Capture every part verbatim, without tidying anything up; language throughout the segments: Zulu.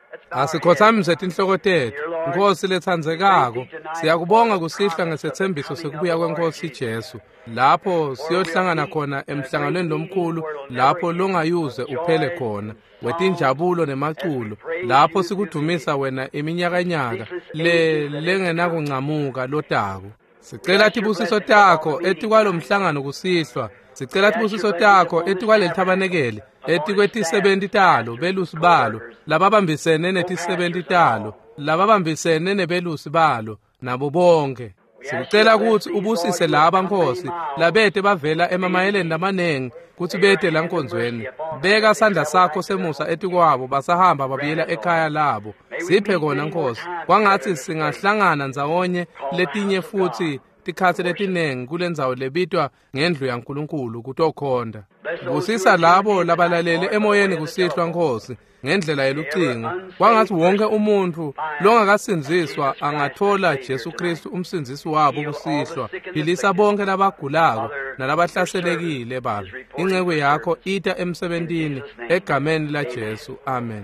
Asikhothamise inhloko tethu. Nkosi lethandzekako, siyakubonga kusihla ngesethembiso sekubuya kwenkosi Jesu. Lapho siyohlangana khona emhlanganweni lomkhulu, lapho longayuze uphele khona. Wetinjabulo nemaculo, lapho sikudumisa wena iminyakanyaka le lengenakuncamuka lotako. Sicela tibusiso takho etikwalo mhlangano kusihlwa. Sicela tibusiso takho etikwale thabanekele, etikwetisebenti talo belusi balo, lababambisene netisebenti talo, lababambisene nebelusi balo nabo bonke. Sicela ukuthi ubusise laba Nkosi labete bavela emamayeleni lamanengi kuthi bete la nkonzweni. Beka sandla sakho semusa etikwabo basahamba babuyela ekhaya labo. Siphe kona Nkosi kwangathi singahlangana ndzawonye letinye futhi tikhathi letinengi kulendzawo lebitwa ngendlu yaNkulunkulu kutokhonda. Busisa labo labalalele emoyeni kusihlwa Nkosi ngendlela yelucingo. Kwangathi wonke umuntu longakasinziswa angathola Jesu Kristu umsinzisi wabo kusihlwa. Philisa bonke labagulako nalabahlaselekile baba. Inceke yakho ita emsebentini egameni la Jesu. Amen.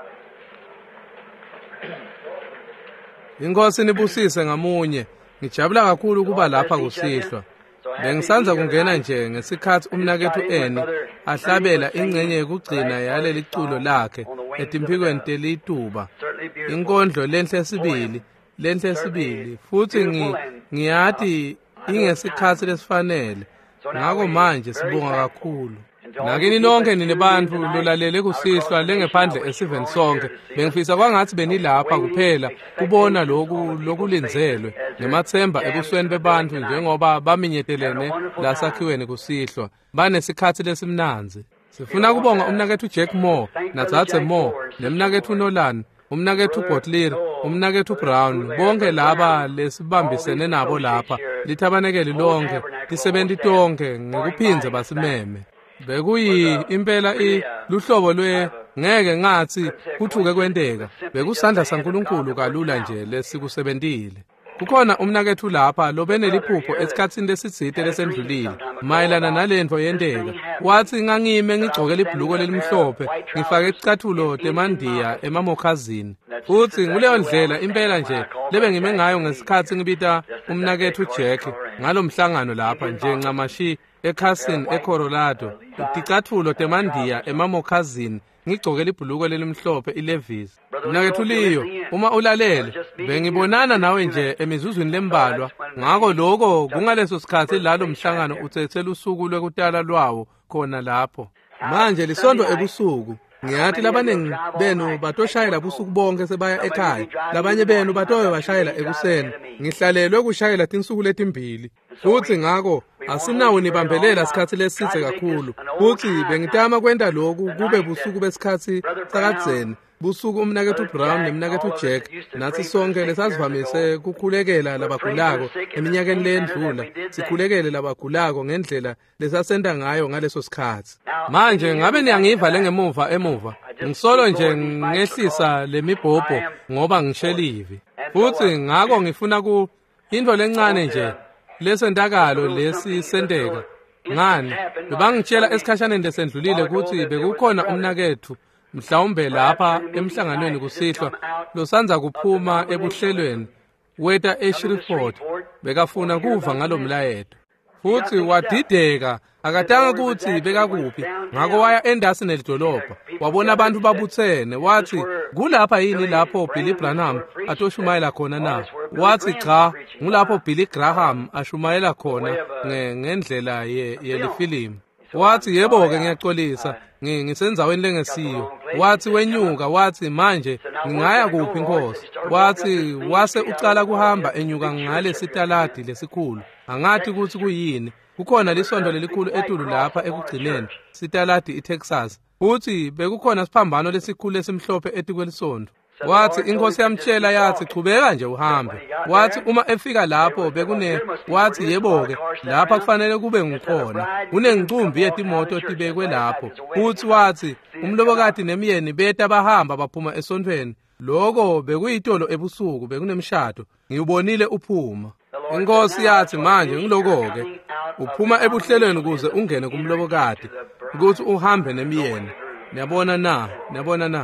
Inkosi nibusise ngamunye. Ngijabula kakhulu ukuba lapha kusihlwa. Bengisanza kungena nje ngesikhathi umnakethu eni ahlabela ingcenye yokugcina yaleli culo lakhe etimpikweni telituba. Inkondlo lenhle sibili, lenhle sibili futhi ngi ngiyathi ingesikhathi lesifanele. Ngakho manje sibonga kakhulu. Nakini nonke nini bantu lolalele kusihlwa lengephandle esiven sonke. Bengifisa kwangathi benilapha kuphela kubona lokhu lokulinzelwe nemathemba ebusweni bebantu njengoba baminyetelene la sakhiweni kusihlwa. Banesikhathi lesimnanzi. Sifuna kubonga umnakethu Jack Moore, Natsatse Moore, nemnakethu Nolan, umnakethu Botlir, umnakethu Brown, bonke laba lesibambisene nabo lapha. Lithabanekeli lonke, tisebenti tonke ngekuphinze basimeme. Bekuyi impela i luhlobo lwe ngeke ngathi kuthuke kwenteka. Bekusandla saNkulunkulu kalula nje lesikusebentile. Kukhona umnakethu lapha lobeneliphupho esikhatsini lesitsite lesendlulile mayelana nalento yenteka. Wathi ngangime ngigcoke libhuluko lelimhlophe ngifake isicathulo temandiya emamokhazini. Futhi nguleyo ndlela impela nje lebe ngime ngayo ngesikhathi ngibita umnakethu Jack ngalomhlangano lapha nje ncamashi eCarson eColorado. Ticathulo temandiya emamokhazini ngigcoke libhuluko lelimhlophe iLevis. Mnakethu Liyo, uma ulalele bengibonana nawe nje emizuzwini lembalwa. Ngakho lokho kungaleso sikhathi lalo mhlangano uthethela usuku lwekutala lwawo khona lapho. Manje lisondo ebusuku. Ngiyathi labanengi benu batoshayela busuku bonke sebaya ekhaya. Labanye benu batowe bashayela ekuseni. Ngihlalelwe kushayela tinsuku letimbili. Futhi ngakho asinawo nibambelela sikhathi lesithe kakhulu. Futhi bengitama kwenda lokhu kube busuku besikhathi sakadzeni. Busuku umnakethu Brown nemnakethu Jack nathi sonke lesasivamise kukhulekela labagulako eminyakeni lendlula. Sikhulekele labagulako ngendlela lesasenda ngayo ngaleso sikhathi. Manje ngabe niyangiva lengemuva emuva. Ngisolo nje ngehlisa lemibhobho ngoba ngishelivi. Futhi ngakho ngifuna ku into lencane nje lesendakalo lesisendeka. Ngani bebangitshela esikhashaneni lesendlulile ukuthi bekukhona umnakethu mhlawumbe lapha emhlanganweni kusihlwa losanza kuphuma ebuhlelweni weta eShreveport bekafuna kuva ngalomlayeto. Futhi wadideka akatanga ukuthi bekakuphi. Ngakho waya endasi nelidolobha wabona abantu babuthene. Wathi kulapha yini lapho Billy Branham atoshumayela khona na? Wathi cha, ngulapho Billy Graham ashumayela khona ngendlela yelifilimu. Wathi yebo ke ngiyaxolisa ngisenzaweni lengesiyo. Wathi wenyuka wathi manje ngingaya kuphi Nkosi? Wathi wase ucala kuhamba enyuka ngale sitaladi lesikhulu. Angathi ukuthi kuyini. Kukhona lisondo lelikhulu etulu lapha ekugcineni sitaladi iTexas. Uthi bekukhona siphambano lesikhulu esimhlophe etikwelisonto. Wathi inkosi yamtshela yathi chubeka nje uhambe. Wathi uma efika lapho bekune wathi yebo ke lapha kufanele kube ngikhona. Unengicumbi yetimoto tibekwe lapho. Uthi wathi umlobokati nemiyeni beta bahamba baphuma esontweni. Lokho bekuyitolo ebusuku bekunemshado. Ngiyubonile uphuma. Inkosi yathi manje ngiloko ke uphuma ebuhlelweni ukuze ungene kumlobokati ukuthi uhambe nemiyeni. Niyabona na, niyabona na.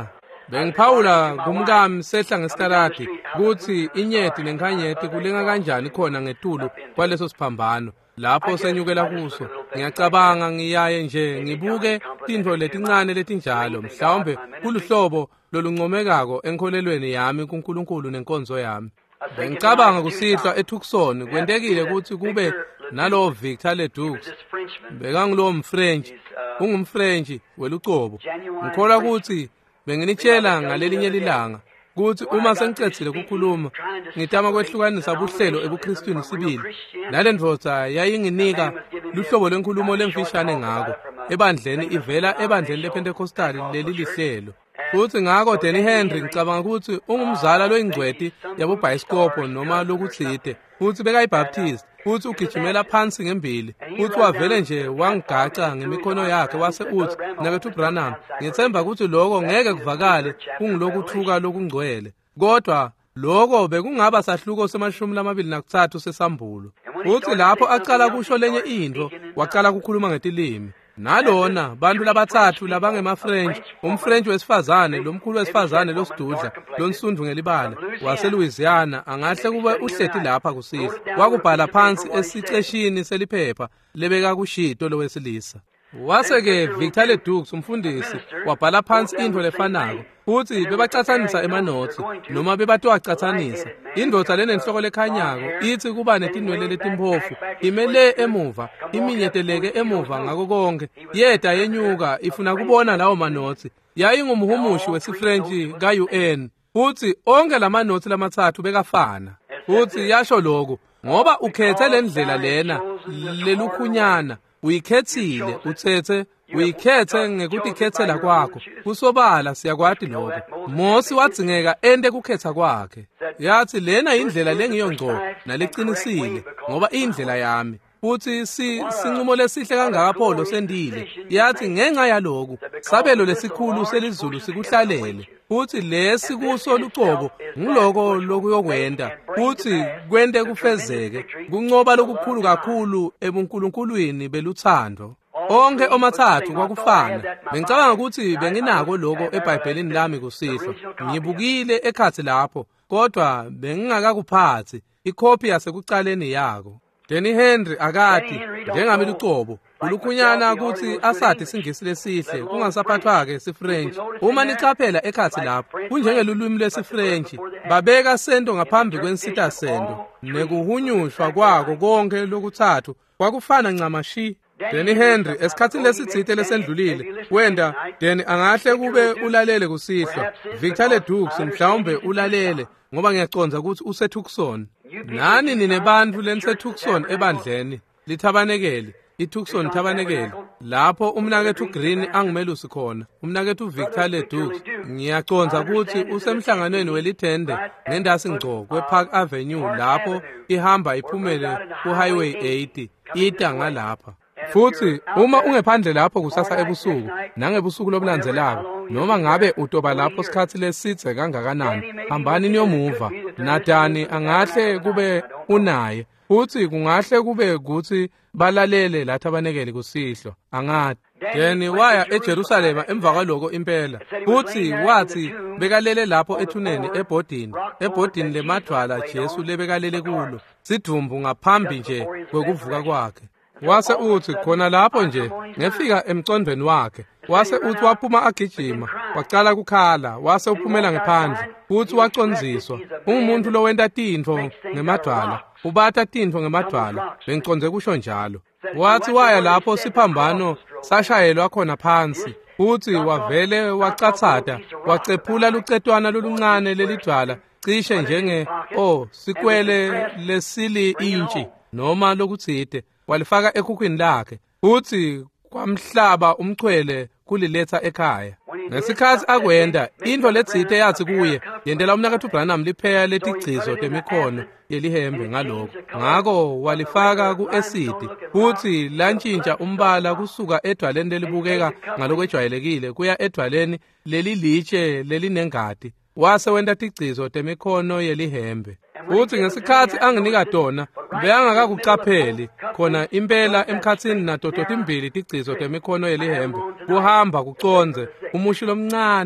Bengiphawula kumkami sehla ngesitaradi ukuthi inyeti nenkhanyeti kulinga kanjani khona ngetulu kwaleso siphambano. Lapho senyukela kuso ngiyacabanga ngiyaye nje ngibuke tintfo letincane letinjalo mhlawumbe kuluhlobo loluncomekako enkholelweni yami kuNkulunkulu nenkonzo yami. Bengicabanga kusihlwa eTucson kwentekile ukuthi kube nalo Victor Ledoux bekangulo mFrench ungumFrench welucobo. Ngikholwa ukuthi benginitshela ngalelinye lilanga ukuthi uma sengicedzile ukukhuluma ngitama kwehlukanisa ubuhlelo ebuKristwini sibili. Nale ndvodza yayinginika luhlobo lwenkulumo lemfishane ngako ebandleni ivela ebandleni lePentecostal leli lihlelo. Futhi ngako Danny Henry ngicabanga ukuthi ungumzala loyingcweti yabobhayisikopho noma lokutsite futhi bekayibaptist futhi ugijimela phansi ngembili futhi wavele nje wangigaca ngemikhono yakhe wase uthi nakethu Branham ngithemba ukuthi lokho ngeke kuvakale kungilokuthuka lokungcwele kodwa lokho bekungaba sahluko semashumi lamabili nakuthathu sesambulo. Futhi lapho aqala kusho lenye into waqala ukukhuluma ngetilimi. Nalona bantu labathathu labangemafrench umfrench wesifazane lomkhulu wesifazane losidudla lonsundu ngelibala waseLouisiana angahle kube uhlethi lapha kusihla wakubhala phansi esiceshini seliphepha lebeka kushito lowesilisa. Waseke Victor Ledoux umfundisi wabhala phansi into lefanako futhi bebacathanisa emanotsi noma bebatwacathanisa. Indvodza lenenhloko lekhanyako ithi kuba netinwele letimphofu imele emuva iminyeteleke emuva ngako konke yeda yenyuka ifuna kubona lawo manotsi yayingumhumushi wesifrench ka-U N futhi onke lamanotsi lamathathu bekafana futhi yasho lokho ngoba ukhethe lendlela lena lelukhunyana uyikhethile uthethe uyikhethe ngekutikhethela kwakho kusobala siyakwati lokho Mosi wadzingeka ende kukhetha kwakhe yathi lena indlela lengiyongco nalecinisile ngoba indlela yami futhi si sinqumo lesihle kangakapholo sendile yathi ngenxa yaloko sabelo lesikhulu selizulu sikuhlalele futhi lesi kuso lucobo ngiloko lokuyokwenda futhi kwente kufezeke kuncoba lokukhulu kakhulu ebuNkulunkulwini beluthando. Onke omathathu kwakufana. Bengicabanga ukuthi benginako lokho eBhayibhelini lami kusihlwa. Ngibukile ekhathi lapho kodwa bengingakakuphathi ikopi yasekucaleni yako. Danny Henry akati njengami lucobo ulukhunyana ukuthi asathi singisi lesihle kungasaphathwa ke sifrench. Uma nicaphela ekhathi lapho kunjengelulwimi lesifrench babeka sento ngaphambi kwensita sendo nekuhunyushwa kwako konke lokuthathu kwakufana ncamashi. Danny Henry esikhathini lesitsite lesendlulile wenda Danny angahle kube ulalele kusihlwa. Victor Ledoux mhlawumbe ulalele ngoba ngiyaconza ukuthi useTucson. Nani ninebantu leniseTucson ebandleni lithabanekele iTucson thabanekele lapho umnakethu Green angimelusi khona umnakethu Victor Ledoux ngiyaconza ukuthi usemhlanganweni welithende ngendasi ngco kwePark Avenue lapho ihamba iphumele kuHighway eighty ita ngalapha. Futhi uma ungephandle lapho kusasa ebusuku nangebusuku lobulandzelako noma ngabe utoba lapho sikhathi lesitse kangakanani hambani niyomuva Natani angahle kube unaye futhi kungahle kube ukuthi balalele lathi abanekeli kusihlwa angati. Danny waya eJerusalema emva kwaloko impela futhi wathi bekalele lapho ethuneni ebhodini ebhodini lemadwala Jesu lebekalele kulo sidumbu ngaphambi nje kwekuvuka kwakhe. Wase uthi khona lapho nje ngefika emcondweni wakhe wase uthi waphuma agijima waqala kukhala wase uphumela ngephandle futhi wacondziswa ungumuntu lo wenta tintfo ngemadwala ubatha tintfo ngemadwala bengiconze kusho njalo. Wathi waya lapho siphambano sashayelwa khona phansi futhi wavele wacatsata wacephula lucetwana loluncane lelidwala cishe njenge oh sikwele lesili inchi noma lokutsite walifaka ekhukhwini lakhe futhi kwamhlaba umchwele kuliletha ekhaya. Ngesikhathi akwenda into letsite yathi kuye yendela umnakethu Branham lipheya letigcizo temikhono yelihembe ngalokho ngako walifaka ku-acid futhi lantshintsha umbala kusuka edwaleni lelibukeka ngalokwejwayelekile kuya edwaleni lelilitshe lelinengadi wase wenda tigcizo temikhono yelihembe. Futhi ngesikhathi anginika tona beyangakakucapheli khona impela emkhathini natototi imbili tigcizo temikhono yelihembe kuhamba kuconze umushi lomncane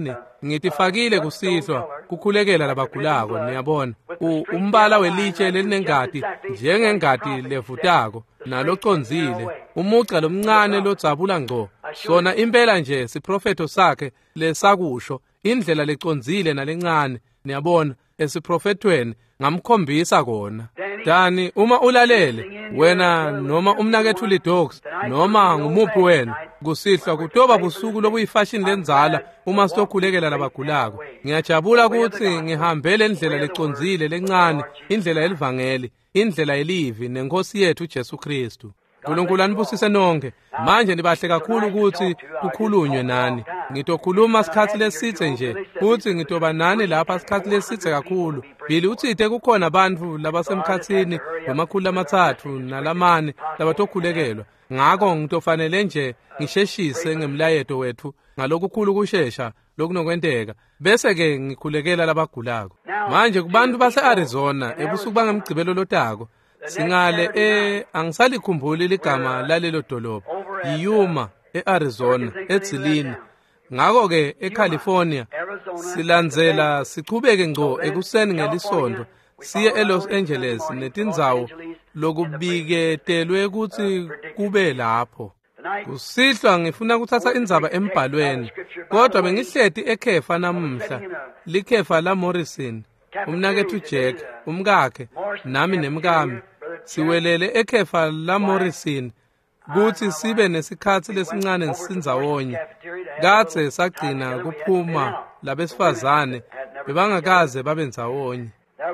ngitifakile kusihlwa kukhulekela labagulako. Niyabona umbala welitshe lelinengadi njengengadi levutako naloconzile, umuca lomncane lodzabula ngco. Sona impela nje siprofeto sakhe lesakusho indlela leconzile nalencane. Niyabona esiprofetweni ngamkhombisa kona. Dani uma ulalele wena noma umnakethu lidogs noma ngumuphi wena kusihlwa kutoba busuku lobuyifashini lenzala uma sitokhulekela labagulako. Ngiyajabula ukuthi ngihambele indlela leconzile lencane, indlela elivangeli, indlela elivi nenkosi yethu Jesu Kristu. uNkulunkulu anibusise nonke. Manje nibahle kakhulu ukuthi kukhulunywe nani. Ngitokhuluma sikhathi lesithe nje futhi ngitoba nani lapha sikhathi lesithe kakhulu. Bili uthithe kukhona abantu labasemkhathini ngamakhulu amathathu nalamane labatokhulekelwa. Ngakho ngitofanele nje ngisheshise ngemlayeto wethu ngalokukhulu kushesha lokunokwenteka bese ke ngikhulekela labagulako. Manje kubantu base-Arizona ebusuku bangemgcibelo lotako singale e angisalikhumbuli ligama lalelo dolobha iYuma e-Arizona eTzilini. Ngakho ke eCalifornia silandzela sichubeke ngco ekuseni ngelisondo siye eLos Angeles netindzawo lokubiketelwe ukuthi kube lapho. Kusihlwa ngifuna kuthatha indzaba embhalweni kodwa bengihleti ekhefa namuhla likhefa la Morrison. Umnakethu Jack umkakhe nami nemkami siwelele ekhefa la Morrison kuthi sibe nesikhathi lesincane ngisindawonye. Katse sagcina kuphuma labesifazane bebangakaze babe ndawonye.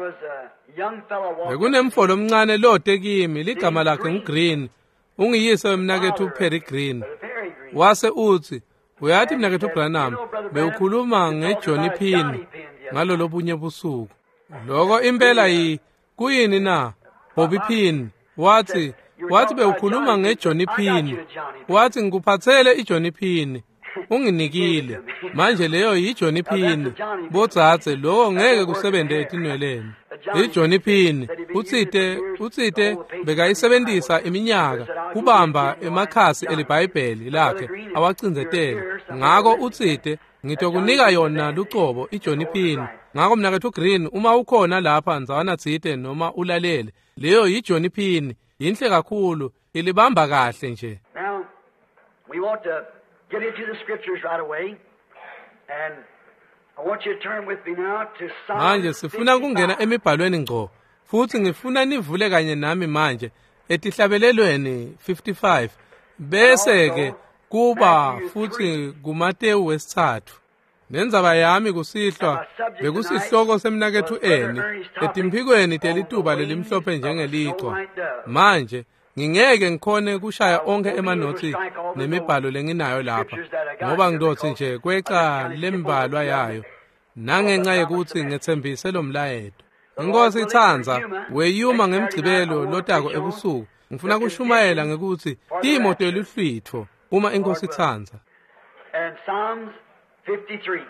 Bekunemfolo omncane lode kimi ligama lakhe nguGreen, ungiyise wemnakethu Perry Green. Wase uthi uyathi mnakethu Branham bewukhuluma ngeJohn Pini ngalolo bunye busuku. Lokho impela yi kuyini na Bobby Pini? Wathi wathi bewukhuluma ngeJohn Pini. Wathi ngikuphathele iJohn Pini unginikile. Manje leyo yiJohn Pini. Bodzathe lo ngeke kusebenzele etinweleni. iJohn Pini uthithe uthithe bekayisebenzisa iminyaka kubamba emakhasi eliBhayibheli lakhe awacinzetele. Ngakho uthithe ngitokunika yona lucobo iJohn Pini. Ngakho mnakethu Green uma ukhona lapha nzawana thithe noma ulalele leyo yiJohn Pini inhle kakhulu ilibamba kahle nje. Now we want to get into the scriptures right away and I want you to turn with me now to Psalm. Manje sifuna kungena emibhalweni ngco futhi ngifuna nivule kanye nami manje etihlabelelweni fifty-five bese ke kuba futhi kuMateyu wesithathu. Nendzaba yami kusihlwa bekusihloko semnakethu eni etimphikweni telituba lelimhlophe njengelichwa. Manje ngingeke ngikhone kushaya onke emanotsi nemibhalo lenginayo lapha ngoba ngidothi nje kweca lembalwa yayo nangenxa yokuthi ngethembise lo mlayeto. Inkosi ithanza weyuma ngemgcibelo lotako ebusuku ngifuna kushumayela ngekuthi imoto eluhlwitho uma inkosi ithanza. And Psalms fifty-three.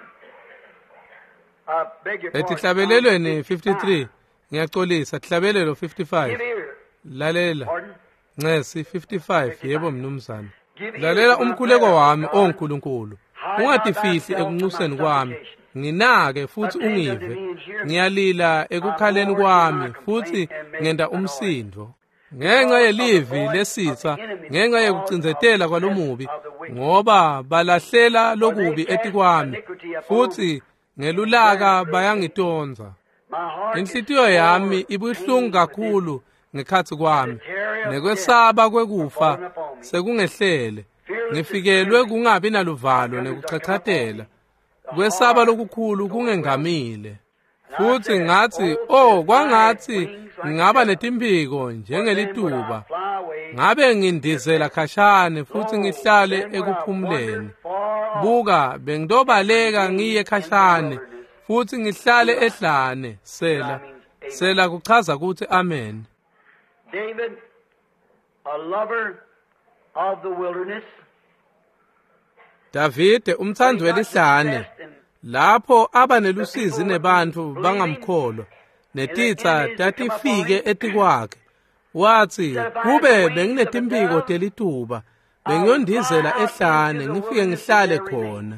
Uh, beg your pardon. Etihlabelelweni fifty-three ngiyaxolisa hlabelelo fifty-five. Lalela. Ncesi fifty-five yebo mnumzane. Lalela umkhuleko wami oNkulunkulu. Ungatifihli ekunxuseni kwami. Nginake futhi ungive. Ngiyalila ekukhaleni kwami futhi ngenda umsindo. Ngenxa yelivi lesitha, ngenxa yokucinzetela kwalomubi, ngoba balahlela lokubi etikwami futhi ngelulaka bayangitonza. Inhlitiyo yami ibuhlungu kakhulu ngekhathi kwami, nekwesaba kwekufa sekungehlele. Ngifikelwe kungabi naluvalo nekuchachatela. Kwesaba lokukhulu kungengamile. Futhi ngathi oh kwangathi ngaba netimphiko njengelituba. Ngabe ngindizela khashane futhi ngihlale ekuphumuleni. Buka bengidobaleka ngiye khashane futhi ngihlale ehlane. Sela sela kuchaza ukuthi amen. David, a lover of the wilderness. Davide umthandi welihlane lapho abanelusizi nebantu bangamkholo netitha tatifike etikwakhe wathi kube benginetimpiko telituba bengiyondizela ehlane ngifike ngihlale khona.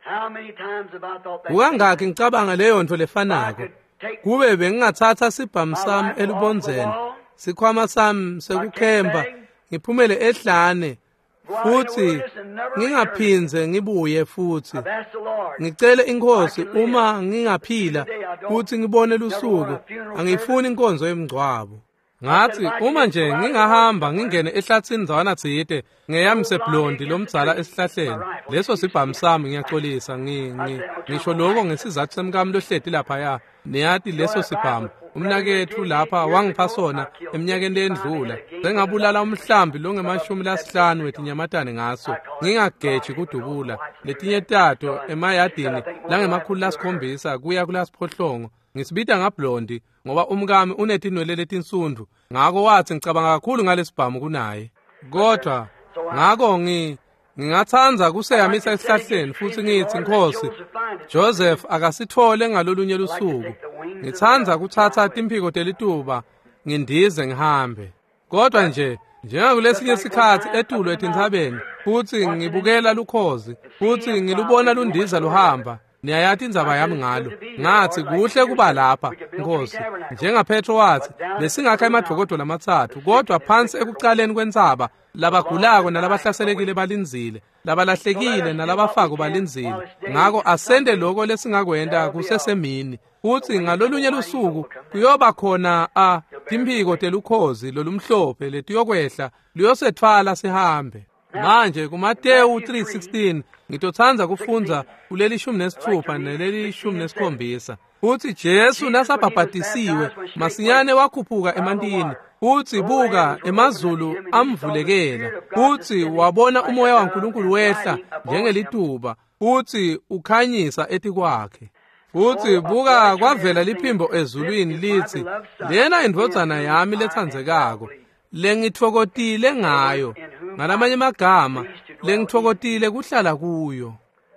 Ukangaki ngicabanga leyo nto lefanako. Kube bengingathatha sibhamu sami elubonzeni, sikhwama sami sekukhemba, ngiphumele ehlane, futhi ngingaphinze ngibuye futhi. Ngicele inkosi uma ngingaphila futhi ngibone lusuku, angifuni inkonzo yemngcwabo. Ngathi uma nje ngingahamba ngingene ehlathini zawana thide ngeyami seblondi lomdzala esihlahleni, leso sibhamu sami ngiyaxolisa ngisho lokho ngesizathu semkami lohledi lapha neyati leso sibhamu umnakethu lapha wangipha sona eminyakeni endlula, sengabulala umhlambi lo ngemashumi lasihlanu wetinyamatane ngaso ngingageji kudubula letinye tato emayadini langemakhulu lasikhombisa kuya kulasiphohlongo. Ngisibita ngablondi ngoba umkami unetinwele letinsundu, ngako wathi ngicabanga kakhulu ngalesibhamu kunaye. Kodwa ngako ngi ngingathanza kuseyamisa esihlahleni futhi ngithi Nkosi, Joseph akasithole ngalolunye lusuku. Ngithanza kuthatha timphiko telituba ngindize ngihambe. Kodwa nje njengakulesinye isikhathi etulo etintshabeni futhi ngibukela lukhozi futhi ngilubona lundiza luhamba, niyayathi indzaba yami ngalo. Ngathi kuhle kuba lapha Nkosi, njengaPetro wathi besingakha emadvokodo lamathathu, kodwa phansi ekuqaleni kwentsaba labagulako nalabahlaselekile balinzile, labalahlekile nalabafako balinzile. Ngako asende lokho lesingakwenda kusesemini, futhi ngalolunye lusuku kuyoba khona a timphiko telukhozi lolumhlophe letiyokwehla liyosethwala sihambe. Manje kuMateyu three sixteen ngitothanza kufunza kuleli shumi nesithupha neleli shumi nesikhombisa. Uthi Jesu nasabhabhatisiwe masinyane wakhuphuka emantini, uthi buka emazulu amvulekela, uthi wabona umoya waNkulunkulu wehla njengelituba, uthi ukhanyisa eti kwakhe. Uthi buka kwavela liphimbo ezulwini lithi, lena indvodzana yami lethandzekako, lengitfokotile ngayo. Ngalamanye amagama lengitfokotile kuhlala kuyo.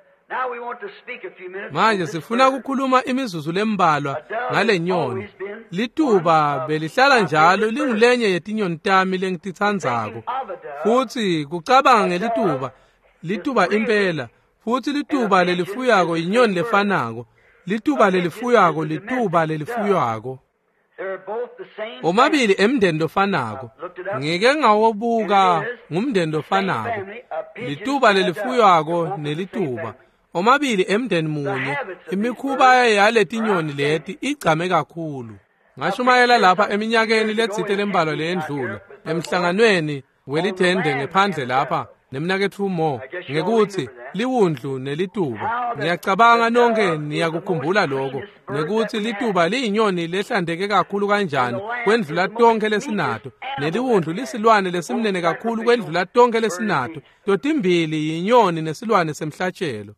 Manje sifuna kukhuluma imizuzu lembalwa ngale nyoni. Lituba belihlala njalo lingulenye yetinyoni tami lengitithandzako. Futhi kucabanga ngelituba, lituba impela, futhi lituba lelifuyako inyoni lefanako. Lituba lelifuyako, lituba lelifuyako. Omabili emndeni lofanako. Ngike ngawobuka ngumndeni lofanako. Lituba lelifuyako nelituba. Omabili emndeni munye. Imikhuba yaletinyoni leti igcame kakhulu. Ngashumayela lapha eminyakeni letsite lembalwa lendlula, emhlanganweni welithende ngephandle lapha nemnakethu mo, ngekuthi liwundlu nelituba. Ngiyacabanga nonke niyakukhumbula lokho, nekuthi lituba liyinyoni lehlandeke kakhulu kanjani kwendlula tonke lesinato, neliwundlu lisilwane lesimnene kakhulu kwendlula tonke lesinato, totimbili yinyoni nesilwane semhlatshelo.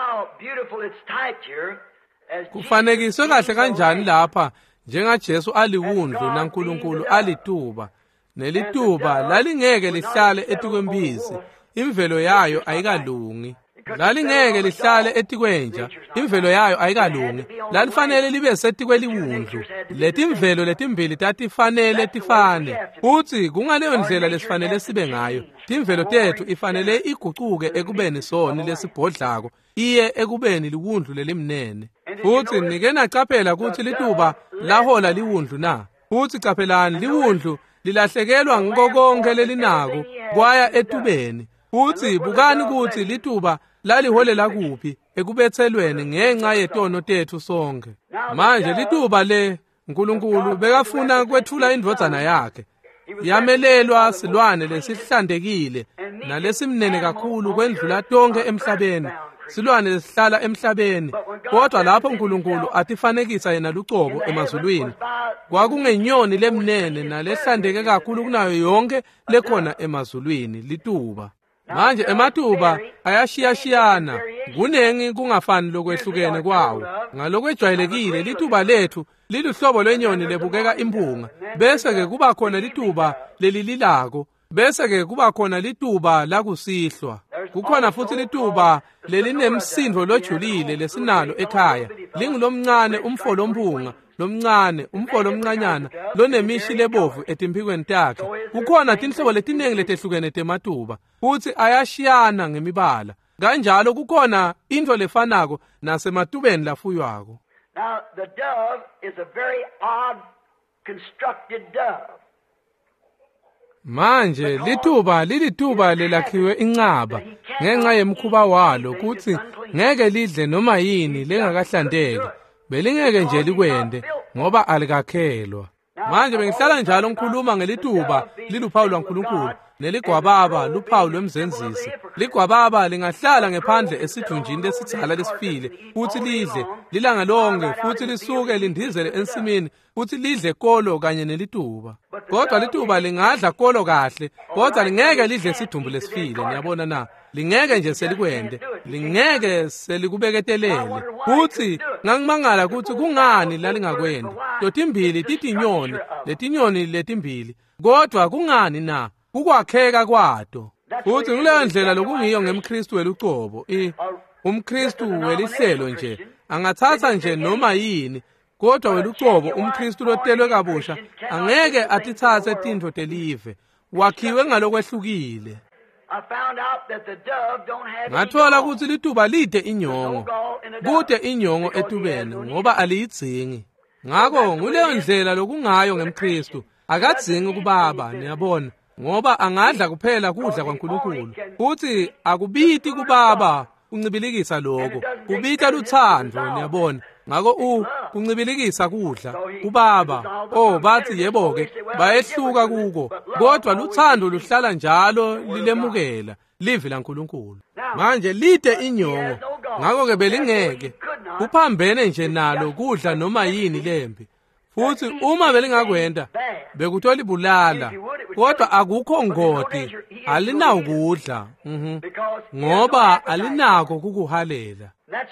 Kufanekiswe kahle kanjani lapha njengaJesu aliwundlu naNkulunkulu alituba, nelituba lalingeke lihlale etikwembisi, imvelo yayo ayikalungi. Lalingeke lihlale etikwenja, imvelo yayo ayikalungi. Lalifanele libe setikweliwundlu. Letimvelo letimbili tatifanele tifane. Uthi kungaleyo ndlela lesifanele sibe ngayo. Timvelo tethu ifanele iguquke ekubeni soni lesibhodlako, iye ekubeni liwundlu lelimnene. Futhi nike nacaphela ukuthi lituba lahola liwundlu na. Futhi caphelani liwundlu lilahlekelwa ngiko konke lelinako kwaya etubeni. Uthi bukani ukuthi lituba laliholela kuphi ekubethelweni ngenxa yetono tethu sonke. Manje lituba le uNkulunkulu bekafuna kwethula indvodzana yakhe, yamelelwa silwane lesihlandekile nalesimnene kakhulu kwendlula tonke emhlabeni, silwane lesihlala emhlabeni. Kodwa lapho uNkulunkulu atifanekisa yena lucobo emazulwini, kwakungenyoni lemnene nalehlandeke kakhulu kunayo yonke lekhona emazulwini, lituba. Manje ematuba ayashiyashiyana, kunengi kungafani lokwehlukene kwawo. Ngalokwejwayelekile lituba lethu liluhlobo lwenyoni lebukeka impunga, bese ke kuba khona lituba lelililako, bese ke kuba khona lituba lakusihlwa. Kukhona futhi lituba lelinemsindo lojulile lesinalo ekhaya, lingulomncane umfo lomphunga, lomncane umfo lomncanyana lonemishi lebovu etimphikweni takhe. Kukhona tinhlobo letinengi letehlukene tematuba, futhi ayashiyana ngemibala. kanjalo kukhona into lefanako nasematubeni lafuywako. Now the dove is a very odd constructed dove. Manje lithuba lilithuba lelakhiwe inqaba ngenxa yemkhuba walo kuthi ngeke lidle noma yini lengakahlandeki, belingeke nje likwende ngoba alikakhelwa. Manje bengihlala njalo ngikhuluma ngelithuba liluphawu lwaNkulunkulu, neligwababa luphawu lwemzenzisi. Ligwababa lingahlala ngephandle esithunjini lesitshala lesifile futhi lidle lilanga lonke futhi lisuke lindizele ensimini futhi lidle kolo kanye nelituba. Kodwa lituba lingadla kolo kahle, kodwa lingeke lidle isidumbu lesifile. Niyabona na, lingeke nje selikwende, lingeke selikubeketelele. Futhi ngangimangala ukuthi kungani lalingakwendi. Totimbili titinyoni, letinyoni letimbili, kodwa kungani na ukwakheka kwato. Futhi kuleyo ndlela lokungiyo ngemKristu welucobo. UmKristu welihlelo nje angathatha nje noma yini, kodwa welucobo umKristu lotelwe kabusha angeke atithathe tintfo telive, wakhiwe ngalokwehlukile. Ngathola ukuthi lituba lide inyongo, kude inyongo etubeni ngoba aliyidzingi. Ngakho nguleyo ndlela lokungayo ngemKristu, akadzingi kubaba, niyabona, ngoba angadla kuphela kudla kwaNkulunkulu. Futhi akubiti kubaba kuncibilikisa lokho, kubita luthando, niyabona. Ngakho u kuncibilikisa kudla kubaba, oh bathi yebo-ke bayehluka kuko, kodwa luthando luhlala njalo lilemukela livi laNkulunkulu. Manje lide inyongo, ngakho-ke belingeke kuphambene nje nalo kudla noma yini lempi. Futhi uma belingakwenda bekutolibulala, kodwa akukho ngoti alinawukudla, mhm, ngoba alinako kukuhalela.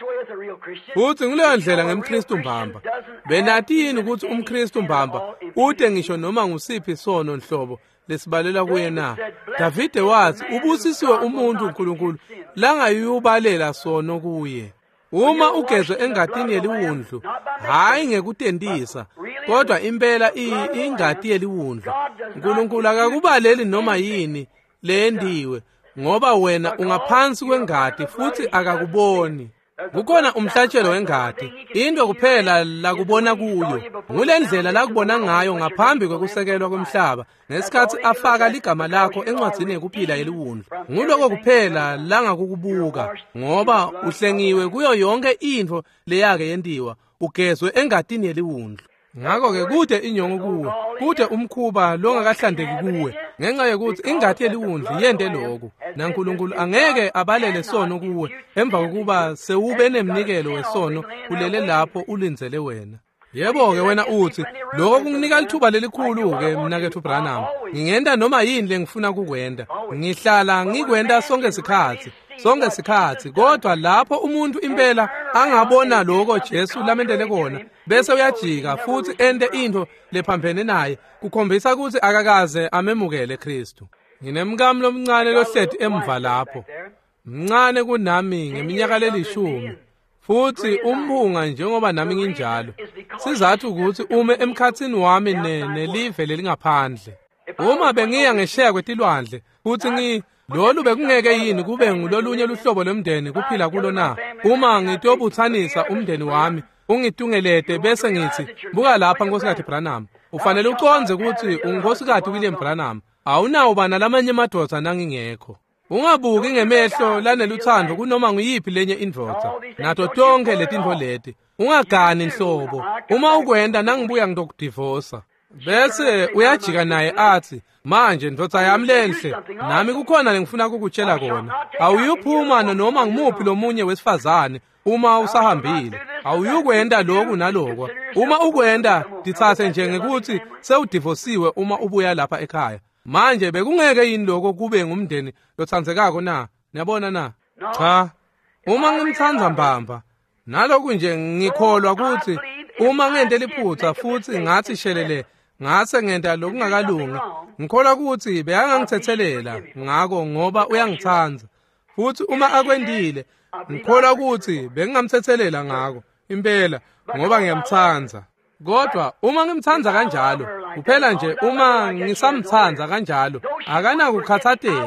Futhi nguleyo ndlela ngemKristu mbamba. Benathi yini ukuthi umKristu mbamba ude ngisho noma ngusiphi sono nhlobo lesibalela kuye na? Davide wathi ubusisiwe umuntu uNkulunkulu langayubalela sono kuye. Uma ugezwe engatini yeliwundlu, hayi ngekutendisa, kodwa impela ingati yeliwundlu, uNkulunkulu akakubaleli noma yini lendiwe, ngoba wena ungaphansi kwengati futhi akakuboni. Kukhona umhlatshelo wengadi, into kuphela lakubona kuyo. Ngule ndlela lakubona ngayo ngaphambi kwekusekelwa kwemhlaba, ngesikhathi afaka ligama lakho encwadzini yekuphila yeliwundlu. Nguloko kuphela langakukubuka, ngoba uhlengiwe kuyo yonke intfo leyake yentiwa, ugezwe engadini yeliwundlu. Ngakho-ke kude inyongo kuwe, kude umkhuba longakahlandeki kuwe, ngenxa yokuthi ingadi yeliwundlu yente lokhu. NaNkulunkulu angeke abalele sono kuwe emva kokuba sewube nemnikelo wesono ulele lapho ulinzele wena. Yebo-ke wena uthi, lokho kunginika lithuba lelikhulu-ke mnakethu Branham. Ngingenda noma yini lengifuna kukwenda. Ngihlala ngikwenda sonke isikhathi. Sonke isikhathi, kodwa lapho umuntu impela angabona lokho Jesu lamentele kona, bese uyajika futhi ende into lephambene naye, kukhombisa ukuthi akakaze amemukele Kristu. Nginemkami lomncane lohleti emva lapho. Mncane kunami ngeminyaka lelishumi. Futhi umphunga njengoba nami nginjalo. Sizathu ukuthi ume emkhathini wami nelive lelingaphandle. Uma bengiya ngesheya kwetilwandle, futhi ngi lolu bekungeke yini kube ngulolunye luhlobo lomndeni kuphila kulo na. Uma ngitobuthanisa umndeni wami, ungitungelete bese ngithi, buka lapha Nkosikazi Branham, ufanele uconze ukuthi uNkosikazi William Branham, awunawo bana lamanye amadoda nangingekho. Ungabuki ngemehlo laneluthando kunoma nguyiphi lenye indvodza, nato tonke letintfo leti. Ungagani nhlobo, uma ukwenda nangibuya ngizokudivosa. Bese uyajika naye athi, manje ndvodza yami lenhle, nami kukhona lengifuna kukutshela kona. Awuyuphuma noma ngimuphi lomunye wesifazane uma usahambile. Awuyukwenda lokhu nalokho. Uma ukwenda dithathe njengekuthi sewudivosiwe uma ubuya lapha ekhaya. Manje bekungeke yini lokho kube ngumndeni lothandzekako na? Niyabona na? Cha. Uma ngimthandza mbamba, nalokhu nje ngikholwa ukuthi uma ngente liphutha futhi ngathi shelele, ngase ngenta lokungakalungi, ngikholwa ukuthi beyangangthethelela ngako ngoba uyangithandza. Futhi uma akwendile, ngikholwa ukuthi bengingamthethelela ngako impela ngoba ngiyamthandza. Kodwa uma ngimthandza kanjalo, kuphela nje uma ngisamthandza kanjalo, akanakukhathateka.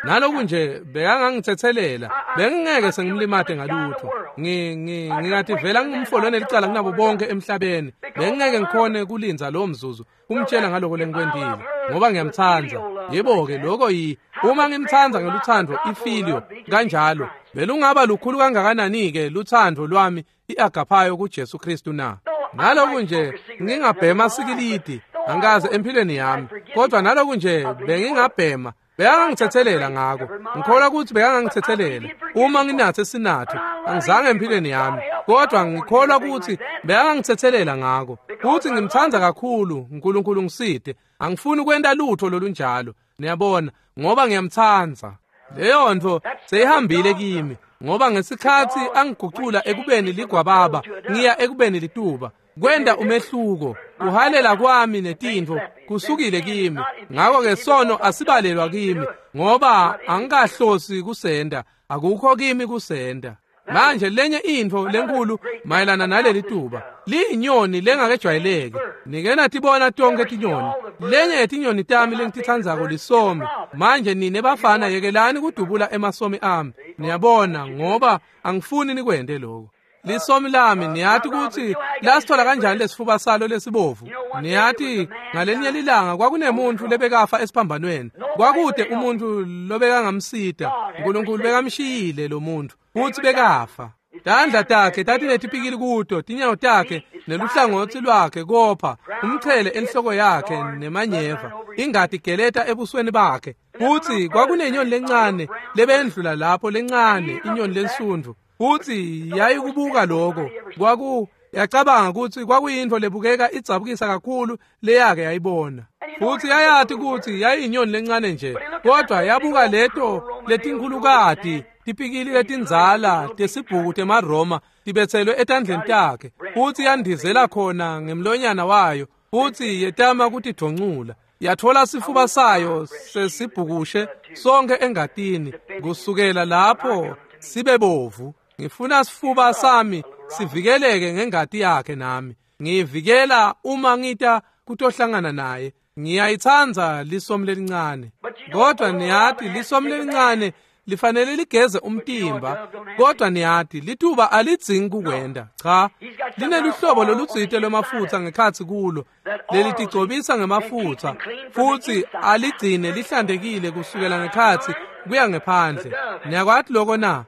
naloku nje bekangangithetselela bengingeke sengimlimade ngalutho ngingathi vela ngumfolwane licala kunabo bonke emhlabeni bengingeke ngikhone kulinza lo mzuzu kumtshela ngaloko lengikwendile ngoba ngiyamthanda yebo ke lokho yi uma ngimthanda ngeluthando ifilio kanjalo belungaba lukhulu kangakanani ke luthando lwami iagaphayo kuJesu Kristu na naloku nje ngingabhema sikilidi angaze empilweni yami kodwa naloku nje bengingabhema bekangangithetselela ngako ngikholwa ukuthi bekangangithetselela uma nginathe sinatho angizange empilweni yami kodwa ngikholwa ukuthi bekangangithetselela ngako futhi ngimthanda kakhulu uNkulunkulu ngiside angifuni ukwenda lutho lolunjalo niyabona ngoba ngiyamthanda leyo nto seyihambile kimi ngoba ngesikhathi angigucula ekubeni ligwababa ngiya ekubeni lituba kwenda umehluko uhalela kwami netintfo kusukile kimi ngako ke sono asibalelwa kimi ngoba angikahlosi kusenda akukho kimi kusenda manje lenye intfo lenkulu mayelana naleli tuba liyinyoni lengakejwayeleki nikena tibona tonke tinyoni lenye tinyoni tami lengitithandzako lisomi manje nine bafana yekelani kudubula emasomi ami niyabona ngoba angifuni nikwende lokho lisomi lami niyathi ukuthi lasithola kanjani lesifuba salo lesibovu niyathi ngalenye lilanga kwakunemuntu lebekafa esiphambanweni kwakude umuntu lobekangamsida uNkulunkulu bekamshiyile lo muntu futhi bekafa tandla takhe tathi netipikili kuto tinyawo takhe neluhlangothi lwakhe kopha umchele enhloko yakhe nemanyeva ingadi geleta ebusweni bakhe futhi kwakunenyoni lencane lebendlula lapho lencane inyoni lensundu futhi yayikubuka lokho kwaku yacabanga ukuthi kwakuyinto lebukeka idzabukisa kakhulu leyake yayibona futhi yayathi ukuthi yayinyoni lencane nje kodwa yabuka leto letinkulukati tipikili letinzala tesibhuku temaroma tibethelwe etandleni takhe futhi yandizela khona ngemlonyana wayo futhi yetama ukuthi dongcula yathola sifuba sayo sesibhukushe sonke engatini kusukela lapho sibebovu ngifuna sifuba sami sivikeleke ngengati yakhe nami ngivikela uma ngita kutohlangana naye ngiyayithanza lisomo lelincane kodwa niyathi lisomo lelincane lifanele ligeze umtimba kodwa niyathi lituba alidzingi kukwenda cha lineluhlobo loludzite lwemafutha ngekhatsi kulo lelitigcobisa ngemafutha futhi aligcine lihlantekile kusukela ngekhatsi kuya ngephandle niyakwathi lokho na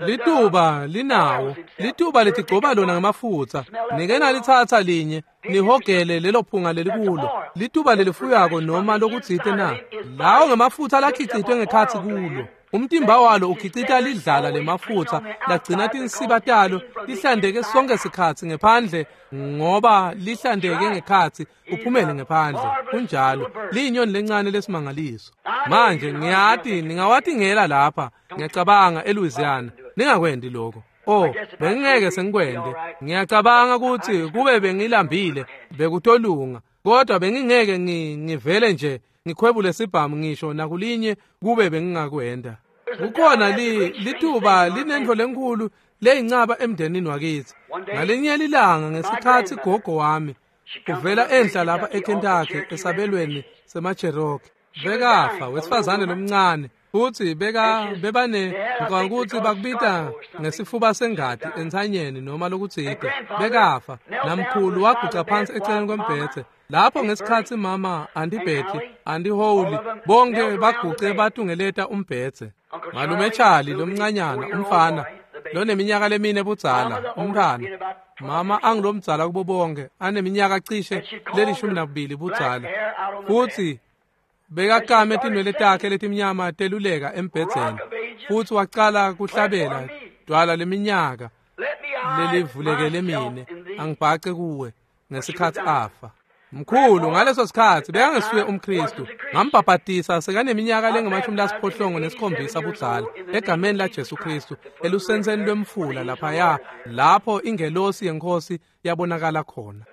lituba linawo lituba litigcoba lona ngemafutha nikena lithatha linye nihogele lelo phunga lelikulo lituba lelifuyako noma lokudzite na lawo ngemafutha lakhicitwe ngekhatsi kulo umtimba walo ukhicita lidlala lemafutha lagcina tinsiba talo lihlandeke sonke sikhatsi ngephandle ngoba lihlandeke ngekhatsi uphumele ngephandle kunjalo liyinyoni lencane lesimangaliso manje ngiyathi ningawathi ngela lapha ngiyacabanga eLouisiana ningakwendi lokho oh bengingeke sengikwende ngiyacabanga ukuthi kube bengilambile bekutolunga kodwa bengingeke ngivele nje ngikhwebule sibhamu ngisho nakulinye kube bengingakwenda kukhona li lituba linendlo lenkulu leyincaba emndenini wakithi ngalinye lilanga ngesikhathi gogo wami uvela endla lapha eKentucky esabelweni semaCherokee bekafa wesifazane lomncane futhi beka bebane ngokuthi bakubita ngesifuba sengadi ensanyeni noma lokuthide bekafa namkhulu waguca phansi eceleni kwembethe lapho ngesikhathi mama andibethi andiholi bonke baguce batungeleta umbethe malume Charlie lomncanyana umfana loneminyaka lemine budzala umntana mama angilomdzala kubo bonke aneminyaka cishe lelishumi nambili budzala futhi bekakame tinwele takhe letimnyama teluleka embhedzeni futhi waqala kuhlabela dwala leminyaka lelivulekele mine angibhace kuwe ngesikhathi afa mkhulu ngaleso sikhathi bekangisuye umKristu ngambhabhatisa sekaneminyaka lengamashumi lasiphohlongo nesikhombisa budzala egameni laJesu Kristu elusenseni lwemfula lapha ya lapho ingelosi yenkosi yabonakala khona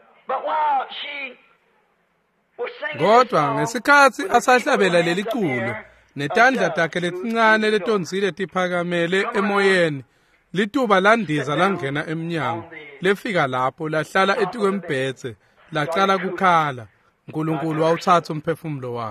kodwa ngesikhathi asahlabela leliculo netandla takhe letincane letonzile tiphakamele emoyeni lituba landiza langena emnyango lefika lapho lahlala etikwembhedze lacala kukhala uNkulunkulu wawuthatha umphefumulo wakhe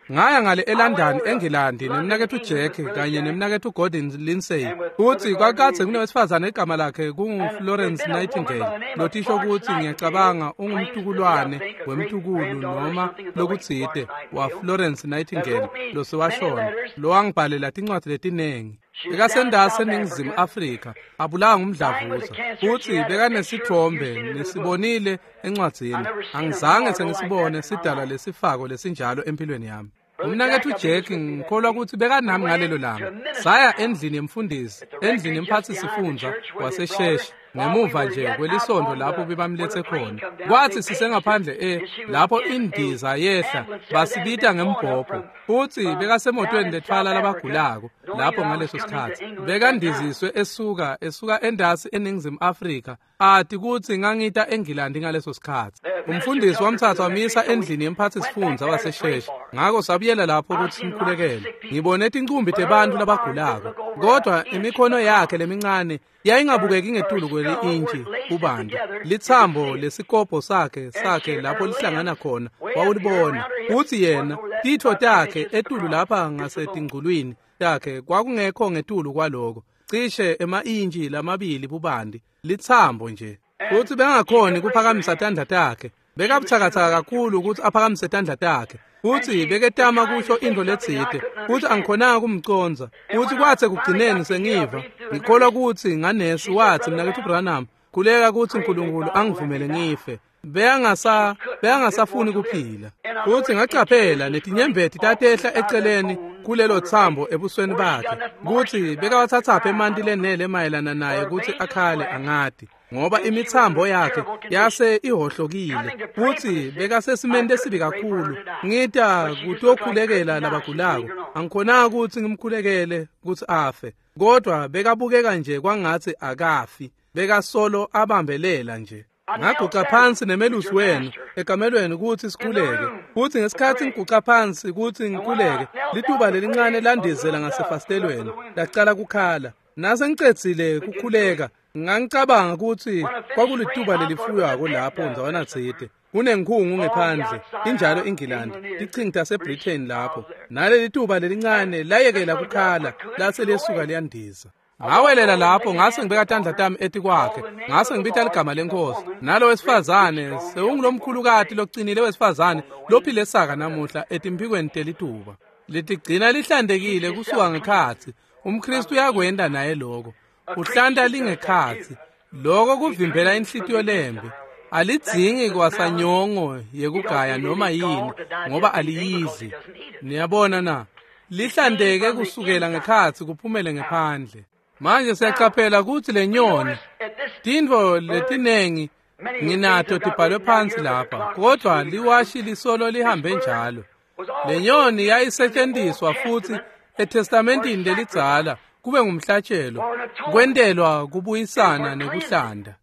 ngaya ngale eLondon eNgilandi nemnakethu Jack kanye nemnakethu Gordon Lindsay uthi kwakathe kunowesifazane igama lakhe kunguFlorence Nightingale lothisho ukuthi ngiyacabanga ungumtukulwane wemtukulu noma lokutsite wa Florence Nightingale losewashona lo wangibhalela incwadi letinengi bekasendase eNingizimu Afrika abulawa ngumdlavuza futhi bekanesithombe nesibonile encwadzini angizange sengisibone sidala lesifako lesinjalo empilweni yami umnakethu Jack ngikholwa ukuthi bekanami ngalelo langa saya endlini yemfundisi endlini yemphathisifundza wasesheshe ngemuva nje kwelisondo lapho bebamlethe khona kwathi sisengaphandle e lapho indiza yehla basibita ngembhobho futhi bekasemotweni lethwala labagulako lapho ngaleso sikhathi bekandiziswe esuka esuka endasi eNingizimu Afrika athi kuthi ngangita eNgilandi ngaleso sikhathi umfundisi wamthatha wamisa endlini yemphathisifundza wasesheshe ngako sabuyela lapho ukuthi simkhulekele ngibone incumbi tebantu labagulako kodwa imikhono yakhe lemincane yayingabukeki ngetulu kweli-inji ubanda lithambo lesikobho sakhe sakhe lapho lihlangana khona wawulibona uthi yena titho takhe etulu lapha ngasetingculwini yakhe kwakungekho ngetulu kwaloko cishe ema-inji lamabili bubandi lithambo nje uthi bengakhoni kuphakamisa tandla takhe bekabuthakathaka kakhulu ukuthi aphakamise tandla takhe uthi beketama kusho into letsite uthi angikhonanga kumconza uthi kwathe kugcineni sengiva ngikholwa ukuthi nganesi wathi mnakethu Branham kuleka ukuthi uNkulunkulu angivumele ngife beyangasa beyangasafuni kuphila uthi ngachaphela netinyembeti tatehla eceleni kulelo thambo ebusweni bakhe kuthi bekawathathapha emanti lenele mayelana naye ukuthi akhale angadi ngoba imithambo yakhe yase ihohlokile futhi bekasesimeni esibi kakhulu ngita kutokhulekela labagulako angikhonanga ukuthi ngimkhulekele ukuthi afe kodwa bekabukeka nje kwangathi akafi bekasolo abambelela nje ngaguqa phansi nemelusi wenu ekamelweni ukuthi sikhuleke futhi ngesikhathi ngiguqa phansi ukuthi ngikhuleke lituba lelincane landizela ngasefastelweni lacala kukhala nase ngicedzile kukhuleka ngangicabanga ukuthi kwakulituba lelifuyako lapho ndawana tsite kunengikhungu ngephandle injalo eNgilandi icingta seBritain lapho naleli tuba lelincane layekela kukhala lase lesuka liyandiza ngawelela lapho ngase ngibeka tandla tami eti kwakhe ngase ngibita ligama lenkosi nalo wesifazane sewungilomkhulukati lokucinile wesifazane lophile saka namuhla etimpikweni telituba litigcina lihlandekile kusuka ngekhathi umKristu uyakwenda naye lokho uhlanda lingekhathi lokho kuvimbela inhlitiyo lembe alidzingi kwasanyongo yekugaya noma yini ngoba aliyidli niyabona na lihlandeke kusukela ngekhathi kuphumele ngephandle manje siyachaphela ukuthi lenyoni tindvo letinengi nginato tibhalwe phansi lapha kodwa liwashi lisolo lihambe njalo lenyoni yayisetshenziswa futhi eTestamentini lelidzala kube ngumhlatshelo kwendelwa kubuyisana nekuhlanda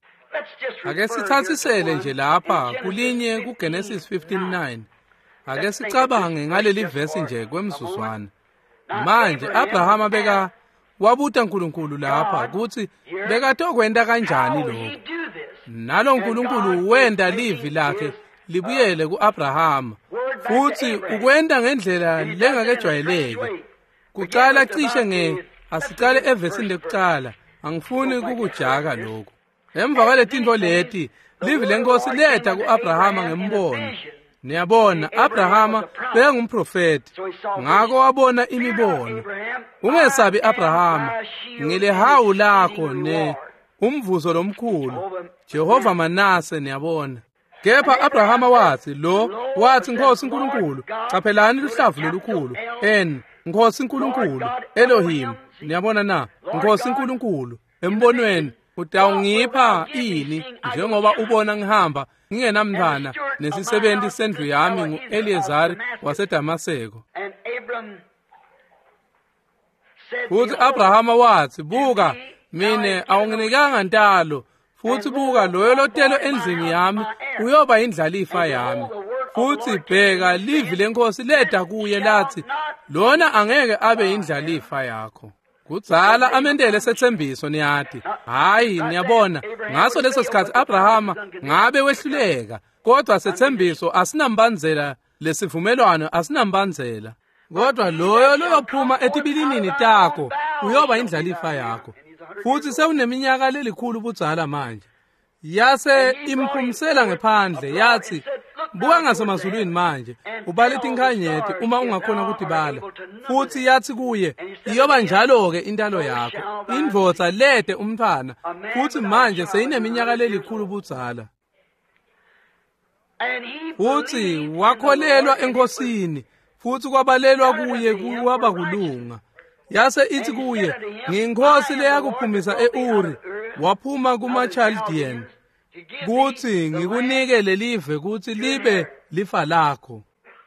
ake sithathisele nje lapha kulinye kuGenesis fifteen nine ake sicabange ngaleli verse nje kwemzuzwana manje Abrahama beka wabuta uNkulunkulu lapha ukuthi bekatokwenda kanjani lokho nalo uNkulunkulu wenda livi lakhe libuyele kuAbrahama futhi ukwenda ngendlela lengakejwayeleki kuqala cishe nge asicale evesini lekuqala angifuni kukujaka lokho emva kwaletinto leti livi lenkosi leta kuAbrahama ngembono niyabona Abrahama bengumprofeti ngako wabona imibono ungesabi Abrahama ngelehawu lakho ne umvuzo lomkhulu Jehova Manase niyabona kepha Abrahama wathi lo wathi Nkosi uNkulunkulu caphelani luhlavu lolukhulu en Nkosi uNkulunkulu Elohim niyabona na Nkosi uNkulunkulu embonweni utawungipha ini njengoba ubona ngihamba ngingenamntwana nesisebenzi sendlu yami nguEliezari waseDamaseko futhi Abrahama wathi buka mine awunginikanga ntalo futhi buka loyo lotelo endlini yami uyoba indlalifa yami futhi bheka livi lenkosi leda kuye lathi lona angeke abe indlalifa yakho kudzala amendele sethembiso niyathi hayi niyabona ngaso leso sikhathi Abrahama ngabe wehluleka kodwa sethembiso asinambanzela lesivumelwano asinambanzela, kodwa loyo loyophuma etibilinini takho uyoba indlalifa yakho. Futhi sewuneminyaka lelikhulu budzala manje. Yase imphumisela ngephandle yathi, buka ngasemazulwini manje, ubale tinkhanyeti uma ungakhona ukudibala. Futhi yathi kuye, iyoba njalo-ke intalo yakho, indvodza lede umntwana, futhi manje seyineminyaka lelikhulu budzala. Futhi wakholelwa enkosini, futhi kwabalelwa kuye kwaba kulunga. Yase ithi kuye, nginkosi leyakuphumisa e-Uri, waphuma kuma-Chaldean, kuthi ngikunike lelive kuthi libe lifa lakho.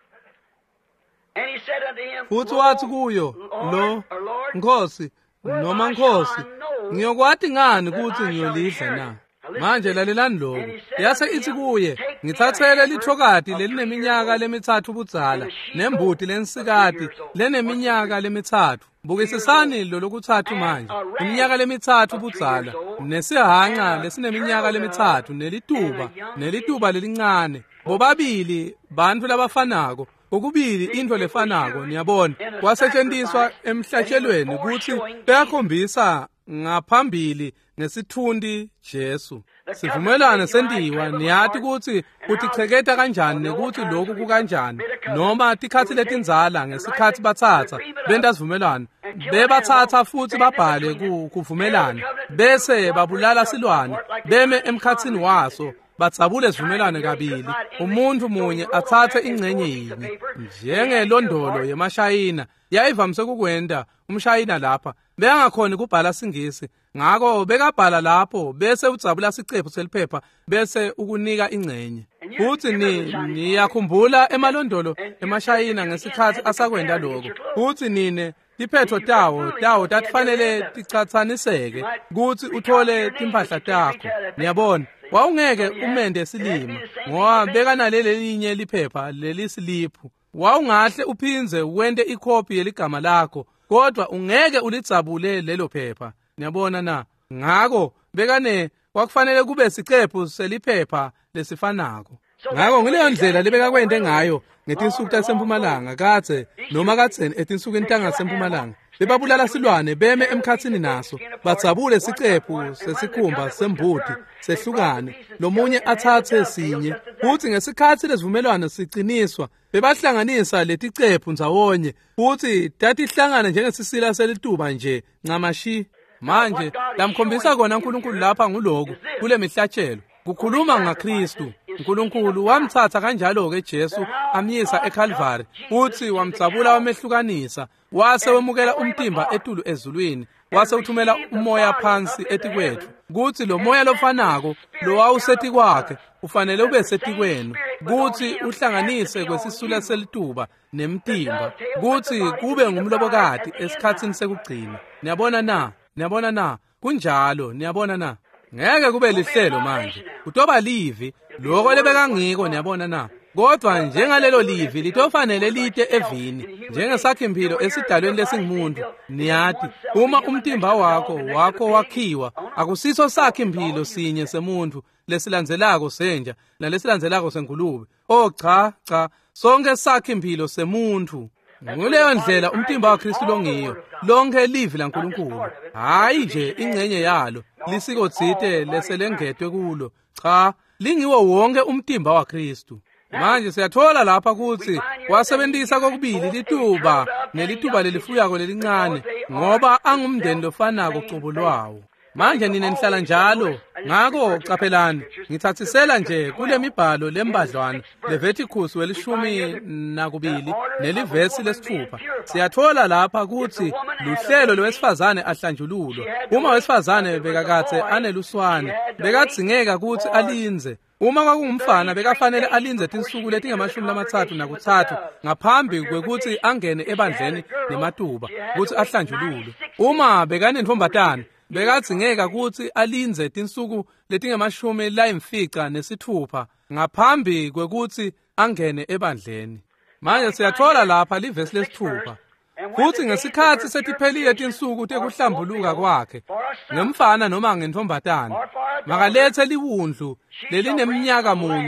Futhi wathi kuyo, lo, Nkosi, noma Nkosi, ngiyokwati ngani kuthi ngiyolidla na? Manje lalelani lokhu. Yase ithi kuye, ngithathele lithokati lelineminyaka lemithathu budzala, nembuti lensikati leneminyaka lemithathu. Bukisisani lo lokuthathu manje, iminyaka lemithathu budzala, nesihanqa lesineminyaka lemithathu, nelituba, nelituba lelincane. Bobabili bantfu labafanako, ukubili into lefanako, niyabona, kwasetshenziswa emhlatshelweni ukuthi beyakhombisa ngaphambili ngesithundi Jesu. Sivumelwano sendiwa niyathi ukuthi kuticheketa kanjani nekuthi lokhu kukanjani, noma tikhathi letinzala ngesikhathi bathatha benta sivumelwano bebathatha futhi babhale kuvumelana bese babulala silwane beme emkhathini waso batsabule sivumelwano kabili umuntu munye athathe ingcenye yinye njengelondolo yemashayina yayivamise kukwenda umshayina lapha beyangakhona kubhala singisi ngako bekabhala lapho bese utsabula sicephu seliphepha bese ukunika ingcenye futhi ni niyakhumbula emalondolo emashayina ngesikhathi asakwenda lokho futhi nine tiphetho tawo tawo tatifanele ticathaniseke kuthi uthole timpahla takho niyabona wawungeke umende esilima ngoba bekanaleli linye liphepha lelisiliphu wawungahle uphinze wende ikopi yeligama lakho kodwa ungeke ulitsabule lelo phepha niyabona na ngako bekane kwakufanele kube sicephu seliphepha lesifanako ngako ngileyo ndlela lebeka kwende ngayo ngetinsuku tasempumalanga kathe noma katheni etinsukwini tangasempumalanga bebabulala silwane beme emkhathini naso batsabule sicephu sesikhumba sembuti sehlukane lomunye athathe sinye futhi ngesikhathi lezivumelwano siqiniswa bebahlanganisa leticephu ndzawonye futhi tatihlangana njengesisila selituba nje ncamashi manje lamkhombisa kona uNkulunkulu lapha nguloku kule mihlatshelo kukhuluma ngaKristu uNkulunkulu wamthatha kanjalo ke Jesu amyisa eCalvary uthi wamtsabula wamehlukanisa wase wemukela umtimba etulu ezulwini wase uthumela umoya phansi etikwethu kuthi lo moya lofanako lo wawusethi kwakhe ufanele ube sethi kwenu kuthi uhlanganise kwesisula selituba nemtimba kuthi kube ngumlobokati esikhatsini sekugcina niyabona na niyabona na kunjalo niyabona na ngeke kube lihlelo manje utoba livi lokho lebeka ngiko niyabona na kodwa njengalelo livi litofanele lite evini njengesakhimpilo esidalweni lesingumuntu niyathi uma umtimba wakho wakho wakhiwa akusiso sakhimpilo sinye semuntu lesilandzelako senja nalesilandzelako senkulubi oh cha cha sonke sakhimpilo semuntu nguleyo ndlela umtimba waKristu longiyo lonke livi laNkulunkulu hayi nje ingcenye yalo lisiko dzite leselengedwe kulo cha lingiwo wonke umtimba waKristu manje siyathola lapha ukuthi wasebenzisa kokubili lituba nelituba lelifuyako lelincane ngoba angumndeni lofanako ucubo lwawo manje nina nihlala njalo ngako caphelani ngithathisela nje kule mibhalo lembadlwana leVeticus welishumi nakubili nelivesi lesithupha siyathola lapha ukuthi luhlelo lowesifazane ahlanjululwa uma wesifazane bekakathe aneluswane bekadzingeka ukuthi alinze uma kwakungumfana bekafanele alinze tinsuku letingamashumi lamathathu nakuthathu ngaphambi kwekuthi angene ebandleni nematuba ukuthi ahlanjululwe uma bekanentombatana bekadzingeka ukuthi alinze tinsuku letingamashumi layimfica nesithupha ngaphambi kwekuthi angene ebandleni manje siyathola lapha livesi lesithupha futhi ngesikhathi setiphelile tinsuku tekuhlambuluka kwakhe ngemfana noma ngentombatana makalethe liwundlu lelineminyaka munye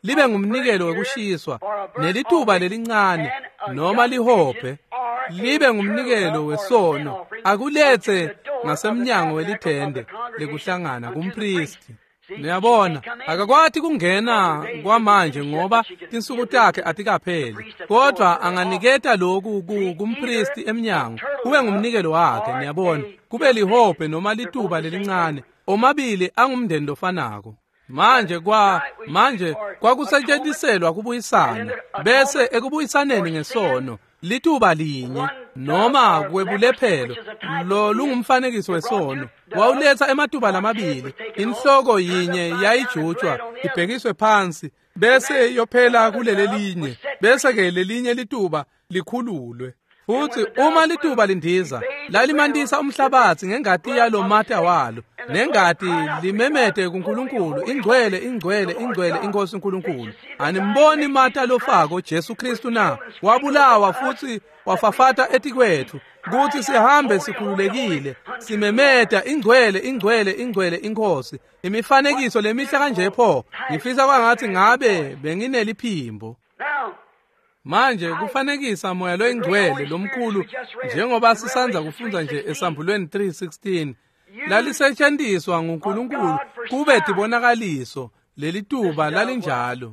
libe ngumnikelo wekushiswa, nelituba lelincane noma lihophe libe ngumnikelo wesono, akulethe ngasemnyango welithende lekuhlangana kumpristi. Niyabona, akakwati kungena kwamanje ngoba insuku takhe atikapheli, kodwa anganiketa lokhu kumpristi emnyango kube ngumnikelo wakhe. Niyabona, kube lihophe noma lituba lelincane, omabili angumndeni lofanako. Manje kwa manje kwakusetshenziselwa kubuyisana, bese ekubuyisaneni ngesono lituba linye noma kwebulephelo lo lungumfanekiso wesono wawuletha ematuba lamabili, inhloko yinye yayijutshwa ibhekiswe phansi bese yophela kulele linye, bese ke lelinye lituba likhululwe. Futhi uma lituba lindiza lalimandisa umhlabathi ngengati yalo mata walo, nengati limemete kuNkulunkulu, ingcwele ingcwele ingcwele inkosi uNkulunkulu. Animboni mata lofako Jesu Kristu na wabulawa futhi wafafata etikwethu kuthi sihambe sikhululekile simemeta ingcwele ingcwele ingcwele inkosi. Imifanekiso lemihle kanje pho ngifisa kwangathi ngabe bengineliphimbo. Manje kufanekisa moya lo ingcwele lomkhulu njengoba sisanza kufunza nje esambulweni three sixteen lalisetshenziswa nguNkulunkulu kube dibonakaliso lelituba lalinjalo.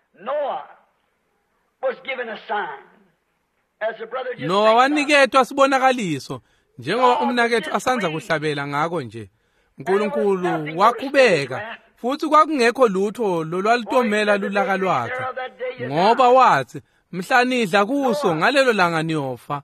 Noah waniketwa sibonakaliso njengoba umnakethu asanza kuhlabela ngako nje. uNkulunkulu waqhubeka futhi kwakungekho lutho lolwalitomela lulaka lwakhe, ngoba wathi mhlanidla kuso ngalelo langa niyofa.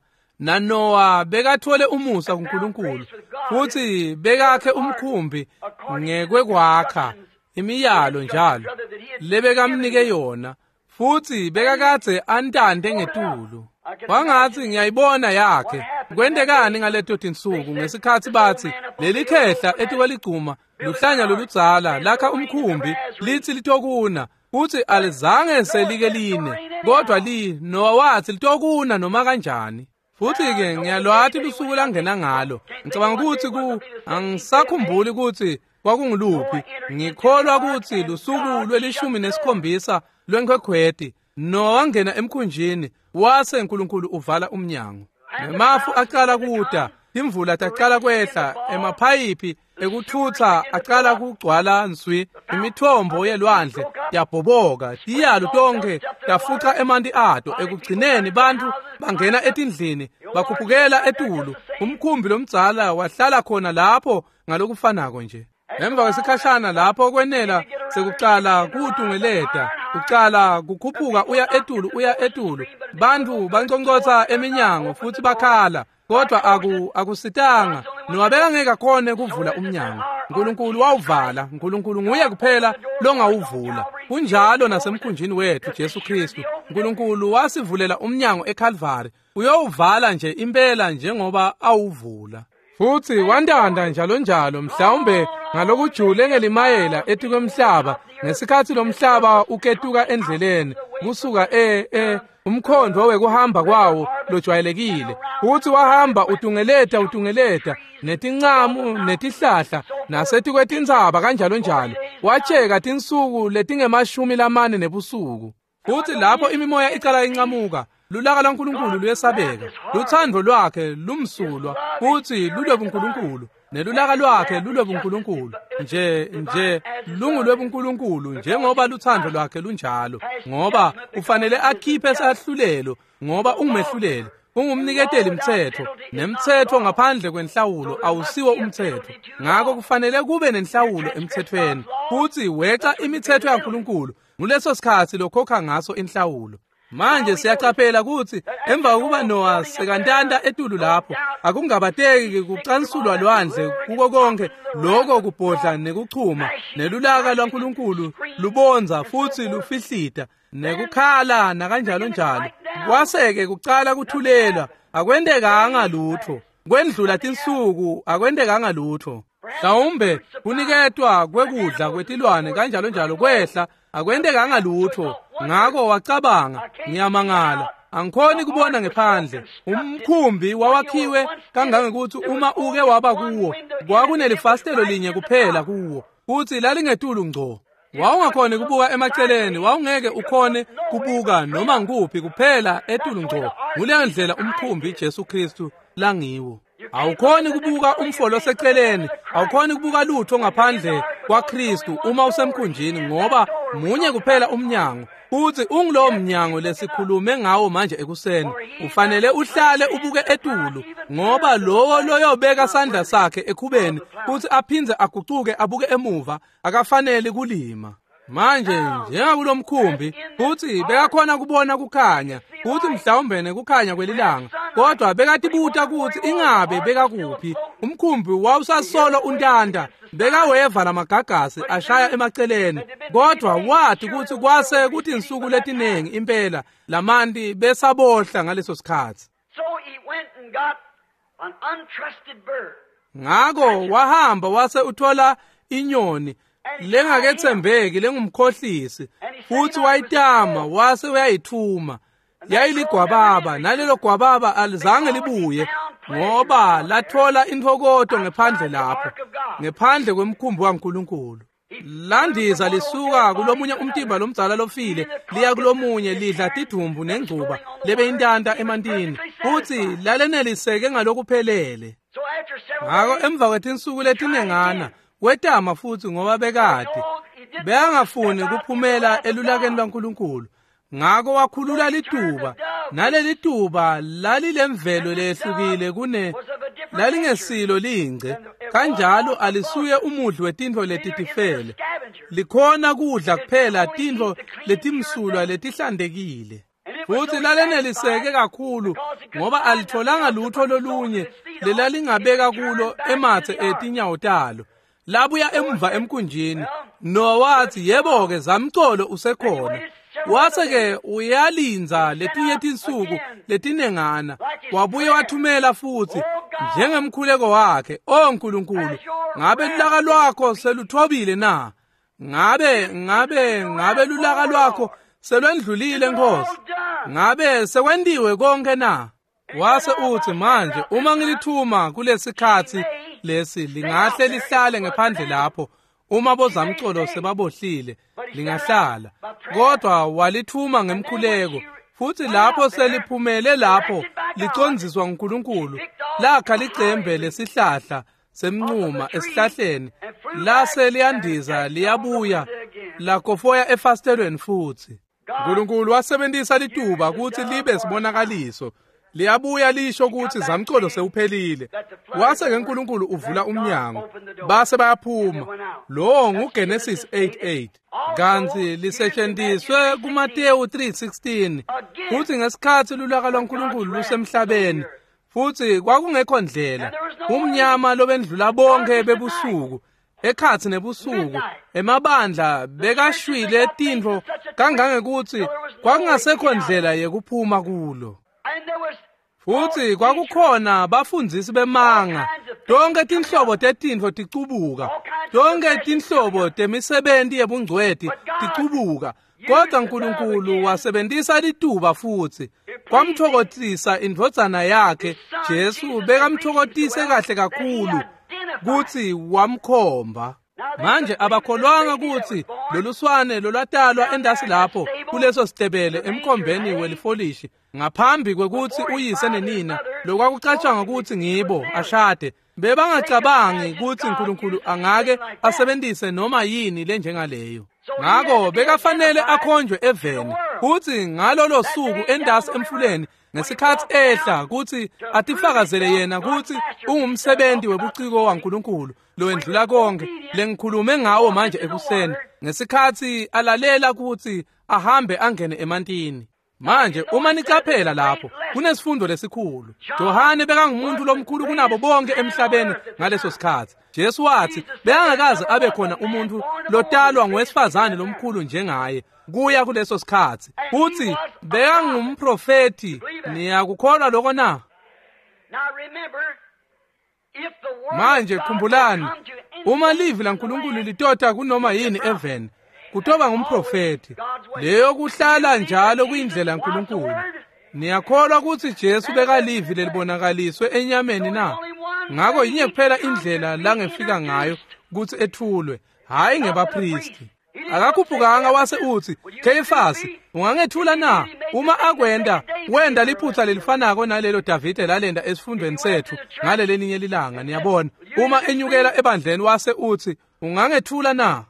NaNowa bekathole umusa kuNkulunkulu futhi bekakhe umkhumbi ngekwekwakha imiyalo njalo lebekamnike yona, futhi bekakade antande ngetulu. Wangathi ngiyayibona yakhe kwendekani ngaleto tinsuku ngesikhathi bathi leli khehla etikweligcuma luhlanya loludzala lakha umkhumbi lithi litokuna, futhi alizange selike line, kodwa li Nowa wathi litokuna noma kanjani. Futhi ke ngiyalwathi lusuku langena ngalo ngicabanga ukuthi ku angisakhumbuli ukuthi kwakunguluphi, ngikholwa ukuthi lusuku lwelishumi nesikhombisa lwenkwekhweti Nowa wangena emkhunjini wase uNkulunkulu uvala umnyango, nemafu aqala kuda, imvula taqala kwehla, emaphayiphi ekuthutha aqala kugcwala nswi, imithombo yelwandle yabhoboka, tiyalo tonke tafuqa emanti ato. Ekugcineni bantu bangena etindlini bakhuphukela etulu, umkhumbi lomdzala wahlala khona lapho ngalokufanako nje. Emva kwesikhashana lapho kwenela sekuqala kutungeleta, kuqala kukhuphuka uya etulu uya etulu, bantu banconcotha eminyango futhi bakhala, kodwa aku akusitanga. Nowabeka ngeke khona kuvula umnyango, uNkulunkulu wawuvala. uNkulunkulu nguye kuphela longawuvula. Kunjalo nasemkhunjini wethu Jesu Kristu, uNkulunkulu wasivulela umnyango eCalvary, uyowuvala nje impela njengoba awuvula. Futhi wandanda njalo njalo mhlawumbe ngalokujule ngelimayela ethi kwemhlaba ngesikhathi lomhlaba uketuka endleleni kusuka e e umkhondo wekuhamba kwawo lojwayelekile, futhi wahamba utungeleta utungeleta netincamu netihlahla nasethi kwetinzaba kanjalo njalo, wacheka tinsuku letingemashumi lamane nebusuku. Futhi lapho imimoya icala incamuka, lulaka lwaNkulunkulu luyesabeka, luthando lwakhe lumsulwa futhi lulobuNkulunkulu, nelulaka lwakhe lulobuNkulunkulu nje nje lungulwebuNkulunkulu njengoba luthando lwakhe lunjalo, ngoba ufanele akhiphe sahlulelo ngoba ungumehluleli, ungumniketeli mthetho, nemthetho ngaphandle kwenhlawulo awusiwo umthetho. Ngakho kufanele kube nenhlawulo emthethweni, futhi weca imithetho yaNkulunkulu nguleso sikhathi lokhokha ngaso inhlawulo. Manje siyacaphela ukuthi emva kokuba Nowa sekantanda etulu lapho akungabateki kucansulwa lwandle kuko konke lokho kubhodla nekuchuma, nelulaka lwaNkulunkulu lubonza futhi lufihlita nekukhala nakanjalo njalo. Kwaseke kucala kuthulela, akwendekanga lutho, kwendlula tinsuku akwendekanga lutho. Mhlawumbe kuniketwa kwekudla kwetilwane kanjalo njalo kwehla, akwendekanga lutho. Ngako wacabanga, ngiyamangala, angikhoni kubona ngephandle. Umkhumbi wawakhiwe kangangekuthi uma uke waba kuwo kwakunelifastelo linye kuphela kuwo, futhi lalingetulu ngco. wawungakhona kubuka emaceleni, wawungeke ukhone kubuka noma nguphi kuphela etulu ngco. Kuleyo ndlela umkhumbi Jesu Kristu langiwo. Awukhoni kubuka umfolo oseceleni, awukhoni kubuka lutho ngaphandle kwaKristu uma usemkhunjini, ngoba munye kuphela umnyango. Uthi ungulowo mnyango lesikhulume ngawo manje ekuseni. Ufanele uhlale ubuke etulu, ngoba lowo loyobeka sandla sakhe ekhubeni uthi aphinze agucuke abuke emuva akafanele kulima. Manje njengakulo mkhumbi uthi bekakhona kubona kukhanya, uthi mhlawumbe kukhanya kwelilanga, kodwa bekatibuta ukuthi ingabe beka kuphi. Umkhumbi wawusasolo untanda, bekaweva lamagagasi ashaya emaceleni, kodwa wathi ukuthi kwase kuthi insuku letinengi impela lamanti besabohla ngaleso sikhathi. So he went and got an untrusted bird. Ngako wahamba wase uthola inyoni lengakethembeki lengumkhohlisi, futhi wayitama wase uyayithuma. Yayiligwababa, nalelo gwababa alizange libuye ngoba lathola intokoto ngephandle lapho, ngephandle kwemkhumbi kaNkulunkulu. Landiza lisuka kulomunye umtimba lomdzala lofile liya kulomunye lidla tidumbu nengcuba lebe intanta emantini, futhi laleneliseke ngalokuphelele. Ngako emva kwetinsuku letinengana wetama futhi ngoba bekade beyangafuni kuphumela elulakeni lwaNkulunkulu. Ngako wakhulula lituba, naleli tuba lalilemvelo lehlukile kune lalingesilo lingce, kanjalo alisuye umudli wetintfo letitifele. Likhona kudla kuphela tintfo letimsulwa letihlandekile. Futhi laleneliseke kakhulu ngoba alitholanga lutho lolunye lelalingabeka kulo emathe etinyawo talo. Labuya emva emkunjini, nowathi yebo-ke zamcolo usekhona. Wase-ke uyalinza letinye tinsuku letinengana, wabuye wathumela futhi njengemkhuleko wakhe, o Nkulunkulu, ngabe lulaka lwakho seluthobile na? Ngabe ngabe ngabe lulaka lwakho selwendlulile Nkosi? Ngabe sekwendiwe konke na? Wase uthi manje uma ngilithuma kulesikhathi lesi lingahle lihlale ngephandle lapho, uma bozamcolo sebabohlile lingahlala. Kodwa walithuma ngemkhuleko, futhi lapho seliphumele lapho licondziswa nguNkulunkulu, lakha licembe lesihlahla semncuma esihlahleni, lase liyandiza liyabuya lakofoya efastelweni futhi. uNkulunkulu wasebenzisa lituba ukuthi libe sibonakaliso, liyabuya lisho ukuthi zamcolo sewuphelile. Wase ngeNkulunkulu uvula umnyango, base bayaphuma. Lo nguGenesis eight eight. Kanti lisetshenziswe kuMateyu three sixteen. Futhi ngesikhathi lulaka lwaNkulunkulu lusemhlabeni, futhi kwakungekho ndlela, umnyama lobendlula bonke bebusuku, ekhathi nebusuku, emabandla bekashwile tintfo kangangekuthi kwakungasekho ndlela yekuphuma kulo. Futhi kwakukhona bafundisi bemanga, tonke tinhlobo tetintfo ticubuka, tonke tinhlobo temisebenti yebungcweti ticubuka. Kodwa uNkulunkulu wasebenzisa lituba futhi kwamthokothisa indvodzana yakhe Jesu, bekamthokotise kahle kakhulu kuthi wamkhomba. Manje abakholwanga ukuthi loluswane lolwatalwa endasi lapho kuleso sitebele emkhombeni welifolishi ngaphambi kwekuthi uyise nenina lokwakucatshanga ukuthi ngibo ashade, bebangacabangi ukuthi uNkulunkulu angake asebenzise noma yini lenjengaleyo. Ngako bekafanele akhonjwe eveni, futhi ngalolo suku endasi emfuleni ngesikhathi ehla kuthi atifakazele yena ukuthi ungumsebenzi webuciko waNkulunkulu lowendlula konke lengikhulume ngawo manje ekuseni, ngesikhathi alalela ukuthi ahambe angene emantini. Manje uma nicaphela lapho kunesifundo lesikhulu. Johane bekangumuntu lomkhulu kunabo bonke emhlabeni ngaleso sikhathi. Jesu wathi bengakaze abe khona umuntu lotalwa ngowesifazane lomkhulu njengaye kuya kuleso sikhathi. Futhi bekangumprofeti. Niyakukholwa lokho na? Manje khumbulani, uma livi laNkulunkulu litotha kunoma yini eveni, kutoba ngumprofeti. Leyo kuhlala njalo kuyindlela yaNkulunkulu. Niyakholwa ukuthi Jesu bekalivi lelibonakaliswe enyameni na? Ngako yinye kuphela indlela langefika ngayo ukuthi ethulwe, hayi ngebapristi. akakhuphukanga wase uthi, Kefasi, ungangethula na? Uma akwenda, wenda liphutha lelifanako nalelo Davide lalenda esifundweni sethu ngaleli linye ilanga, niyabona. Uma enyukela ebandleni wase uthi, ungangethula na?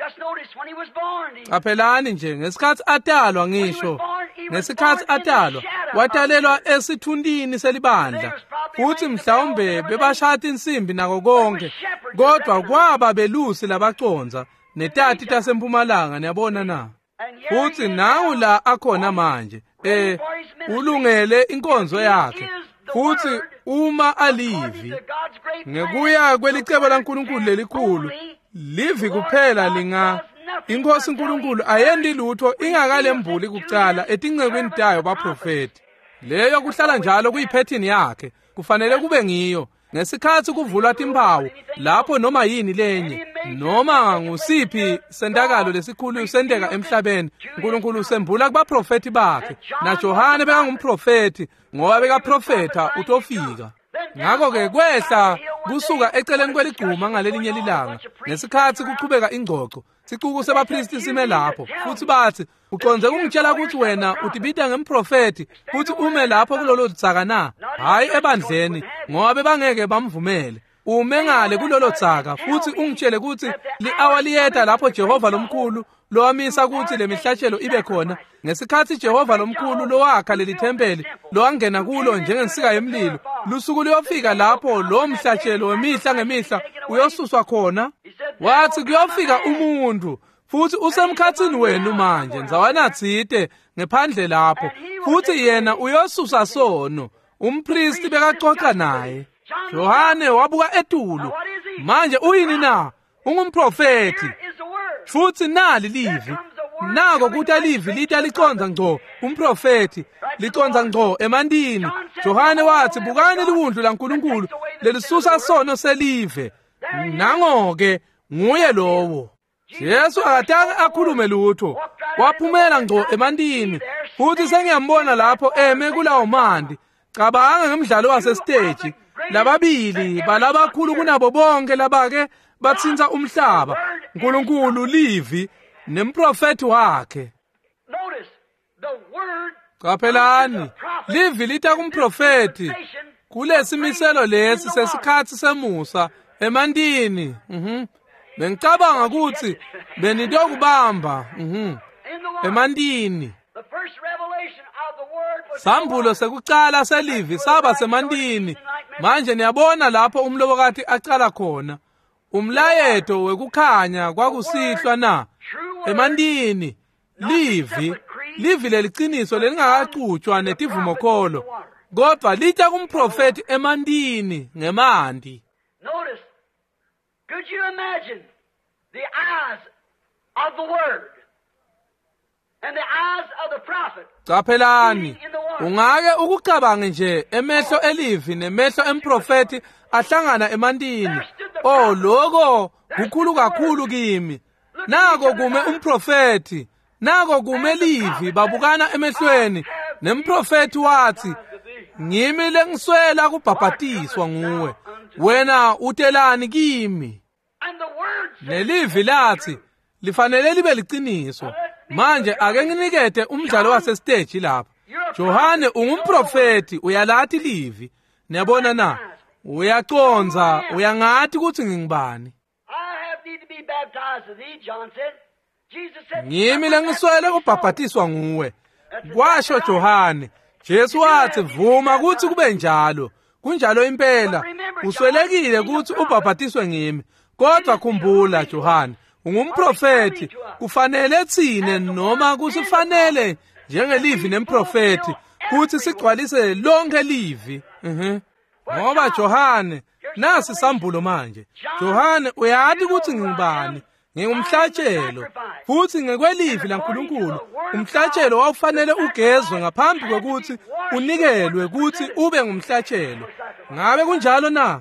Qaphelani nje, ngesikhathi atalwa ngisho, ngesikhathi atalwa, watalelwa esithundini selibandla, futhi mhlawumbe bebashata insimbi nako konke, kodwa kwaba belusi labaconza, netati tasempumalanga, niyabona na? Futhi nawu la akhona manje, eh, ulungele inkonzo yakhe, futhi uma alivi, ngekuya kwelicebo laNkulunkulu lelikhulu, livi kuphela linga, inkosi uNkulunkulu ayendi lutho ingakalembuli kucala etingcekweni tayo baprofeti. Leyo kuhlala njalo kuyiphethini yakhe, kufanele kube ngiyo. Ngesikhathi kuvulwa timpawu, lapho noma yini lenye, noma ngusiphi sendakalo lesikhulu sendeka emhlabeni, uNkulunkulu sembula kubaprofeti bakhe, na Johane bekangumprofeti, ngoba bekaprofeta utofika. Ngakho-ke kwehla kusuka eceleni kweliguma ngalelinye ilanga, ngesikhathi kuqhubeka ingxoxo, sicuku sebapristi sime lapho, futhi bathi, uconze kungitshela ukuthi wena utibita ngemprofeti, futhi ume lapho kulolo dzaka na? Hayi ebandleni, ngoba bebangeke bamvumele. Ume ngale kulolo dzaka, futhi ungitshele ukuthi li-hour liyeta lapho Jehova lomkhulu lowamisa ukuthi le mihlatshelo ibe khona, ngesikhathi Jehova lomkhulu lowakha leli thempeli, lowangena kulo njengensika yemlilo, lusuku luyofika lapho lo mhlatshelo wemihla ngemihla uyosuswa khona. Wathi kuyofika umuntu, futhi usemkhathini wenu manje, ndzawanatsite ngephandle lapho, futhi yena uyosusa sono. Umpristi bekaxoxa naye. Johane wabuka etulu, manje uyini na? Ungumprofeti. Futhi nali livi, nako kuthi livi lita liconza ngco umprofeti, liconza ngco emandini. Johane wathi, bukani liwundlu laNkulunkulu lelisusa sono selive. Nango-ke nguye lowo. Yesu akatake akhulume lutho, waphumela ngco emandini, futhi sengiyambona lapho eme kulawo mandi. Cabanga ngemidlalo wasestage, lababili balabakhulu kunabo bonke labake bathinta umhlaba, uNkulunkulu livi nemprofeti wakhe. Qaphelani, livi lita kumprofeti kulesimiselo lesi sesikhathi semusa emandini. Mhm. Bengicabanga ukuthi benidokubamba, mhm. Emandini. Sambulo sekucala selivi saba semandini. Manje niyabona lapho umlobokati aqala khona. Umlayeto wekukhanya kwakusihlwa na emandini. Livi, livi leliciniso lelingakaxutshwa netivumokholo, kodwa lita kumprofeti emandini ngemandi. Notice, could you imagine the eyes of the word and the eyes of the prophet? Qaphelani, ungake ukucabange nje emehlo elivi nemehlo emprofeti ahlangana emandini. Oh, lokho kukhulu kakhulu kimi. Nako kume umprofeti, nako kume livi babukana emehlweni, nemprofeti wathi, ngimi lengiswela kubhabhatiswa nguwe, wena utelani kimi? Nelivi lathi lifanele libe liciniso. Manje ake nginikete umdlalo wasestage lapha. Johane ungumprofeti, uyalathi livi. Niyabona na? Uyaconza, uyangathi ukuthi ngingibani. Ngimi lengiswele kubhabhatiswa nguwe. Kwasho Johane. Jesu wathi vuma ukuthi kube njalo. Kunjalo impela. Uswelekile ukuthi ubhabhatiswe ngimi. Kodwa khumbula Johane, ungumprofeti, kufanele thine noma kusifanele njengelivi nemprofeti, kuthi sigcwalise lonke livi. Mhm. Ngoba Johane, nasi sambulo manje. Johane uyathi ukuthi ngingibani? Ngingumhlatshelo. Futhi ngekwelivi laNkulunkulu, umhlatshelo wawufanele ugezwe ngaphambi kokuthi unikelwe ukuthi ube ngumhlatshelo. Ngabe kunjalo na?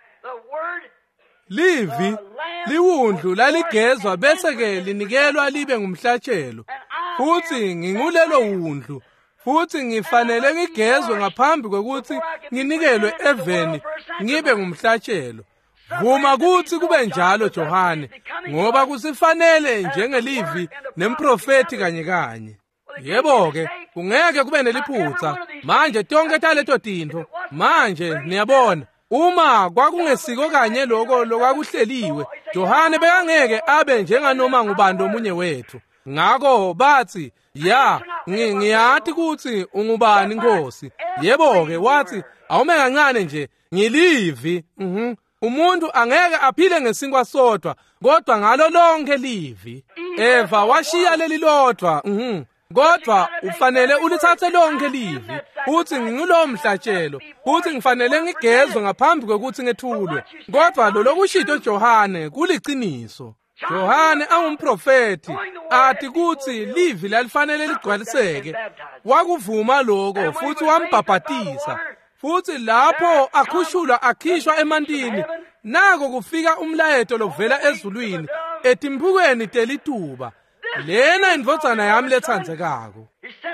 Livi liwundlu laligezwa bese ke linikelwa libe ngumhlatshelo. Futhi ngingulelo wundlu, futhi ngifanele ngigezwe ngaphambi kokuthi nginikelwe eveni ngibe ngumhlatshelo. Vuma kuthi kube njalo Johane, ngoba kusifanele njengelivi nemprofeti kanye kanye. Yebo ke, kungeke kube neliphutha. Manje tonke taleto tinto, manje niyabona, uma kwakungesiko kanye lokho lokwakuhleliwe, Johane bekangeke abe njenganoma ngubani omunye wethu. Ngakho bathi, ya, ngiyathi kuthi ungubani Nkosi. Yebo ke, wathi awume kancane nje, ngilivi. Mhm. Umuntu angeke aphile ngesinkwa sodwa, kodwa ngalo lonke livi. Eva washiya leli lodwa. Mhm. Kodwa ufanele ulithathe lonke livi. Uthi ngikulo mhlatshelo, uthi ngifanele ngigezwe ngaphambi kokuthi ngethulwe. Kodwa lo lokushito Johane kuliciniso. Johane angumprofeti, athi kuthi livi lalifanele ligcwaliseke. Wakuvuma lokho futhi wambhabhatisa. Futhi lapho akhushulwa akhishwa emantini, nako kufika umlayeto lovela ezulwini ethi mphukweni telituba. Lena indvodzana yami lethandzekako.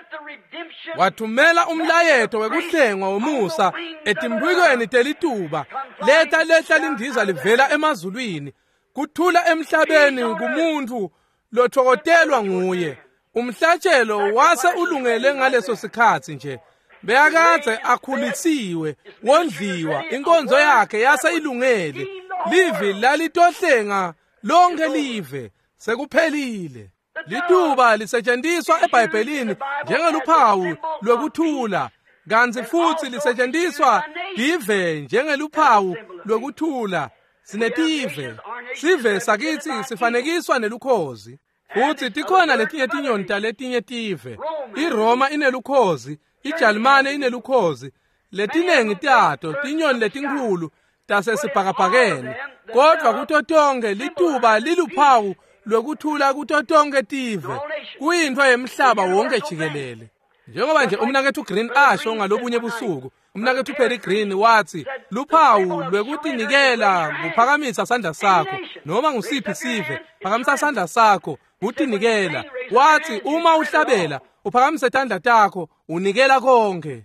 Wathumela umlayeto wekuhlengwa womusa ethi mphukweni telituba. Leta lehla lindiza livela emazulwini, kuthula emhlabeni kumuntu lothokotelwa nguye. Umhlatshelo wase ulungele ngaleso sikhathi nje. Beyakade akhulisiwe, wondliwa, inkonzo yakhe yase ilungele. Livi lalitohlenga lonke live, sekuphelile. Lituba lisetshenziswa eBhayibhelini njengeluphawu lwekuthula, kanti futhi lisetshenziswa dive njengeluphawu lwekuthula. Sinetive, sive sakithi sifanekiswa nelukhozi. Futhi tikhona letinye tinyoni taletinye tive. IRoma inelukhozi, iJalimane inelukhozi, letinengi tato, tinyoni letinkhulu tasesibhakabhakeni. Kodwa kuto tonke lituba liluphawu lwekuthula kuto tonke tive, kuyintwa yemhlaba wonke jikelele. Njengoba nje umnakethu Green asho ngalobunye busuku, umnakethu Perry Green wathi luphawu lwekutinikela kuphakamisa sandla sakho, noma ngusiphi sive phakamisa sandla sakho utinikela. Wathi uma uhlabela uphakamise isandla takho unikela konke.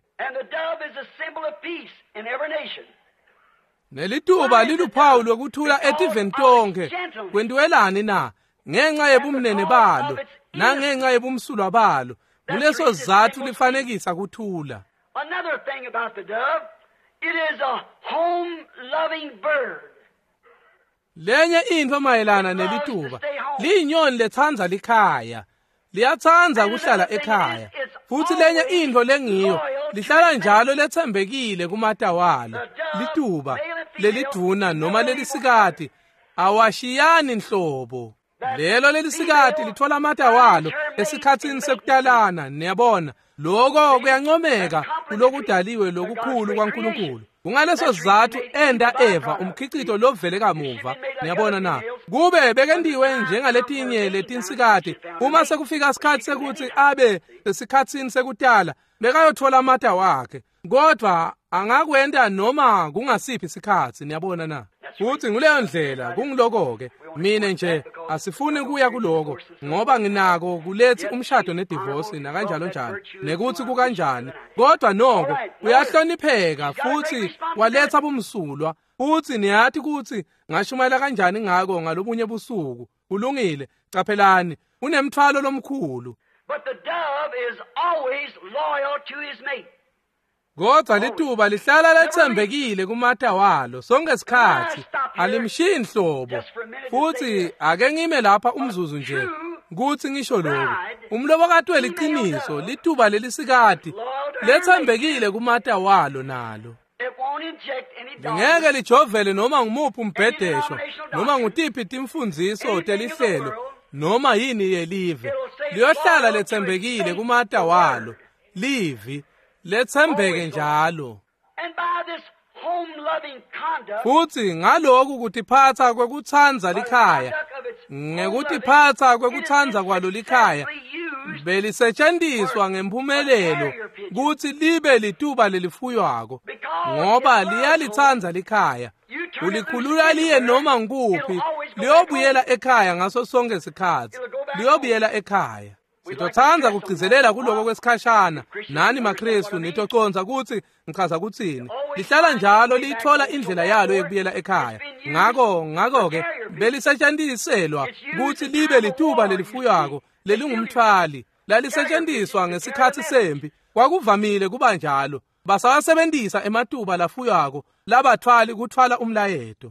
Nelituba liluphawu lwekuthula etiveni tonke. Kwenduelani na? Ngenxa yebumnene balo, nangenxa yebumsulwa balo. Kuleso zathu lifanekisa kuthula. Another thing about the dove, it is a home-loving bird. Lenye into mayelana nelituba, liyinyoni lethandza likhaya. Liyathandza kuhlala ekhaya. Futhi lenye into lengiyo, lihlala njalo lethembekile kumatawalo. Lituba, leliduna noma lelisikati, awashiyani nhlobo. Lelo lelisikati lithola amatawalo esikhatsini sekutalana, niyabona. Lokho kuyancomeka kulokudaliwe lokukhulu kwaNkulunkulu. Kungaleso sizathu enda Eva umkhicito lovele kamuva, niyabona na. Kube bekendiwe njengaletinye letinsikati, uma sekufika isikhathi sekuthi abe esikhatsini sekutala, bekayothola amata wakhe. Kodwa angakwenda noma kungasiphi isikhathi, niyabona na. Futhi nguleyo ndlela kungiloko ke, mina nje asifuni kuya kuloko, ngoba nginako kulethi umshado nedivorce na kanjalo njalo, nekuthi kukanjani. Kodwa noko uyahlonipheka futhi waletha bumsulwa, futhi niyathi kuthi ngashumayela kanjani ngako ngalobunye busuku. Kulungile, caphelani, unemthwalo lomkhulu. But the dove is always loyal to his mate. Kodwa lituba lihlala lethembekile kumata walo sonke isikhathi, alimshiyi inhlobo. Futhi ake ngime lapha umzuzu nje kuthi ngisho lokho, umlobo katwe liqiniso, lituba lelisikati lethembekile kumata walo nalo. Ngeke lijovele noma ngumuphi umbhedesho, noma ngutiphi timfundiso telihlelo, noma yini yelive. Liyohlala lethembekile kumata walo, livi lethembeke njalo. Futhi ngaloku kutiphatha kwekuthandza likhaya, ngekutiphatha kwekuthandza kwalo likhaya, belisetshenziswa ngempumelelo kuthi libe lituba lelifuywako, ngoba liyalithandza likhaya. Ulikhulula liye noma nguphi, liyobuyela ekhaya ngaso sonke isikhathi, liyobuyela ekhaya. Sitothanza kugcizelela kuloko kwesikhashana. Nani maKristu nitoconza ukuthi ngichaza kuthini. Lihlala njalo lithola indlela yalo yokubuyela ekhaya. Ngakho ngakho ke belisetshendiselwa ukuthi libe lithuba lelifuyako lelingumthwali. Lalisetshenziswa ngesikhathi sempi. Kwakuvamile kuba njalo. Basawasebenzisa ematuba lafuyako labathwali kuthwala umlayeto.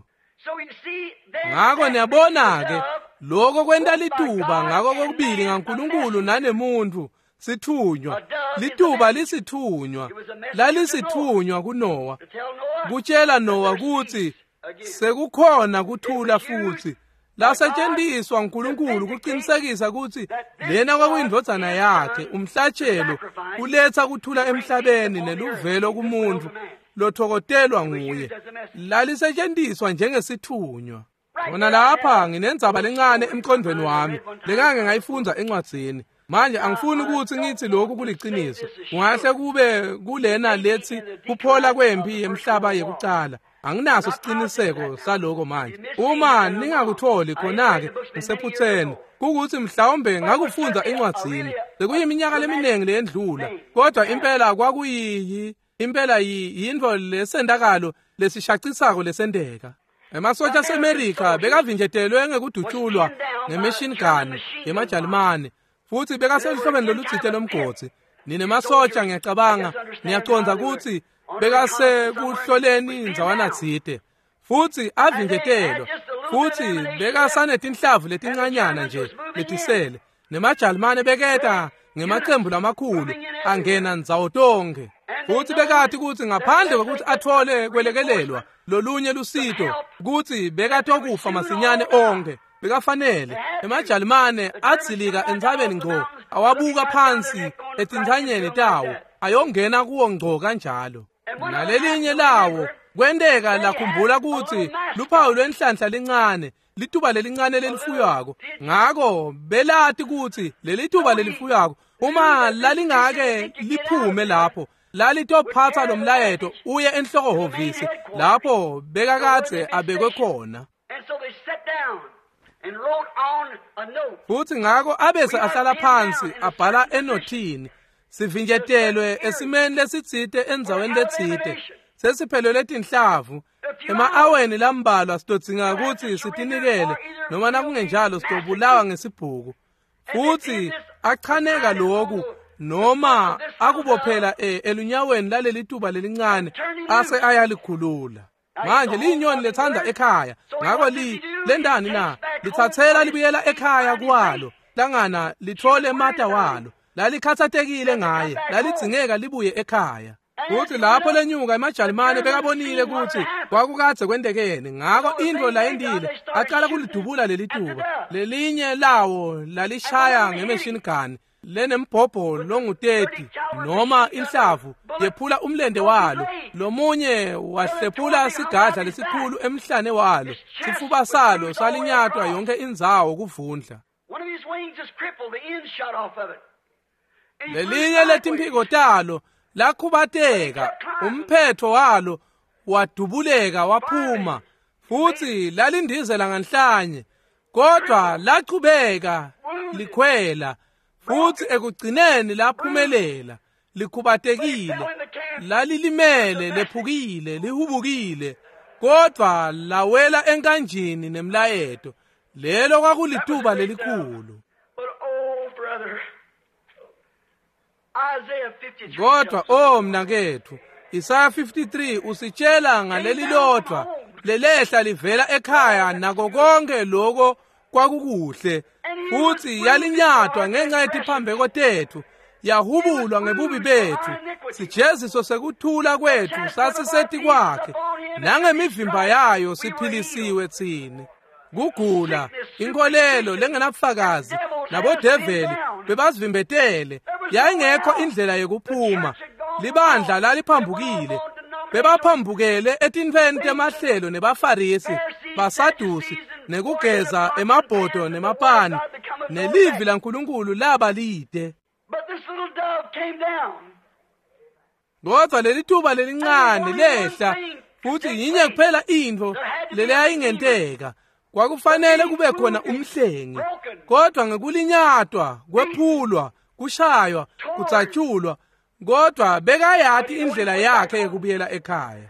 Ngakho niyabona ke lokho kwenta lituba ngakho kokubili ngaNkulunkulu nanemuntu sithunywa. Lituba lisithunywa. Lalisithunywa kuNowa. Kutshela Nowa ukuthi sekukhona kuthula futhi. Lasetshenziswa uNkulunkulu kuqinisekisa ukuthi lena kwakuyindodana yakhe umhlatshelo uletha kuthula emhlabeni neluvelo kumuntu lothokotelwa nguye. Lalisetshenziswa njengesithunywa. Bona lapha nginenzaba lencane emqondweni wami lengange ngayifunza encwadzini. Manje angifuni ukuthi ngithi lokhu kuliqiniso. Kungahle kube kulena lethi kuphola kwempi emhlaba yekuqala. Anginaso isiqiniseko saloko manje. Uma ningakutholi khona ke ngisephutheni ukuthi mhlawumbe ngakufunza encwadzini. Sekuyiminyaka leminingi lendlula. Kodwa impela kwakuyiyi impela yindvo lesendakalo lesishacisako lesendeka. Emasotsha aseMerika bekavinjetelwe ngekudutshulwa ngemachine gun yemaJalimane futhi bekasehlobeni lolutsite lomgodi. Ninemasotsha ngiyacabanga niyaconza ukuthi bekase kuhloleni indzawana tsite futhi avinjetelwa futhi bekasanetinhlavu letincanyana nje letisele nemaJalimane beketa ngemaqembu lamakhulu angena ndzawo tonke futhi bekathi ukuthi ngaphandle kokuthi athole kwelekelelwa lolunye lusito ukuthi bekatokufa masinyane onke bekafanele emaJalimane atsilika entsabeni ngco awabuka phansi etinthanyeni tawo ayongena kuwo ngco kanjalo. Nalelinye lawo kwendeka lakhumbula ukuthi luphawu lwenhlanhla lincane lituba lelincane lelifuyako. Ngakho belati ukuthi lelituba lelifuyako uma lalingake liphume lapho lalitophatha lomlayeto uye enhlokohovisi lapho bekakathe abekwe khona. Futhi ngakho abese ahlala phansi abhala enothini sivinjetelwe esimeni lesitsite endzaweni letsite sesiphelele tinhlavu ema-aweni lambalwa sitodzinga ukuthi sitinikele noma nakungenjalo sitobulawa ngesibhuku futhi achaneka lokhu noma akubophela e elunyaweni laleli tuba lelincane ase ayalikhulula. Manje linyoni lethanda ekhaya ngakho li lendani na lithathela libuyela ekhaya kwalo langana lithole mata walo lalikhathatekile ngaye lalidzingeka libuye ekhaya. Futhi lapho lenyuka emaJalimane bekabonile ukuthi kwakukadze kwendekene ngakho indlo layendile aqala kulidubula lelituba lelinye lawo lalishaya ngemachine gun lenembhobho longu-thirty noma inhlavu yephula umlende walo lomunye wahlephula sigadla lesikhulu emhlane walo sifuba salo salinyatwa yonke indzawo kuvundla. Lelinye letimphiko talo lakhubateka umphetho walo wadubuleka waphuma futhi lalindizela nganhlanye kodwa laqhubeka likhwela futhi ekugcineni laphumelela likhubatekile lalilimele lephukile lihubukile kodwa lawela enkanjini nemlayeto lelo kwakulituba lelikhulu. Kodwa oh mnakethu Isaya fifty-three usitshela ngaleli lodwa lelehla livela ekhaya nako konke lokho kwakukuhle futhi yalinyatwa ngenxa yetiphambeko tethu yahubulwa ngebubi bethu sijeziso sekuthula kwethu sasisethi kwakhe nangemivimba yayo siphilisiwe thina. Kugula inkolelo lengenabufakazi nabodeveli bebazivimbetele yayingekho indlela yokuphuma libandla laliphambukile bebaphambukele etinfeni temahlelo nebafarisi basadusi nekugeza emabhodo nemapani nelivi laNkulunkulu laba lide. Kodwa lelituba lelincane lehla futhi yinye kuphela indvo leliyayingenteka kwakufanele kube khona umhlengi, kodwa ngekulinyatwa, kwephulwa, kushaywa, kutsatshulwa, kodwa bekayathi indlela yakhe yokubuyela ekhaya.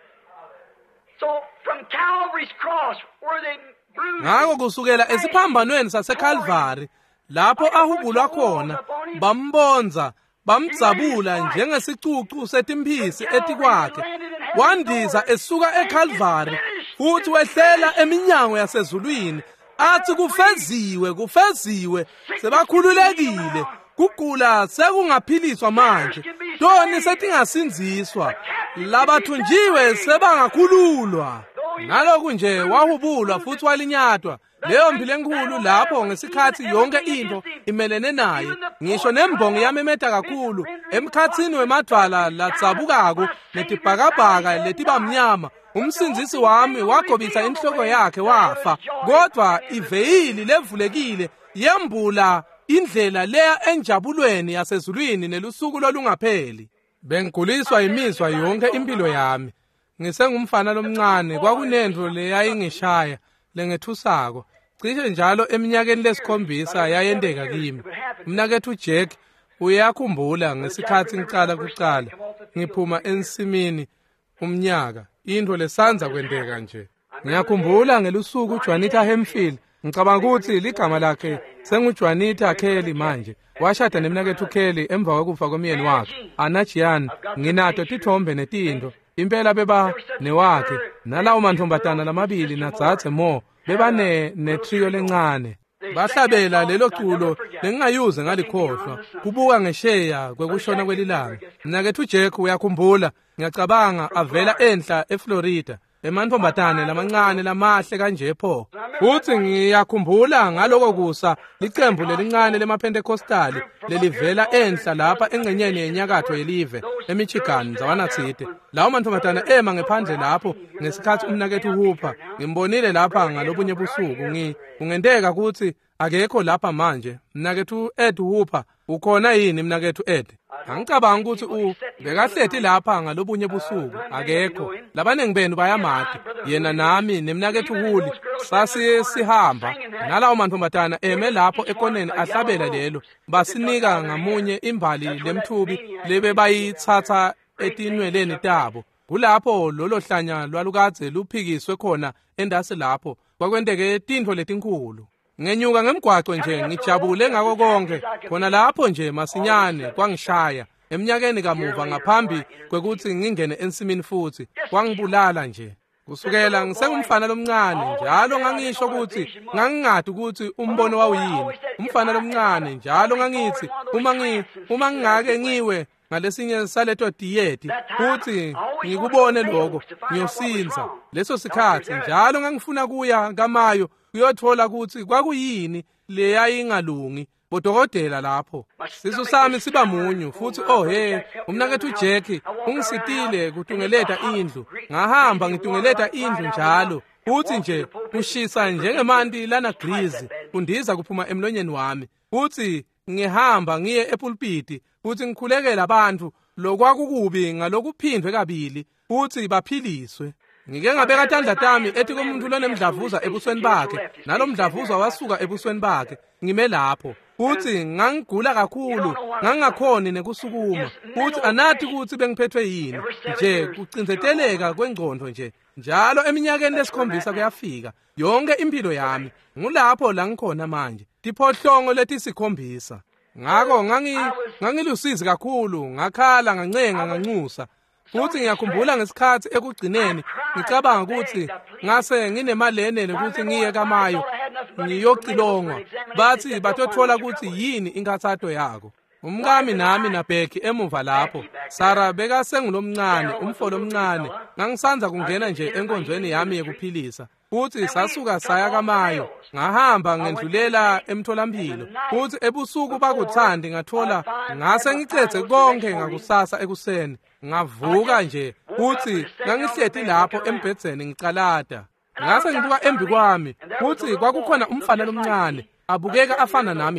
Ngakho kusukela esiphambanweni saseKalvari, lapho ahubulwa khona, bambonza, bamdzabula njengesicucu setimphisi etikwakhe, wandiza esuka eKalvari, futhi wehlela eminyango yasezulwini, athi kufeziwe, kufeziwe, sebakhululekile, kugula sekungaphiliswa manje, toni setingasinziswa, labathunjiwe sebangakhululwa. Naloku nje wahubulwa futhi walinyatwa, leyo mphilo enkulu lapho ngesikhathi yonke into imelene naye, ngisho nembongo yamemeda kakhulu, emkhathini wemadvala latsabukako, netibhakabhaka letibamnyama, umsinzisi wami wagobisa inhloko yakhe wafa, kodwa iveyili levulekile yembula indlela leya enjabulweni yasezulwini nelusuku lolungapheli. Bengiguliswa imizwa yonke impilo yami. Ngisengumfana lomncane, kwakunento leyayingishaya, lengethusako. Cishe njalo eminyakeni lesikhombisa yayendeka kimi. Umnakethu uJack uyakhumbula ngesikhathi ngicala kuqala, ngiphuma ensimini umnyaka, into lesanza kwendeka nje. Ngiyakhumbula ngelusuku uJuanita Hemphill, ngicabanga ukuthi ligama lakhe senguJuanita Kelly manje. Washada nemnakethu Kelly emva kokufa komyeni wakhe, Anajian. Nginato tithombe netinto. Impela beba newakhe, nalawo mantombazana lamabili natsathe mo, beba ne netrio lencane. Bahlabela lelo culo lengingayuze ngalikhohlwa, kubuka ngesheya kwekushona kwelilanga. Mnakethu uJack uyakhumbula, ngiyacabanga avela enhla eFlorida, emantombazane lamancane lamahle kanje pho. Futhi ngiyakhumbula ngaloko kusa licembu lelincane lemaPentekostali lelivela enhla lapha engcenyeni yenyakatho yelive eMichigan zawanatsite. Lawo mantombazane ema ngephandle lapho ngesikhathi umnakethu uHooper ngimbonile lapha ngalobunye busuku. Ngi kungenteka ukuthi akekho lapha manje. Mnakethu Ed Hooper ukhona yini mnakethu Ed? Angicabanga ukuthi u bekahlethi lapha ngalobunye busuku, akekho. Labanengi benu bayamati, yena nami nemnakethu Huli sasi sihamba, nalawo mantombazana eme lapho ekoneni ahlabela lelo, basinika ngamunye imbali lemthubi lebe bayithatha etinweleni tabo. Kulapho lolo hlanya lwalukadze luphikiswe khona endase lapho, kwakwenteke tintfo letinkulu. Ngenyuka ngemgwaco nje ngijabule ngako konke, khona lapho nje masinyane kwangishaya. Eminyakeni kamuva ngaphambi kwekuthi ngingene ensimini futhi, kwangibulala nje. Kusukela ngisengumfana lomncane njalo ngangisho ukuthi ngangingadi ukuthi umbono wawuyini. Umfana lomncane njalo ngangithi uma ngi uma ngingake ngiwe ngalesinye saleto diyeti futhi ngikubone lokho ngiyosinza. Leso sikhathi njalo ngangifuna kuya kamayo uyothola ukuthi kwakuyini leyayingalungi bodokotela lapho. Sisu sami siba munyu futhi oh he umnakethu uJack ungisitile kutungeleta indlu. Ngahamba ngitungeleta indlu njalo futhi nje kushisa njengemanti lana grease kundiza kuphuma emlonyeni wami. Futhi ngihamba ngiye epulpiti futhi ngikhulekela abantu lokwakukubi ngalokuphindwe kabili futhi baphiliswe. Ngike ngabeka tandla tami ethi komuntu lonemdlavuza ebusweni bakhe, nalomdlavuza wasuka ebusweni bakhe. Ngime lapho futhi ngangigula kakhulu, ngangakhoni nekusukuma, futhi anathi ukuthi bengiphethwe yini, nje kucinzeteleka kwengqondo nje. Njalo eminyakeni lesikhombisa kuyafika yonke impilo yami ngulapho la ngikhona manje, tiphohlongo letisikhombisa. Ngakho ngangi ngangilusizi kakhulu, ngakhala ngancenga nganxusa. Futhi ngiyakhumbula ngesikhathi ekugcineni ngicabanga ukuthi ngase nginemali enele ukuthi ngiye kamayo ngiyocilongwa, bathi batothola ukuthi yini inkathato yako. Umkami nami naBheki emuva lapho, Sara bekasengulomncane, umfolo omncane, ngangisanza kungena nje enkonzweni yami yekuphilisa. Futhi sasuka saya kamayo, ngahamba ngendlulela emtholampilo. Futhi ebusuku bakuthandi ngathola ngase ngicethe konke ngakusasa ekuseni. Ngavuka nje futhi ngangihlethi lapho embhedzeni ngicalada. Ngase ngibuka embi kwami futhi kwakukhona umfana lomncane abukeka afana nami nje.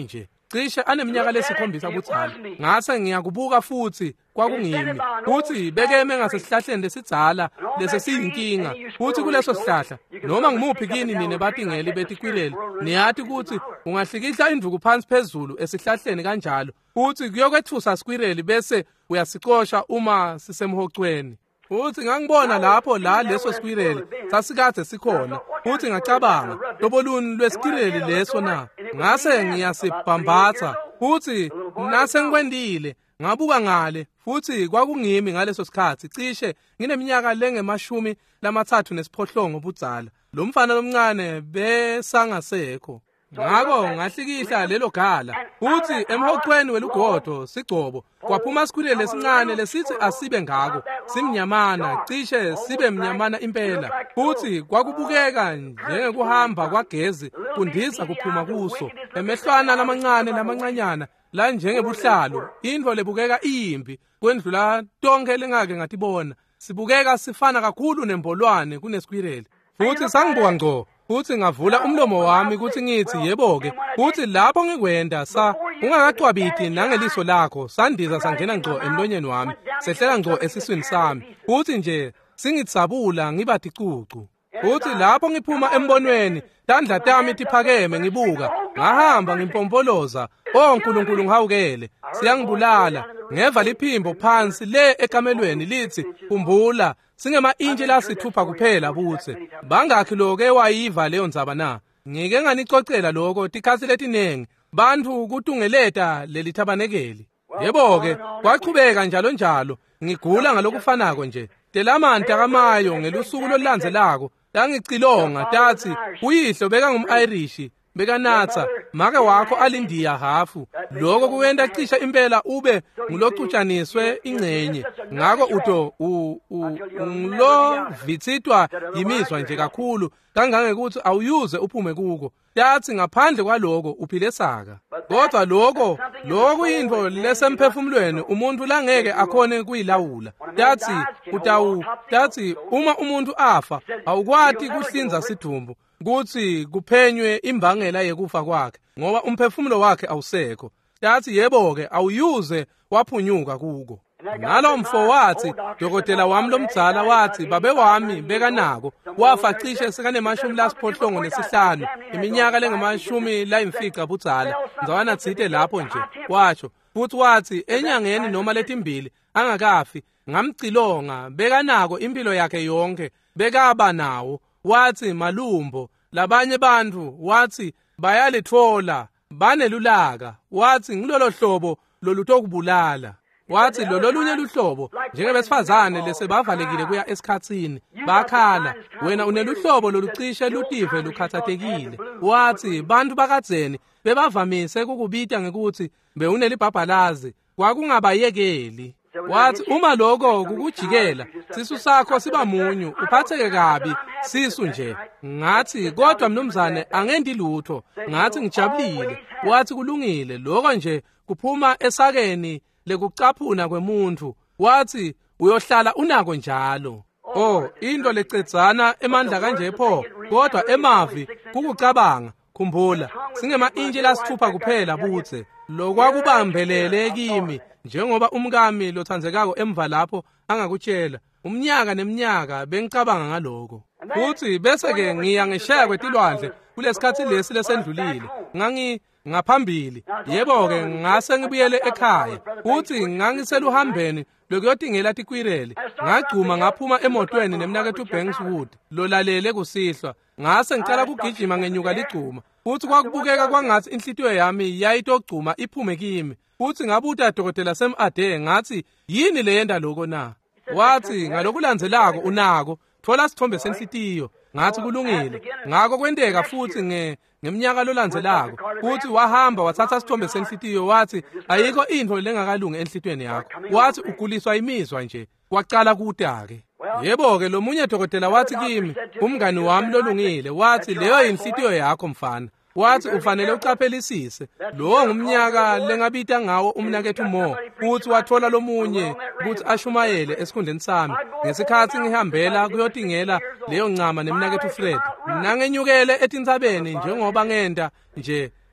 cishe aneminyaka lesikhombisa budzala. Ngase ngiyakubuka futhi kwakungimi. Futhi bekeme ngasesihlahleni lesidzala lesesiyinkinga. Futhi kuleso sihlahla noma ngimuphi kini nine batingeli betikwileli niyathi ukuthi ungahlikihla induku phansi phezulu esihlahleni kanjalo. Futhi kuyokwethusa squirrel bese uyasixosha uma sisemhocweni. Futhi ngangibona lapho la leso squirrel sasikade sikhona. Futhi ngacabanga loboluni lwesquirrel leso na. Ngase ngiyasibhambatha. Futhi nase ngikwendile ngabuka ngale futhi kwakungimi ngaleso sikhathi cishe ngineminyaka lengemashumi lamathathu nesiphohlongo budzala. Lo mfana lomncane besangasekho. Ngako ngahlikihla lelo gala futhi emhoqweni welugodo sigcobo kwaphuma squirrel lesincane lesithi asibe ngako simnyamana cishe sibe mnyamana impela futhi kwakubukeka njengekuhamba kwagezi kundiza kuphuma kuso emehlwana lamancane lamancanyana la njengebuhlalo indvo lebukeka iyimbi kwendlula tonke lengake ngatibona sibukeka sifana kakhulu nembolwane kunesquirrel futhi sangibuka ngco futhi ngavula umlomo wami ukuthi ngithi yebo-ke futhi lapho ngikwenda sa ungakacwabiti nangeliso lakho sandiza sangena ngco emlonyeni wami sehlela ngco esiswini sami futhi nje singitsabula ngibaticucu futhi lapho ngiphuma embonweni tandla tami tiphakeme ngibuka ngahamba ngimpompoloza o nkulunkulu ngihawukele siyangibulala ngeva liphimbo phansi le ekamelweni lithi khumbula singema intshi lasithupha kuphela butse bangakhi loke wayiva leyo ndzaba na ngike nganicocela lokho tikhathi letinengi bantu kutungeleta lelithabanekeli yebo-ke kwaqhubeka njalo njalo ngigula ngalokufanako nje telamanta kamayo ngelusuku lolulandzelako langicilonga tathi uyihlo beka ngum-Irish bekanatha make wakho alindiya hafu lokho kuwenda cisha impela ube ngulocutshaniswe ingcenye ngako uto ngulovitsitwa yimizwa nje kakhulu kangangekuthi awuyuze uphume kuko yathi ngaphandle kwaloko uphile saka kodwa lokho lokho kuyinto lesemphefumulweni umuntu langeke akhone kuyilawula yathi utawu yathi uma umuntu afa awukwati kuhlinza sidumbu kuthi kuphenywe imbangela yekufa kwakhe ngoba umphefumulo wakhe awusekho yathi yebo-ke awuyuze waphunyuka kuko nalo mfo wathi dokotela wami lomdzala wathi babe wami bekanako wafa cishe sekanemashumi lasiphohlongo nesihlanu iminyaka lengemashumi layimfica budzala ndzwana tsite lapho nje watsho futhi wathi enyangeni noma letimbili angakafi ngamcilonga bekanako impilo yakhe yonke bekaba nawo wathi malumbo labanye bantu wathi bayalithola banelulaka wathi ngilolo hlobo lolutokubulala wathi lololunye luhlobo njengebesifazane lesebavalekile kuya esikhatsini bakhala wena uneluhlobo lolucishe lutive lukhathatekile wathi bantu bakadzeni bebavamise kukubita ngekuthi bewunelibhabhalazi kwakungabayekeli wathi uma lokho kukujikela sisu sakho siba munyu uphatheke kabi sisu nje ngathi kodwa mnumzane angendi lutho ngathi ngijabulile wathi kulungile lokho nje kuphuma esakeni lekucaphuna kwemuntu wathi uyohlala unako njalo oh into lecedzana emandla kanje pho kodwa emavi kukucabanga khumbula singema intshi lasithupha kuphela butse lokwakubambelele kimi njengoba umkami lothandzekako emva lapho angakutshela umnyaka neminyaka bengicabanga ngaloko futhi bese ke ngiya ngishaya kwetilwandle kulesikhathi lesi lesendlulile ngangi ngaphambili yebo ke ngase ngibuyele ekhaya futhi ngangiseluhambeni lokuyotingela tikwirele ngagcuma ngaphuma emotweni nemnakethu Bankswood lolalele kusihlwa ngase ngicala kugijima ngenyuka ligcuma futhi kwakubukeka kwangathi inhlitiyo yami yayitogcuma iphume kimi futhi ngabuta dokotela semade ngathi yini leyenda lokho na wathi ngalokulandzelako unako thola sithombe senhlitiyo ngathi kulungile ngako kwenteka futhi nge ngeminyaka lolandzelako futhi wahamba wathatha sithombe senhlitiyo wathi ayikho into lengakalungi enhlitweni yakho wathi uguliswa imizwa nje waqala kudake yebo-ke lo munye dokotela wathi kimi umngani wami lolungile wathi leyo inhlitiyo yakho mfana wathi ufanele ucaphelisise lowo ngumnyaka lengabita ngawo umnakethu Mo futhi wathola lomunye ukuthi ashumayele esikhundleni sami ngesikhathi ngihambela kuyotingela leyo ncama nemnakethu Fred nangenyukele etintsabeni njengoba ngenda nje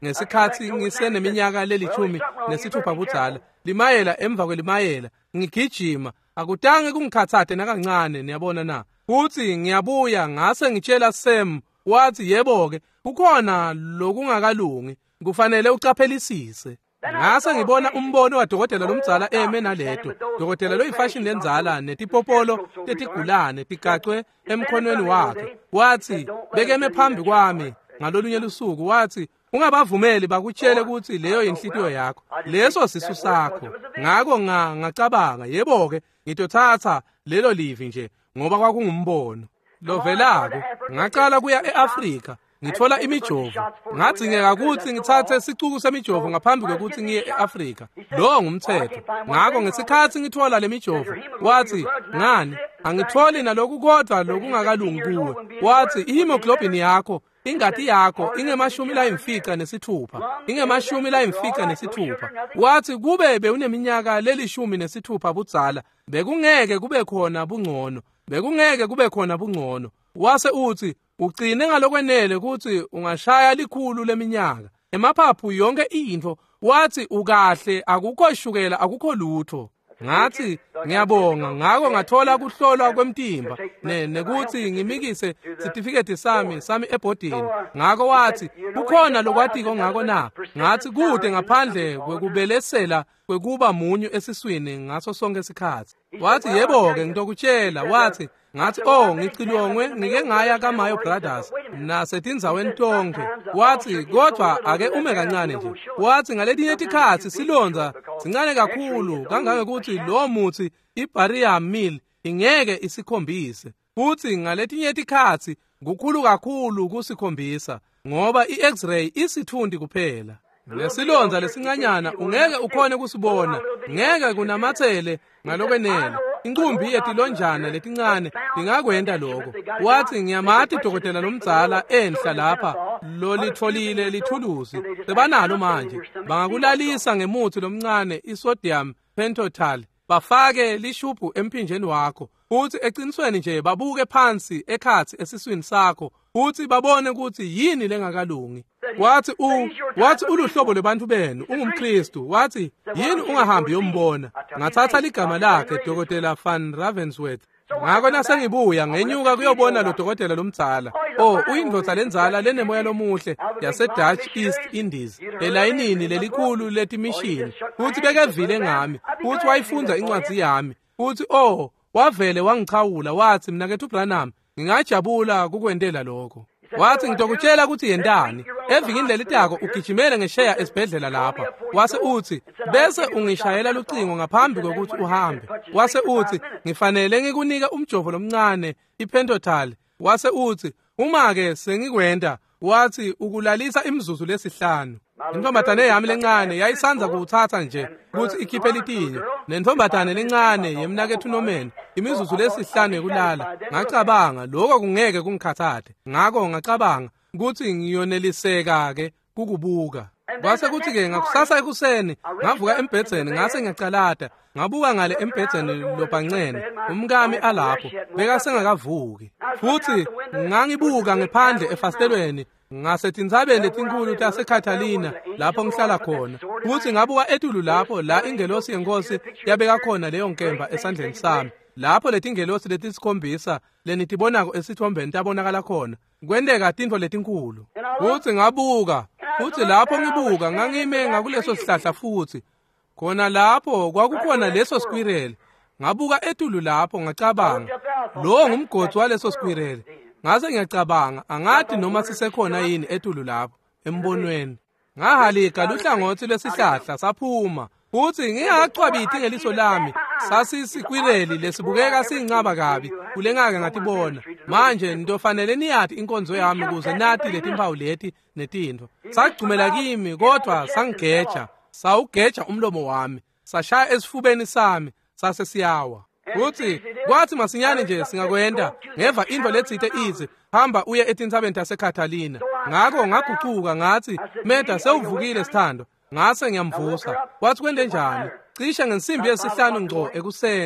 ngesikhathi ngiseneminyaka lelithumi nesithupha budzala, limayela emva kwelimayela, ngigijima, akutange kungikhathathe nakancane, niyabona na. Futhi ngiyabuya ngase ngitshela Sam, wathi yebo-ke, kukhona lokungakalungi, kufanele ucaphelisise. Ngase ngibona umbono wadokotela lomdzala eme naleto. Dokotela lo ifashini lenzala netipopolo tetigulane tigacwe emkhonweni wakhe. Wathi bekeme phambi kwami ngalolunye lusuku, wathi ungabavumeli bakutshele ukuthi leyo inhlitiyo yakho, leso sisu sakho. Ngako nga ngacabanga, yebo-ke, ngitothatha lelo livi nje ngoba kwakungumbono. Lovelako ngaqala kuya eAfrika, ngithola imijovo, ngadzingeka ukuthi ngithathe isicuku semijovo ngaphambi kokuthi ngiye eAfrika. Lo ngumthetho. Ngako ngesikhathi ngithola le mijovo, wathi ngani angitholi naloku kodwa lokungakalungi kuwe. Wathi ihemoglobin yakho, ingati yakho ingemashumi layimfica nesithupha, ingemashumi layimfica nesithupha. Wathi kube bewuneminyaka lelishumi nesithupha budzala, bekungeke kube khona bungcono, bekungeke kube khona bungcono. Wase uthi ugcine ngalokwenele ukuthi ungashaya likhulu leminyaka, emaphaphu yonke into. Wathi ukahle, akukho shukela, akukho lutho. Ngathi ngiyabonga, ngako ngathola kuhlolwa kwemtimba ne nekuthi ngimikise certificate sami sami ebhodini. Ngako wathi kukhona lokwatiko ngako na. Ngathi kude ngaphandle kwekubelesela kwekuba munyu esiswini ngaso sonke isikhathi. Wathi yebo-ke, ngitokutshela. Wathi ngathi oh ngicilongwe ngike ngaya kaMayo Brothers nasetindzaweni tonke. Wathi kodwa ake ume kancane nje. Wathi ngaletinye tikhathi silonza sincane kakhulu kangangekuthi lo muthi ibarium meal ingeke isikhombise. Futhi ngaletinye tikhathi kukhulu kakhulu kusikhombisa ngoba i-X-ray isithundi kuphela. Lesilonza lesincanyana ungeke ukhone kusibona, ngeke kunamathele ngalokwenele. Inkumbi yetilonjana letincane lingakwenda lokho. Wathi ngiyamathi dokotela lomdzala enhla lapha lolitholile lithuluzi sebanalo manje, bangakulalisa ngemuthi lomncane isodium pentothal, bafake lishubhu emphinjeni wakho, futhi eqinisweni nje babuke phansi ekhathi esiswini sakho, futhi babone ukuthi yini lengakalungi. Wathi u wathi uluhlobo lebantu benu ungumKristu, wathi yini ungahambi yombona. Ngathatha ligama lakhe dokotela van Ravensworth. Ngako nasengibuya ngenyuka kuyobona lo dokotela lomdzala. Oh, uyindvodza lenzala lenemoya lomuhle yase Dutch East Indies, elayinini lelikhulu letimishini, futhi bekevile ngami, futhi wayifundza incwadzi yami, futhi oh wavele wangichawula. Wathi mina kethu Branham ngingajabula kukwentela lokho. Wathi ngitokutshela ukuthi yentani, evikini lelitako ugijimele ngesheya esibhedlela lapha. Wase uthi bese ungishayela lucingo ngaphambi kokuthi uhambe. Wase uthi ngifanele ngikunike umjovo lomncane ipentothal. Wase uthi uma-ke sengikwenda, wathi ukulalisa imizuzu lesihlanu. Intombatane yami lencane yayisanza kuwuthatha nje ukuthi ikhiphe litinyo, nentombatane lencane yemnakethu uNomeni imizuzu lesihlanu yokulala. Ngacabanga lokho kungeke kungikhathathe. Ngako ngacabanga ukuthi ngiyoneliseka-ke kukubuka. Kwase kuthi-ke ngakusasa ekuseni ngavuka embhedzeni, ngase ngiyacalata ngabuka ngale embhedzeni lobhancene umkami alapho bekasengakavuki. Futhi ngangibuka ngephandle efastelweni ngasetindzabeni letinkulu taseCatalina lapho ngihlala khona. Futhi ngabuka etulu lapho la ingelosi yenkosi yabeka khona leyo nkemba esandleni sami, lapho letingelosi letisikhombisa lenitibonako esithombeni tabonakala khona kwendeka tintfo letinkulu. Futhi ngabuka, futhi lapho ngibuka ngangime ngakuleso sihlahla, futhi khona lapho kwakukhona leso squirrel. Ngabuka etulu lapho ngacabanga lo ngumgodi waleso squirrel. Ngase ngiyacabanga angathi noma sisekhona yini etulu lapho embonweni. Ngahalika luhlangothi lesihlahla saphuma, futhi ngingacwabithi ngeliso lami sasisikwireli lesibukeka sincaba kabi kulengake ngatibona. Manje nitofanele niyathi inkonzo yami kuze nathi letimpawu leti netintho. Sagcumela kimi kodwa sangigeja, sawugeja umlomo wami, sashaya esifubeni sami sase siyawa. Futhi kwathi masinyane nje singakwenda ngeva into letsite ize hamba uye etintsabeni taseCatalina. Ngako ngaguquka ngathi meda sewuvukile Sithando. Ngase ngiyamvusa. Wathi kwende njani? Cishe ngensimbi yesihlanu ngco ekuseni.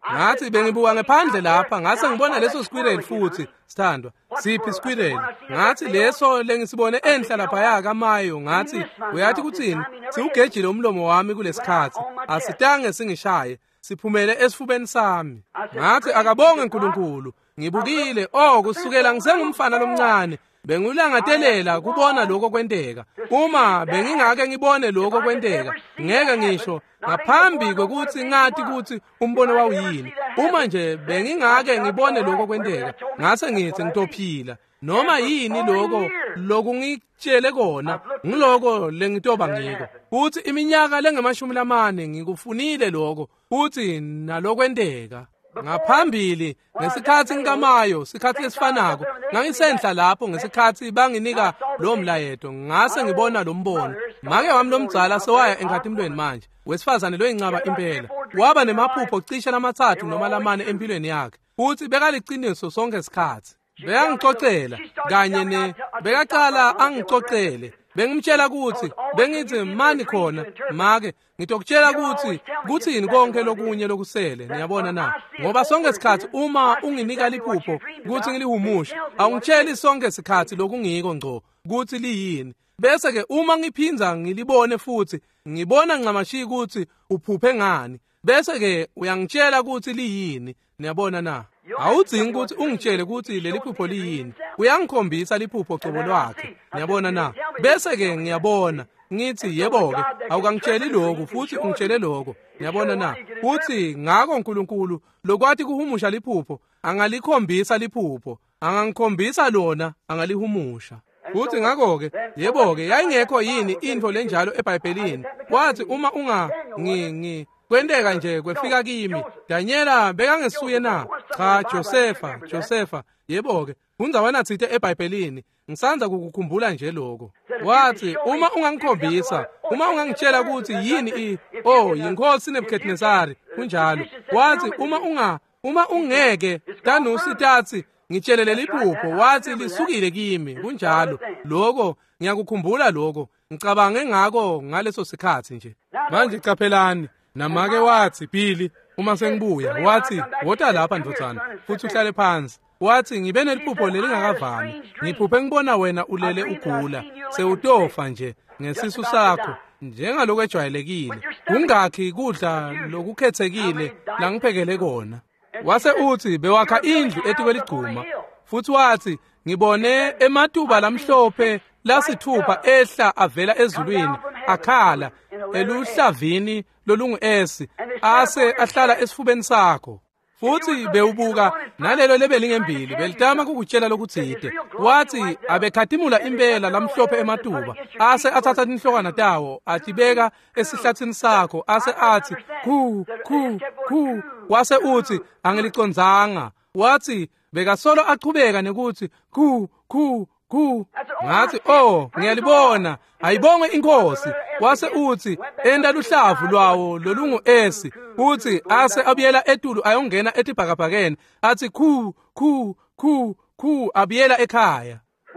ngathi bengibuka ngephandle lapha ngase ngibona leso squirrel futhi sithandwa siphi squirrel ngathi leso lengisibone enhla lapha yaka mayo ngathi uyathi kuthini siugejile umlomo wami kulesikhathi asitange singishaye siphumele esifubeni sami ngathi akabonge uNkulunkulu ngibukile oh kusukela ngisengumfana lomncane bengulangatelela kubona lokho kwenteka uma bengingake ngibone lokho kwenteka ngeke ngisho ngaphambi kokuthi ngathi ukuthi umbono wawuyini uma nje bengingake ngibone lokho kwenteka ngase ngithi ngitophila noma yini lokho lokungitshele kona ngiloko lengitoba ngiko uthi iminyaka lengemashumi lamane ngikufunile lokho uthi nalokwenteka ngaphambili ngesikhathi ngikamayo sikhathi lesifanako ngangisenhla lapho ngesikhathi banginika lo mlayeto ngase ngibona lo mbono make wami lomdzala sewaya enkatimlweni manje wesifazane lo incaba impela waba nemaphupho cishe lamathathu noma lamane empilweni yakhe uthi bekaliciniso sonke isikhathi beyangixoxela kanye ne bekaqala angixoxele bengimtshela ukuthi bengithi mani khona make ngitokutshela ukuthi kuthini konke lokunye lokusele niyabona na ngoba sonke isikhathi uma unginika liphupho ukuthi ngilihumushe awungitsheli sonke isikhathi lokungiko ngco ukuthi liyini bese ke uma ngiphinza ngilibone futhi ngibona nqamashi ukuthi uphuphe ngani bese ke uyangitshela ukuthi liyini niyabona na awudzingi ukuthi ungitshele ukuthi leli phupho liyini uyangikhombisa liphupho cobo lwakhe niyabona na bese ke ngiyabona ngithi yebo ke awukangitsheli lokho futhi ungitshele lokho niyabona na uthi ngako uNkulunkulu lokwathi kuhumusha liphupho angalikhombisa liphupho angangikhombisa lona angalihumusha uthi ngako ke yebo ke yayingekho yini into lenjalo eBhayibhelini wathi uma unga ngi ngi kwenteka nje kwefika kimi Daniela bekangesuye na cha Josefa Josefa yebo ke unzawana thithe eBhayibhelini ngisanza kukukhumbula nje lokho wathi uma ungangikhombisa uma ungangitshela ukuthi yini i oh yinkosi Nebukadnezari kunjalo wathi uma unga uma ungeke danusitathi ngitshelele liphupho wathi lisukile kimi kunjalo lokho ngiyakukhumbula lokho ngicabange ngako ngaleso sikhathi nje manje caphelani namake wathi Phili uma sengibuya wathi wota lapha ndothana futhi uhlale phansi wathi ngibe neliphupho lelingakavami ngiphuphe ngibona wena ulele ugula sewutofa nje ngesisu sakho njengaloko ejwayelekile ungakhi kudla lokukhethekile la ngiphekele kona wase uthi bewakha indlu etikweligcuma futhi wathi ngibone ematuba lamhlophe lasithupha ehla avela ezulwini akhala eluhlavini lolungu esi ase ahlala esifubeni sakho futhi bewubuka nalelo lebelingembili belitama kukutshela lokuthide wathi abekhatimula impela lamhlophe ematuba ase athatha inhlokwana tawo atibeka esihlathini sakho ase athi khu khu khu wase uthi angilicondzanga wathi bekasolo aqhubeka nekuthi khu khu khu ngathi oh ngiyalibona ayibonge inkosi wase uthi enda luhlavu lwawo lolungu esi uthi ase abiyela etulu ayongena etibhakabhakeni athi khu khu khu khu abiyela ekhaya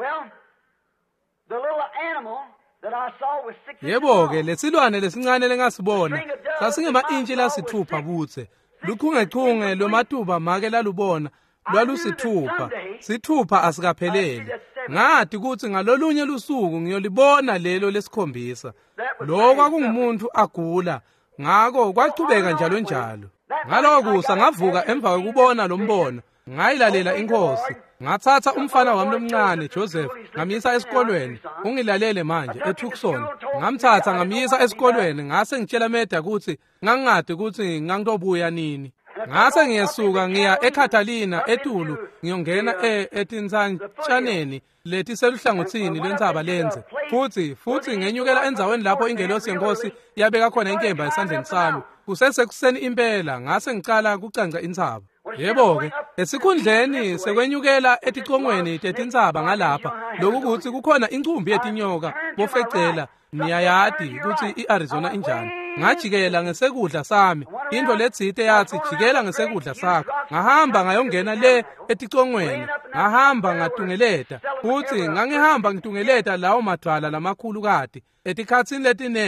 yebo ke lesilwane lesincane lengasibona sasingema intshi lasithupha butse luchungechunge lomatuba make lalubona lwalusithupha sithupha asikapheleli ngathi kuthi ngalolunye lusuku ngiyolibona lelo lesikhombisa lo kwakungumuntu agula ngako kwachubeka njalo njalo ngalokusa ngavuka emva kokubona lo mbono ngayilalela inkosi ngathatha umfana wami lomncane Joseph ngamisa esikolweni ungilalele manje eTucson ngamthatha ngamisa esikolweni ngase ngitshela Meda ukuthi ngangingade ukuthi ngangitobuya nini ngase ngiyesuka ngiya eCatalina etulu ngiyongena etinsantshaneni lethi seluhlangothini lwentsaba lenze futhi futhi ngenyukela enzaweni lapho ingelosi yenkosi yabeka khona inkemba esandleni sami kusesekuseni impela ngase ngicala kucanca intsaba yebo ke esikhundleni sekwenyukela eticongweni tetintsaba ngalapha lokuthi kukhona incumbi yetinyoka bofecela niyayadi ukuthi iArizona injani ngajikela ngesekudla sami into letsite yathi jikela ngesekudla sakho ngahamba ngayongena le eticongweni ngahamba ngatungeleta futhi ngangihamba ngitungeleta lawo madwala lamakhulu kade etikhatsini letinenge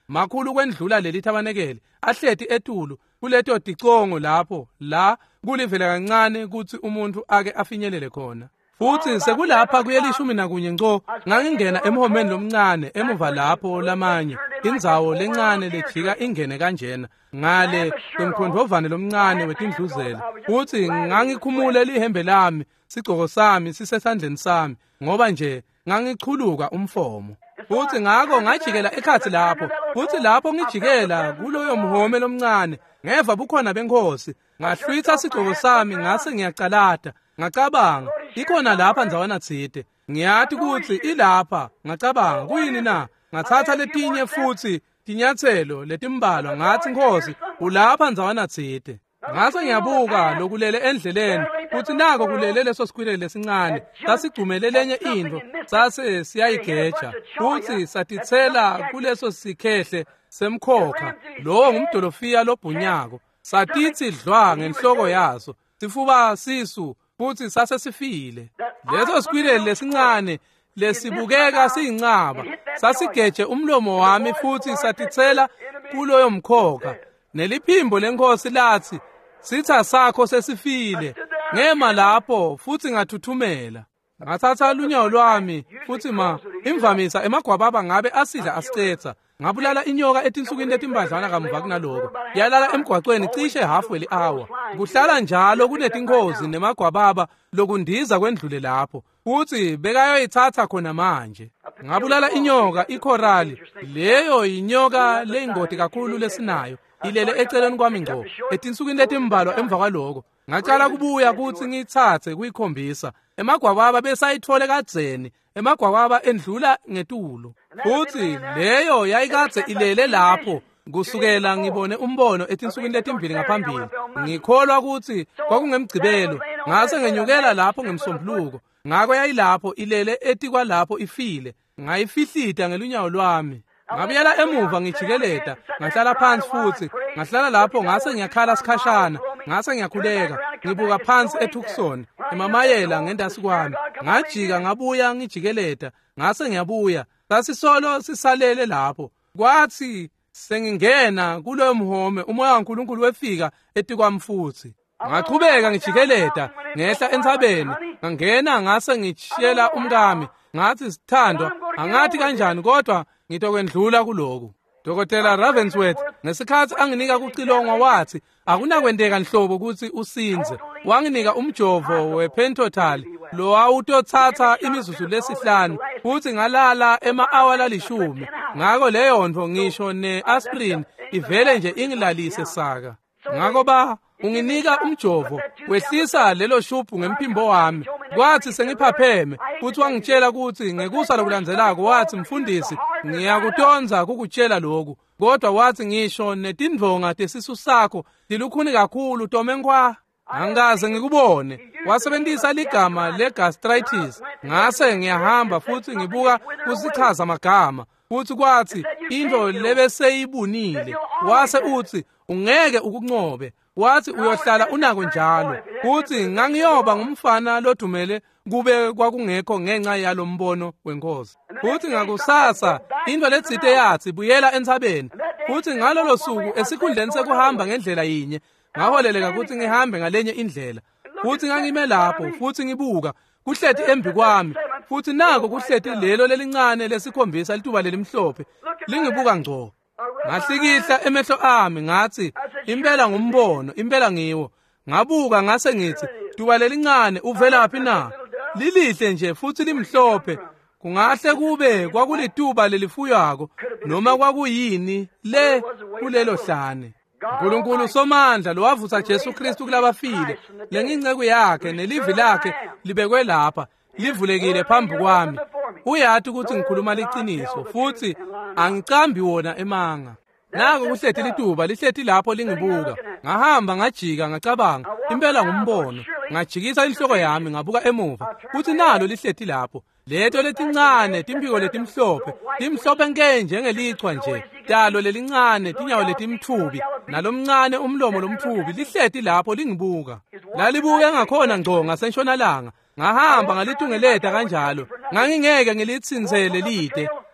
makhulu kwendlula leli tabanekele, ahleti etulu kuleto dicongo lapho la kulivela kancane ukuthi umuntu ake afinyelele khona. Futhi sekulapha kuyelishumi nakunye ngco ngangingena emhomeni lomncane emuva lapho lamanye indzawo lencane lejika ingene kanjena ngale kwemkhondovane lomncane wetindluzela. Futhi ngangikhumule lihembe lami sigqoko sami sisesandleni sami ngoba nje ngangichuluka umfomo. Futhi ngako ngajikela ekhathi lapho, futhi lapho ngijikela kuloyo mhome lomncane ngeva bukhona benkosi ngahlwitha sigqoko sami ngase ngiyaqalada ngacabanga ikhona lapha ndzawana tsite ngiyathi ukuthi ilapha ngacabanga kuyini na ngathatha letinye futhi tinyathelo letimbalwa ngathi Nkosi ulapha ndzawana tsite ngase ngiyabuka lokulele endleleni futhi nako kulele leso sikwile lesincane sasigcumele lenye into sase siyayigeja futhi satithela kuleso sikhehle semkhokha lo ngumdolofiya lobhunyako satithi dlwa ngenhloko yaso sifuba sisu futhi sase sifile leso sikwile lesincane lesibukeka siyincaba sasigeje umlomo wami futhi satithela kuloyo mkhokha neliphimbo lenkosi lathi sitha sakho sesifile ngema lapho futhi ngathuthumela ngathatha lunyawo lwami futhi ma imvamisa emagwababa ngabe asidla asicetha ngabulala inyoka etinsukini letimbadlana kamuva kunaloko yalala emgwaqweni cishe halfway hour kuhlala njalo kunetinkozi nemagwababa lokundiza kwendlule lapho futhi bekayoyithatha khona manje ngabulala inyoka ikhorali leyo inyoka leyingoti kakhulu lesinayo ilele eceleni kwami ngqo etinsukini letimbalwa emva kwaloko ngacala kubuya kuthi ngiyithathe kuyikhombisa emagwababa besayithole kadzeni emagwababa endlula ngetulo futhi leyo yayikadze ilele lapho kusukela ngibone umbono etinsukini letimbili ngaphambili ngikholwa ukuthi kwakungemgcibelo ngase ngenyukela lapho ngemsombuluko ngako yayilapho ilele eti kwalapho ifile ngayifihlita ngelunyawo lwami ngabuyela emuva ngijikeleda ngahlala phansi futhi ngahlala lapho ngase ngiyakhala sikhashana ngase ngiyakhuleka ngibuka phansi eTucson emamayela ngendasi kwami ngajika ngabuya ngijikeleda ngase ngiyabuya sasisolo sisalele lapho kwathi sengingena kuloyo mhome umoya kaNkulunkulu wefika etikwami futhi ngaqhubeka ngijikeleda ngehla entsabeni ngangena ngase ngishiyela umkami ngathi sithandwa angathi kanjani kodwa ngitokwendlula kuloku Dokotela Ravensworth ngesikhathi anginika kucilongwa wathi akunakwendeka nhlobo ukuthi usinze wanginika umjovo wepentotal lo awutothatha imizuzu lesihlanu futhi ngalala ema-hour lalishumi ngako leyo ndvo ngisho ne-aspirin ivele nje ingilalise saka ngako ba unginika umjovo wehlisa lelo shubhu ngemphimbo wami kwathi sengiphapheme futhi wangitshela ukuthi ngekusa lokulandzelako wathi mfundisi ngiyakudonza kukutshela lokhu kodwa wathi ngisho netindvonga tesisu sakho dilukhuni kakhulu tomenkwa angaze ngikubone wasebenzisa ligama legastritis ngase ngiyahamba futhi ngibuka kusichaza amagama futhi kwathi into lebeseyibunile wase uthi ungeke ukunqobe wathi uyohlala unako njalo futhi ngangiyoba ngumfana lodumele kube kwakungekho ngenxa yalo mbono wenkosi futhi ngakusasa into letsite yathi buyela entsabeni futhi ngalolo suku esikhundleni sekuhamba ngendlela yinye ngaholeleka ukuthi ngihambe ngalenye indlela futhi ngangime lapho futhi ngibuka kuhleti embi kwami futhi nako kuhleti lelo lelincane lesikhombisa lituba lelimhlophe lingibuka ngco ngahlikihla emehlo ami ngathi impela ngumbono impela ngiwo ngabuka ngase ngithi tuba lelincane uvelaphi na lilihle nje futhi limhlophe kungahle kube kwakulituba lelifuyako noma kwakuyini le kulelo hlane uNkulunkulu somandla lo wavusa Jesu Kristu kulabafile lenginceke yakhe nelivi lakhe libekwe lapha livulekile phambi kwami uyathi ukuthi ngikhuluma liqiniso futhi angicambi wona emanga nako kuhlethi lituba lihlethi lapho lingibuka ngahamba ngajika ngacabanga impela ngumbono ngajikisa inhloko yami ngabuka emuva futhi nalo lihlethi lapho leto letincane timpiko letimhlophe timhlophe nke njengelichwa nje talo lelincane tinyawo letimthubi nalomncane umlomo lomthubi lihlethi lapho lingibuka lalibuka ngakhona ngco ngasentshonalanga ngahamba ngalitungeleda kanjalo ngangingeke ngilitsinzele lide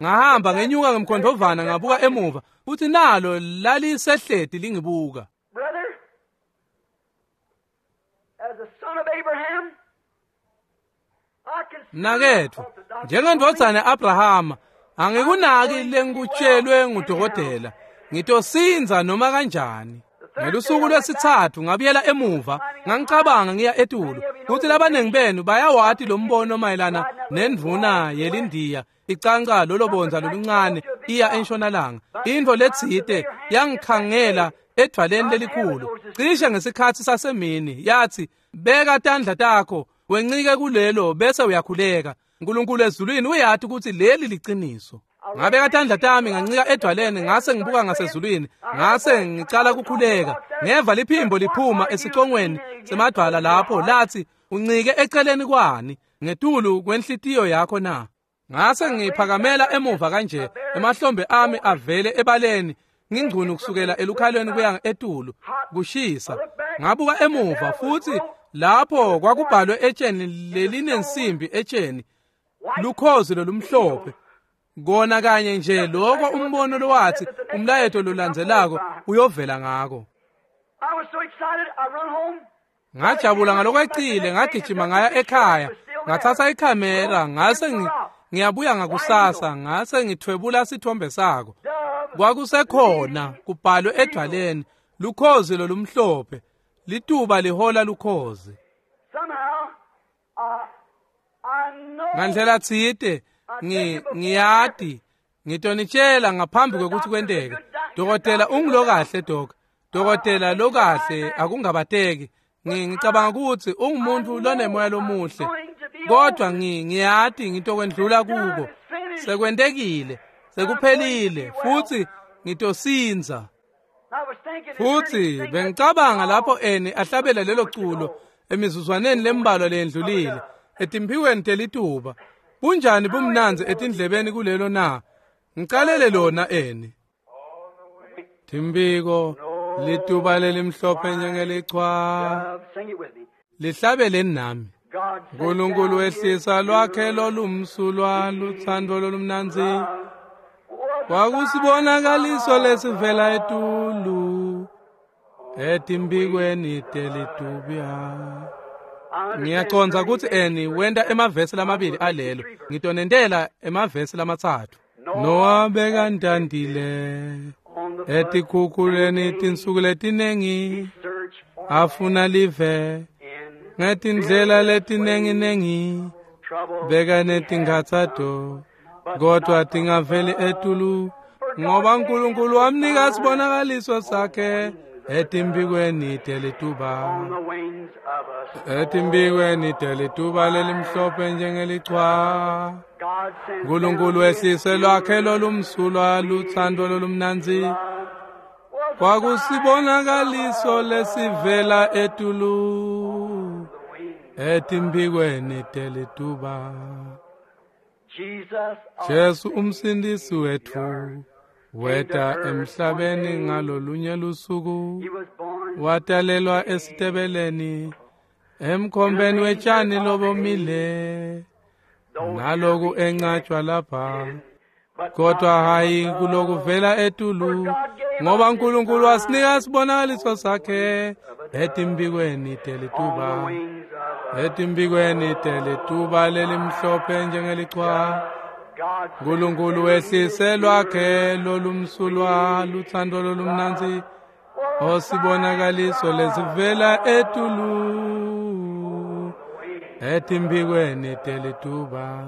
ngahamba ngenyuka ngemkhondovana ngabuka emuva futhi nalo lalisehledi lingibuka. Brother, as a son of Abraham, I can see Nakethu, njengendvodzana ya-Abrahama, angikunaki lengikutshelwe ngudokotela. Ngitosinza noma kanjani. Ngelusuku lwesithathu ngabuyela emuva, ngangicabanga ngiya eTulu. Kuthi labanengi benu bayawati lo mbono mayelana nendvuna yelindiya, icanca lolobonza loluncane iya entshonalanga. Into letsite yangikhangela edvaleni lelikhulu. Cishe ngesikhathi sasemini yathi, beka tandla takho, wencike kulelo bese uyakhuleka. uNkulunkulu ezulwini uyathi ukuthi leli liciniso. Ngabeka tandla tami ngancika edwaleni ngase ngibuka ngasezulwini, ngase ngicala ukukhuleka. Ngeva liphimbo liphuma esicongweni semadwala lapho lathi, uncike eceleni kwani ngetulu kwenhlitiyo yakho na? Ngase ngiphakamela emuva kanje, emahlombe ami avele ebaleni, ngingcunu kusukela elukhalweni kuya etulu kushisa. Ngabuka emuva futhi lapho kwakubhalwe etsheni lelinensimbi etsheni, lukhozi lolumhlophe. Kona kanye nje lokho umbono lo wathi umlayeto lolandzelako uyovela ngako. I was so excited, I run home. Ngajabula ngalokweqile, ngagijima ngaya ekhaya, ngathatha ikhamera, ngase ngi ngiyabuya ngakusasa, ngase ngithwebula isithombe sako. Kwakusekhona kubhalwe edwaleni, lukhozi lolumhlophe, lituba lihola lukhozi. Somehow, uh, I know Ngandlela tsite ngi ngiyati ngitonitshela ngaphambi kokuthi kwendeke, dokotela ungilo kahle dok, dokotela lo kahle akungabateki. Ngicabanga ukuthi ungumuntu lonemoya lomuhle, kodwa ngi ngiyati ngitokwendlula kubo, sekwendekile, sekuphelile futhi ngitosinza. I was thinking Futhi bengicabanga lapho eni ahlabela lelo culo emizuzwaneni lembalwa lendlulile etimphiweni telituba. Kunjani bumnanzi etindlebeni kulelo na? Ngicalele lona eni. Timbiko lituba lelimhlophe njengelichwa, uh, sing it with me. lihlabele nami. God said, Nkulunkulu wehlisa lwakhe lolumsulwa luthando lolumnanzi. Kwakusibonakaliso lesivela etulu, etimbikweni telitubya. Ngiyaconza ukuthi eni wenda emavesi lamabili alelo, ngitonendela emavesi lamathathu. Noah bekandandile etikhukhuleni tinsuku letinengi, search for afuna live in ngetindlela letinengi nengi, trouble. beka netingatsato kodwa tingaveli etulu, ngoba uNkulunkulu wamnika isibonakaliso sakhe etimbikweni telituba. On the wings of us. Etimbikweni telituba lelimhlophe njengelichwa. God sent Nkulunkulu wehlise lwakhe lolumsulwa luthando lolumnanzi. Kwakusibonakaliso lesivela etulu, etimbikweni telituba. Jesus, Jesu umsindisi wethu weta emhlabeni ngalolunye lusuku, he was born watalelwa esitebeleni emkhombeni wetshani lobomile, naloku encatshwa lapha, kodwa hayi kulokuvela etulu, ngoba uNkulunkulu wasinika isibonakaliso sakhe etimbikweni telituba. wings of us. Etimbikweni telituba lelimhlophe njengelichwa. God Nkulunkulu wehlise lwakhe lolumsulwa luthando lolumnanzi, osibonakaliso lesivela etulu, etimbikweni telituba.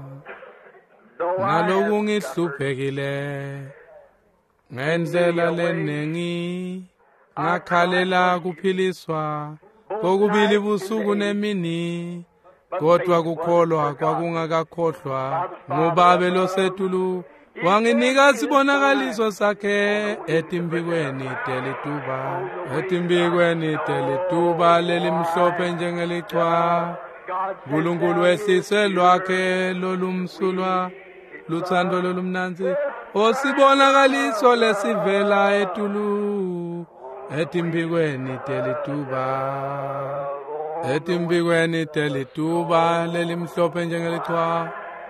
Naloku ngihluphekile ngendlela lenengi, ngakhalela kuphiliswa kokubili busuku nemini, kodwa kukholwa kwakungakakhohlwa nguBaba losetulu. Wanginika isibonakaliso sakhe etimbikweni telituba. Etimbikweni telituba lelimhlophe njengelichwa. Nkulunkulu wehlise lwakhe lolumsulwa luthando lolumnanzi, osibonakaliso lesivela etulu, etimbikweni telituba. Etimbikweni telituba lelimhlophe njengelichwa.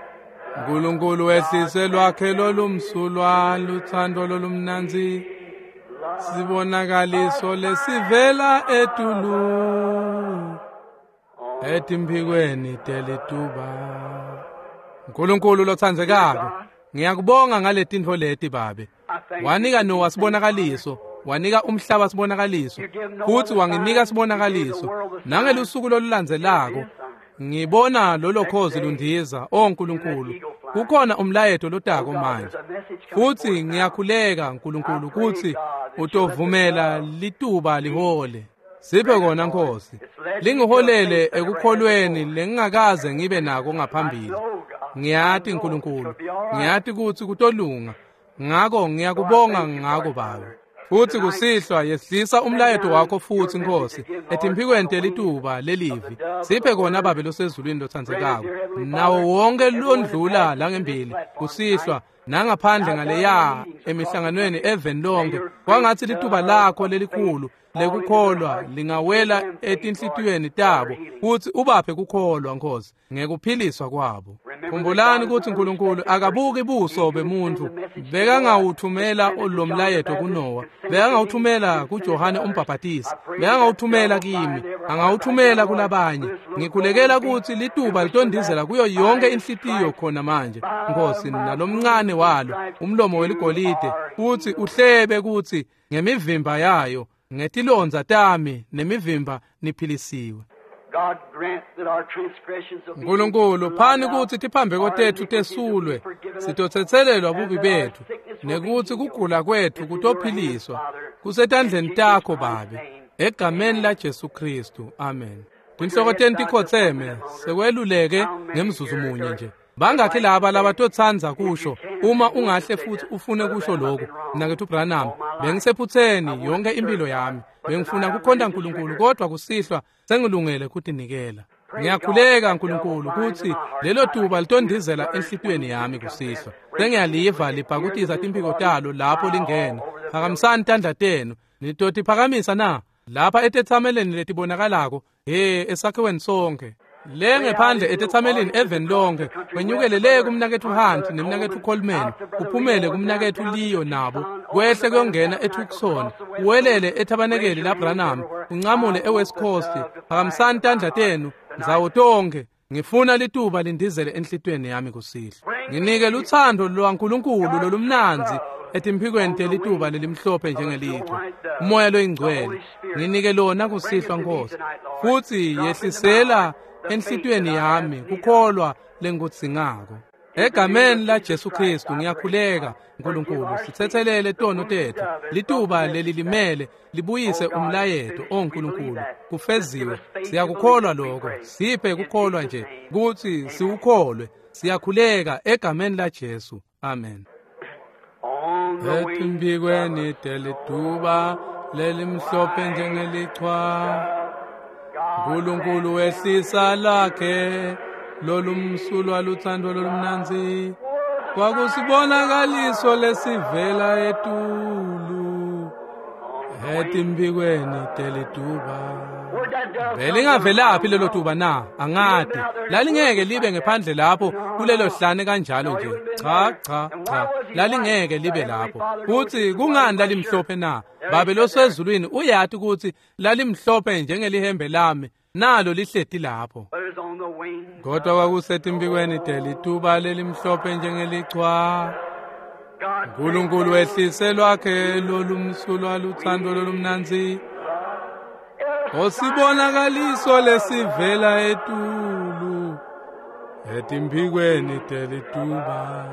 uNkulunkulu wehlise lwakhe lolumsulwa luthando lolumnanzi sibonakaliso lesivela etulu etimphikweni telituba. uNkulunkulu lothandzekako, ngiyakubonga ngaletinto leti babe. Wanika Noah sibonakaliso, wanika umhlaba sibonakaliso, futhi wanginika sibonakaliso. Nangelusuku lolulandzelako ngibona lolokhozi lundiza, o Nkulunkulu, kukhona umlayeto lotako manje. Futhi ngiyakhuleka Nkulunkulu ukuthi utovumela lituba lihole. Siphe kona Nkosi, lingiholele ekukholweni lengingakaze ngibe nako ngaphambili. Ngiyati Nkulunkulu, ngiyati ukuthi kutolunga, ngako ngiyakubonga ngako Baba. Futhi kusihlwa yehlisa umlayeto wakho futhi Nkosi etimphikweni telituba lelivi. Siphe kona Babe losezulwini lothandzekako, nawo wonke londlula langembili kusihlwa nangaphandle ngaleya emihlanganweni eveni lonke, kwangathi lituba lakho lelikhulu lekukholwa lingawela etinhlitiyweni tabo, futhi ubaphe kukholwa Nkosi ngekuphiliswa kwabo. Khumbulani ukuthi Nkulunkulu akabuki buso bemuntu. Bekangawuthumela lomlayeto kuNoah, bekangawuthumela kuJohane uMbhaphatisi, bekangawuthumela kimi, angawuthumela kulabanye. Ngikhulekela ukuthi lituba litondizela kuyo yonke inhlitiyo khona manje Nkosi, nalomncane walo umlomo weligolide, futhi uhlebe ukuthi ngemivimba yayo ngetilonza tami nemivimba niphilisiwe. Nkulunkulu, phani ukuthi tiphambeko tethu tesulwe, sitothethelelwa bubi bethu, nekuthi kugula kwethu kutophiliswa, kusetandleni takho Babe, egameni la Jesu Kristu. Amen. Tinhloko tenu tikhotseme, sekweluleke ngemzuzu munye nje. Bangakhi laba labatotsanza kusho, uma ungahle futhi ufune kusho lokho, mnakethu Branham, bengisephutheni yonke impilo yami, bengifuna kukhonda Nkulunkulu, kodwa kusihlwa sengilungele kutinikela. Ngiyakhuleka Nkulunkulu ukuthi lelo tuba litondizela enhlitiyweni yami kusihlwa. Sengiyaliva libhakutisa timphiko talo lapho lingena. Phakamisani tandla tenu, nitotiphakamisa na, lapha etetsameleni letibonakalako, he esakhiweni sonke. Le ngephandle etetsamelini eveni lonke, kwenyukele le kumnakethu Hunt nemnakethu Coleman, kuphumele kumnakethu Leo nabo, kwehle kuyongena eTucson, uwelele ethabanekeli la Branham, uncamule eWest Coast. Phakamisani tandla tenu, nzawo tonke, ngifuna lituba lindizele enhlitiyweni yami kusihlwa. Nginike luthando lwaNkulunkulu lolumnanzi etimphikweni telituba lelimhlophe njengelichwe, umoya loyingcwele, nginike lona kusihlwa Nkosi, futhi yehlisela enhlitiyweni yami kukholwa lengudzingako. Egameni la Jesu Kristu ngiyakhuleka Nkulunkulu, sithethelele tono tethu, lituba lelilimele libuyise umlayeto o Nkulunkulu, kufeziwe. Siyakukholwa lokho, siphe kukholwa nje ukuthi siwukholwe. Siyakhuleka egameni la Jesu. Amen. Etimphikweni telituba lelimhlophe njengelichwa, uNkulunkulu wehlisa lakhe lolumsulwa luthando lolumnanzi, kwakusibonakaliso lesivela etulu etimphikweni telituba. Belingavelaphi lelo tuba na, angadi. Lalingeke libe ngephandle lapho kulelo hlane kanjalo nje. Cha cha cha, lalingeke libe lapho. Futhi kungani lalimhlophe na? Babe losezulwini uyathi ukuthi lalimhlophe njengelihembe lami, nalo lihleti lapho. Kodwa kwakusetimpikweni telituba lelimhlophe njengelichwa, uNkulunkulu wehlise lwakhe lolumsulwa luthando lolumnanzi, osibonakaliso lesivela etulu etimphikweni telituba.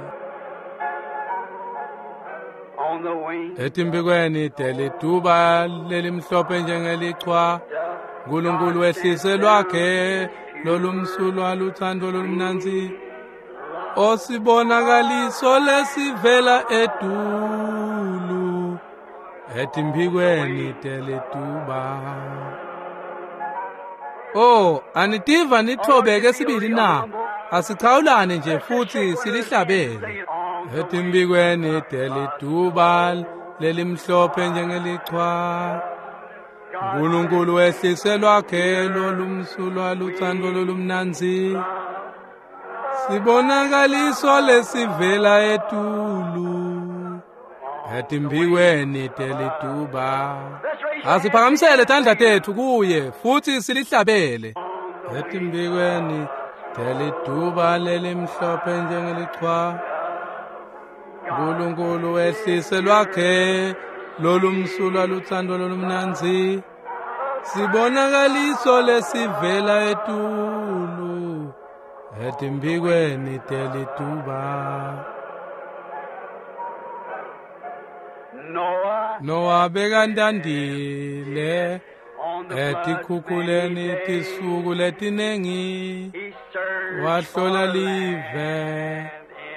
Etimphikweni telituba lelimhlophe njengelichwa, uNkulunkulu wehlise lwakhe lolumsulwa luthando lolumnanzi, osibonakaliso lesivela etulu etimphikweni telituba. Oh, anitiva nithobeke sibili na, asikhawulane nje futhi silihlabele. Etimphikweni telituba lelimhlophe njengelichwa, uNkulunkulu wehlise lwakhe lolumsulwa luthando lolumnanzi, sibonakaliso lesivela etulu etimbikweni telituba. Asiphakamisele tandla tethu kuye futhi silihlabele etimbikweni telituba lelimhlophe njengelichwa. Nkulunkulu wehlise lwakhe lolumsulwa luthando lolumnanzi. Sibonakaliso lesivela etulu etimbikweni telituba. Noah bekandandile etikhukhuleni tisuku letinengi. Wahlola live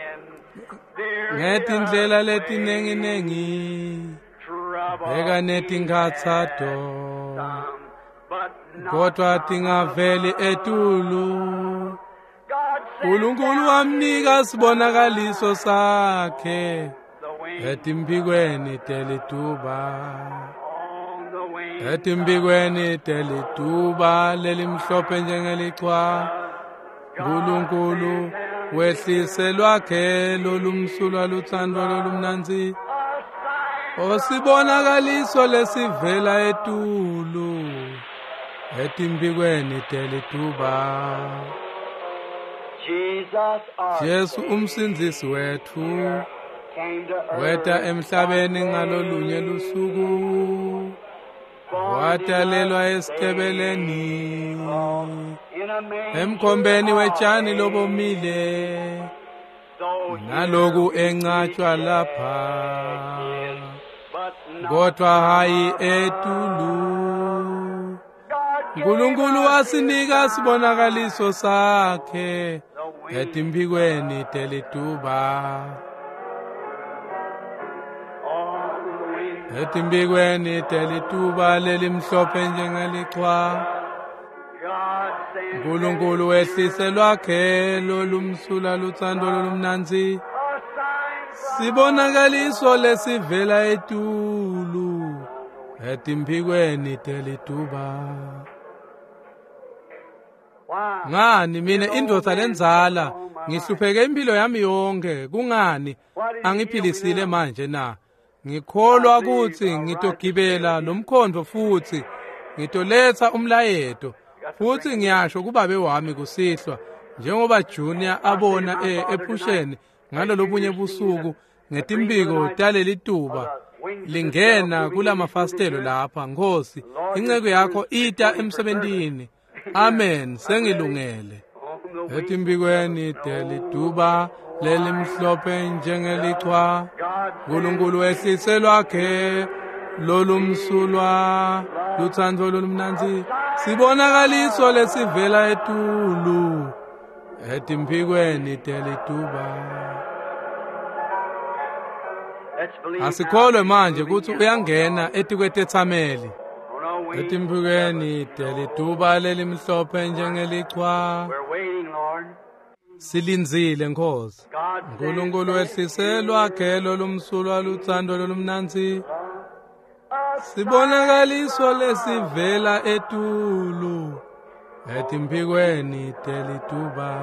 ngetindlela letinengi nengi. Beka netinghatsato kodwa tingaveli etulu. Nkulunkulu wamnika sibonakaliso sakhe etimbikweni telituba. Etimbikweni telituba lelimhlophe njengelichwa. Nkulunkulu wehlise lwakhe lolumsulwa luthando lolumnanzi. Osibonakaliso lesivela etulu etimbikweni telituba. Jesu umsindisi wethu weta emhlabeni ngalolunye lusuku. Watalelwa esitebeleni emkhombeni wetshani lobomile. Naloku encatshwa lapha kodwa hayi etulu. Nkulunkulu wasinika sibonakaliso sakhe etimbikweni telituba. Etimbikweni telituba lelimhlophe njengelichwa. Nkulunkulu wehlise lwakhe lolumsulwa luthando lolumnanzi. Sibonakaliso lesivela etulu etimbikweni telituba. Ngani mina indoda lenzala ngihlupheke impilo yami yonke? Kungani angiphilisile manje na? Ngikholwa ukuthi ngitogibela lomkhondo futhi ngitoletha umlayeto futhi ngiyasho kubabe wami kusihlwa njengoba Junior abona ephusheni ngalo lobunye busuku ngetimbiko taleli tuba lingena kulamafastelo lapha. Nkosi, inceke yakho ita emsebentini. Amen, sengilungele. Etimbikweni telituba lelimhlophe njengelichwa. Nkulunkulu wehlise lwakhe lolumsulwa luthando lolumnanzi. Sibonakaliso lesivela etulu etimbikweni telituba. Asikholwe manje ukuthi uyangena etikwetethameli etimbikweni telituba lelimhlophe njengelichwa. Silinzile Nkosi. Nkulunkulu wehlise lwakhe lolumsulwa luthando lolumnanzi. Sibonakaliso lesivela etulu etimbikweni telituba.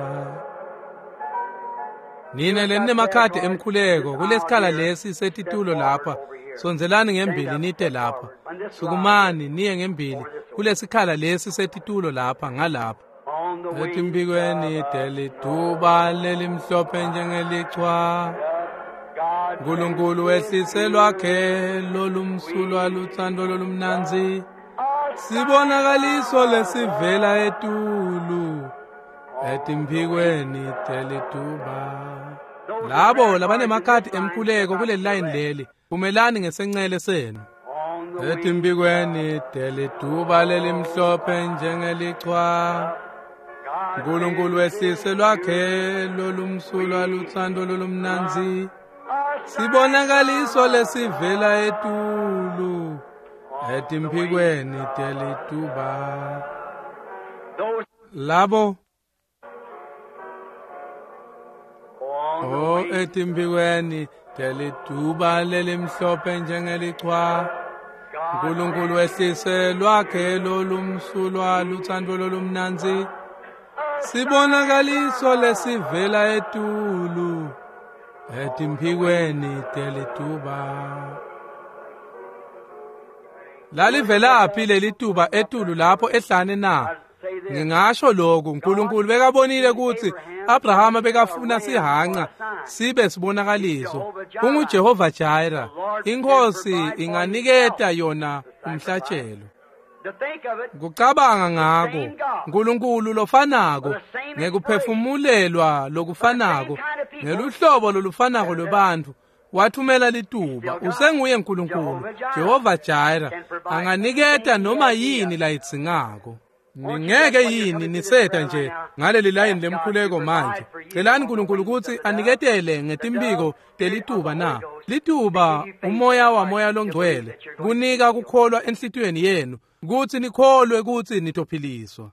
Nina lenne makhadi emkhuleko kulesikhala lesi setitulo lapha. Sonzelani ngembili nite lapha. Sukumani niye ngembili kulesikhala lesi setitulo lapha ngalapha. Etimbikweni telituba lelimhlophe njengelichwa. Nkulunkulu wehlise lwakhe lolumsulwa luthando lolumnanzi. Sibonakaliso lesivela etulu etimbikweni telituba. Labo labane makhadi emkhuleko kule line leli kumelani ngesencele senu. Etimbikweni telituba lelimhlophe njengelichwa. Nkulunkulu wehlise lwakhe lolumsulwa luthando lolumnanzi. Sibonakaliso lesivela etulu etimbikweni telituba. Labo o etimbikweni telituba lelimhlophe njengelichwa. Nkulunkulu wehlise lwakhe lolumsulwa luthando lolumnanzi. Sibonakaliso lesivela etulu etimphikweni telituba. Lalivelaphi lelituba etulu lapho ehlane na? Ngingasho lokhu uNkulunkulu bekabonile ukuthi Abrahama bekafuna sihanqa sibe sibonakaliso. UJehova Jireh, inkosi inganiketa yona umhlatshelo. Kucabanga ngako uNkulunkulu lofanako ngekuphefumulelwa lokufanako ngeluhlobo lolufanako lwabantu wathumela lituba. Usenguye uNkulunkulu Jehova Jireh anganiketa noma yini la itsingako. Ningeke yini nisetha nje ngaleli layini lemkhuleko manje. Celani uNkulunkulu ukuthi aniketele ngetimbiko telituba na. Lituba umoya wamoya longcwele kunika ukukholwa enhlitiyweni yenu ukuthi nikholwe ukuthi nitophiliswa.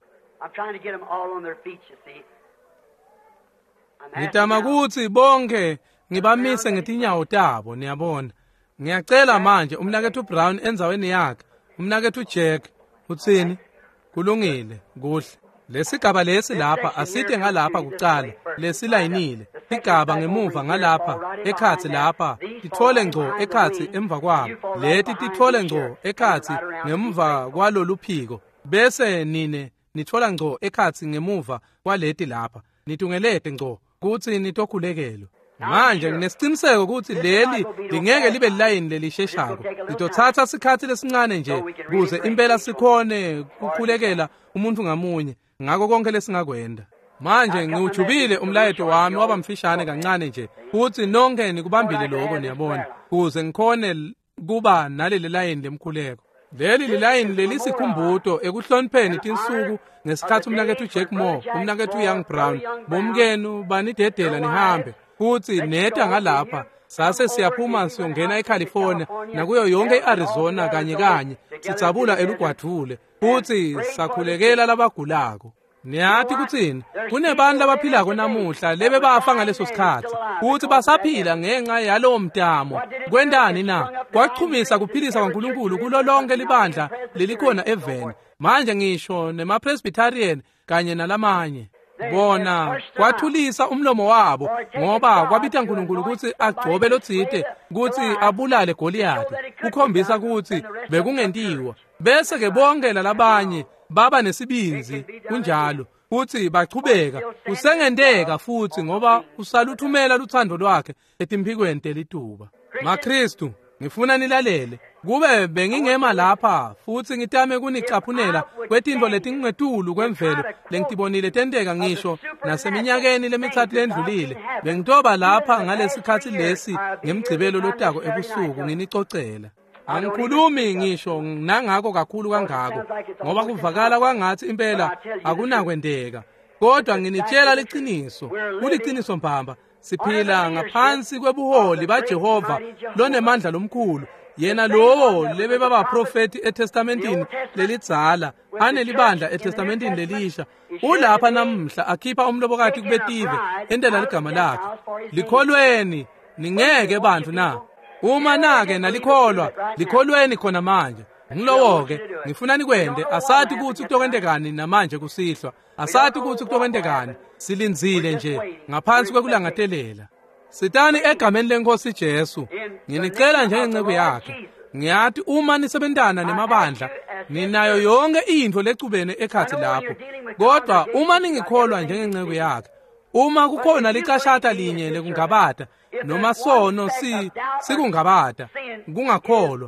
Ngitama ukuthi bonke ngibamise ngetinyawo tabo niyabona. Ngiyacela manje umnakethu Brown enzaweni yakhe, umnakethu Jack uthini? Kulungile, kuhle. Lesigaba lesi lapha aside ngalapha kucala, lesilayinile. Igaba ngemuva ngalapha, ekhathi lapha, tithole ngco ekhathi emva kwabo. Leti tithole ngco ekhathi ngemuva kwalolu phiko. Bese nine nithola ngco ekhathi ngemuva kwaleti lapha. Nitungelete ngco kuthi nitokhulekelo. Manje nginesiqiniseko ukuthi leli lingeke libe lilayini lelisheshako. Litothatha isikhathi lesincane nje kuze impela sikhone ukukhulekela umuntu ngamunye ngako konke lesingakwenda. Manje ngiujubile umlayeto wami wabamfishane kancane nje ukuthi nonke nikubambile lokho niyabona kuze ngikhone kuba naleli layini lemkhuleko. Leli lilayini lelisikhumbuto ekuhlonipheni tinsuku ngesikhathi umnakethu Jack Moore, umnakethu Young Brown, bomkenu banidedela nihambe. Futhi neta ngalapha sase siyaphuma siyongena eCalifornia nakuyo yonke iArizona kanye kanye sitsabula elugwadule futhi sakhulekela labagulako. Niyathi kuthini? Kunebantu abaphilako namuhla lebe bafa ngaleso sikhathi futhi basaphila ngenxa yalowo mtamo. Kwendani na? Kwachumisa kuphilisa kwaNkulunkulu kulo lonke libandla lelikhona eVeni. Manje ngisho nemaPresbyterian kanye nalamanye. Bona kwathulisa umlomo wabo ngoba kwabitha uNkulunkulu ukuthi agcobe lotsite ukuthi abulale Goliath ukhombisa ukuthi bekungentiwa. Bese ke bonke labanye baba nesibinzi kunjalo futhi bachubeka usengenteka futhi ngoba usaluthumela luthando lwakhe etimphikweni telituba. MaKristu ngifuna nilalele kube bengingema lapha futhi ngitame kunicaphunela kwetintfo letingetulu kwemvelo lengitibonile tenteka ngisho naseminyakeni lemithathu lendlulile. Bengitoba lapha ngalesikhathi lesi ngemgcibelo lotako ebusuku nginicocela. Angikhulumi ngisho nangako kakhulu kangako ngoba kuvakala kwangathi impela akunakwendeka. Kodwa nginitshela liqiniso, kuliqiniso mbamba. Siphila ngaphansi kwebuholi baJehova lonemandla lomkhulu. Yena lowo lebe baba profeti eTestamentini lelidzala anelibandla eTestamentini lelisha ulapha namhla akhipha umlobokati kubetive entela ligama lakhe. Likholweni ningeke bantu na. Uma nake nalikholwa likholweni khona manje. Ngilowo-ke ngifuna nikwende asathi ukuthi kutokwendekani namanje kusihlwa. Asathi ukuthi kutokwendekani silinzile nje ngaphansi kwekulangatelela. Sitani egameni lenkosi Jesu nginicela njengenceku yakhe. Ngiyathi uma nisebentana nemabandla ninayo yonke into lecubene ekhathi lapho. Kodwa uma ningikholwa njengenceku yakhe, uma kukhona licashata linye lekungabata noma sono si sikungabata kungakholwa.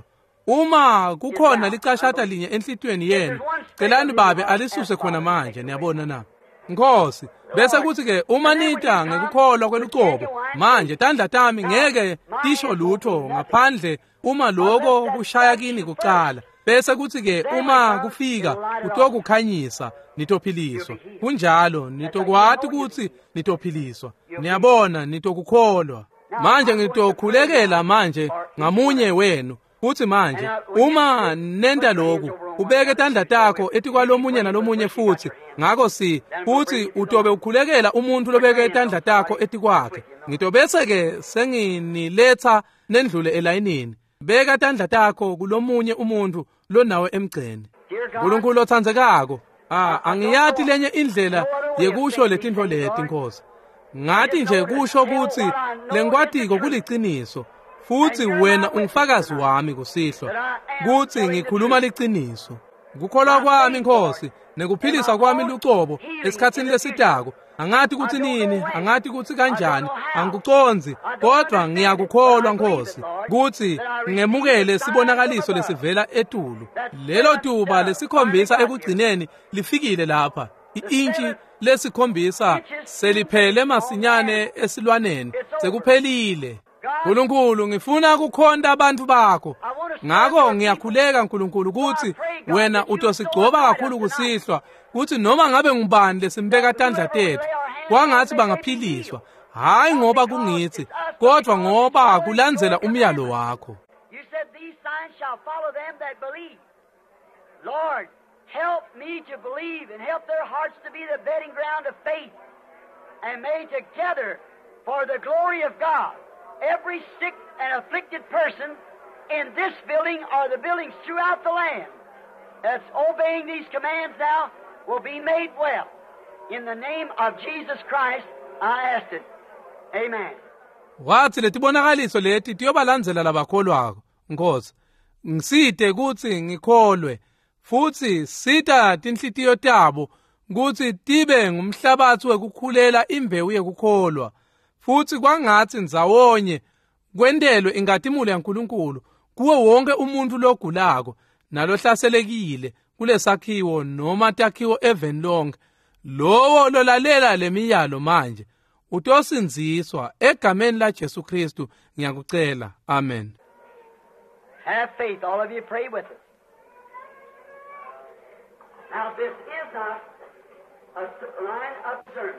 Uma kukhona licashata linye enhlitiyweni yenu, celani babe alisuse khona manje niyabona na. Nkosi, bese kuthi ke uma nita ngekukholwa kwelucobo, manje tandla tami ngeke tisho lutho ngaphandle uma lokho kushaya kini kuqala. Bese kuthi ke uma kufika kutokukhanyisa nitophiliswa. Kunjalo nitokwati ukuthi nitophiliswa. Niyabona nitokukholwa. Manje ngitokhulekela manje ngamunye wenu. Uthi manje uma nenda lokhu ubeke tandla takho etikwalomunye nalomunye futhi ngako si uthi utobe ukhulekela umuntu lobeke tandla takho etikwakhe. Ngitobese ke senginiletha nendlule elayinini. Beka tandla takho kulomunye umuntu lo nawe emgcene. uNkulunkulu othandzekako, ah angiyathi lenye indlela yekusho letintfo leti Nkosi. Ngathi nje kusho ukuthi lenkwatiko kuliciniso futhi wena ungifakazi wami kusihlwa kuthi ngikhuluma liciniso. Kukholwa kwami Nkosi nekuphilisa kwami lucobo esikhatsini lesitako angathi kuthi nini angathi kuthi kanjani angikuconzi kodwa ngiyakukholwa Nkosi kuthi ngemukele sibonakaliso lesivela etulu. Lelo tuba lesikhombisa ekugcineni lifikile lapha. Iintshi lesikhombisa seliphele masinyane esilwaneni sekuphelile. Nkulunkulu ngifuna ukukhonda abantu bakho. Ngakho ngiyakhuleka Nkulunkulu ukuthi wena utosigcoba kakhulu kusihlwa ukuthi noma ngabe ngubani lesimbeka tandla tethu kwangathi bangaphiliswa hayi ngoba kungithi kodwa ngoba kulandzela umyalo wakho. You said these signs shall follow them that believe. Lord, help me to believe and help their hearts to be the bedding ground of faith, and may together for the glory of God every sick and afflicted person in this building or the buildings throughout the land that's obeying these commands now will be made well. In the name of Jesus Christ, I ask it. Amen. Wathi letibonakaliso leti tiyobalandzela labakholwako Nkosi. Ngisite kuthi ngikholwe futhi sita tinhlitiyo tabo kuthi tibe ngumhlabathi wekukhulela imbewu yekukholwa futhi kwangathi ndzawonye kwendelwe ingatimulo yaNkulunkulu kuwe wonke umuntu logulako nalohlaselekile kulesakhiwo noma takhiwo eveni lonke. Lowo lolalela lemiyalo manje utosinziswa egameni la Jesu Kristu ngiyakucela. Amen. Have faith. All of you pray with us. Now this is not a line of concern.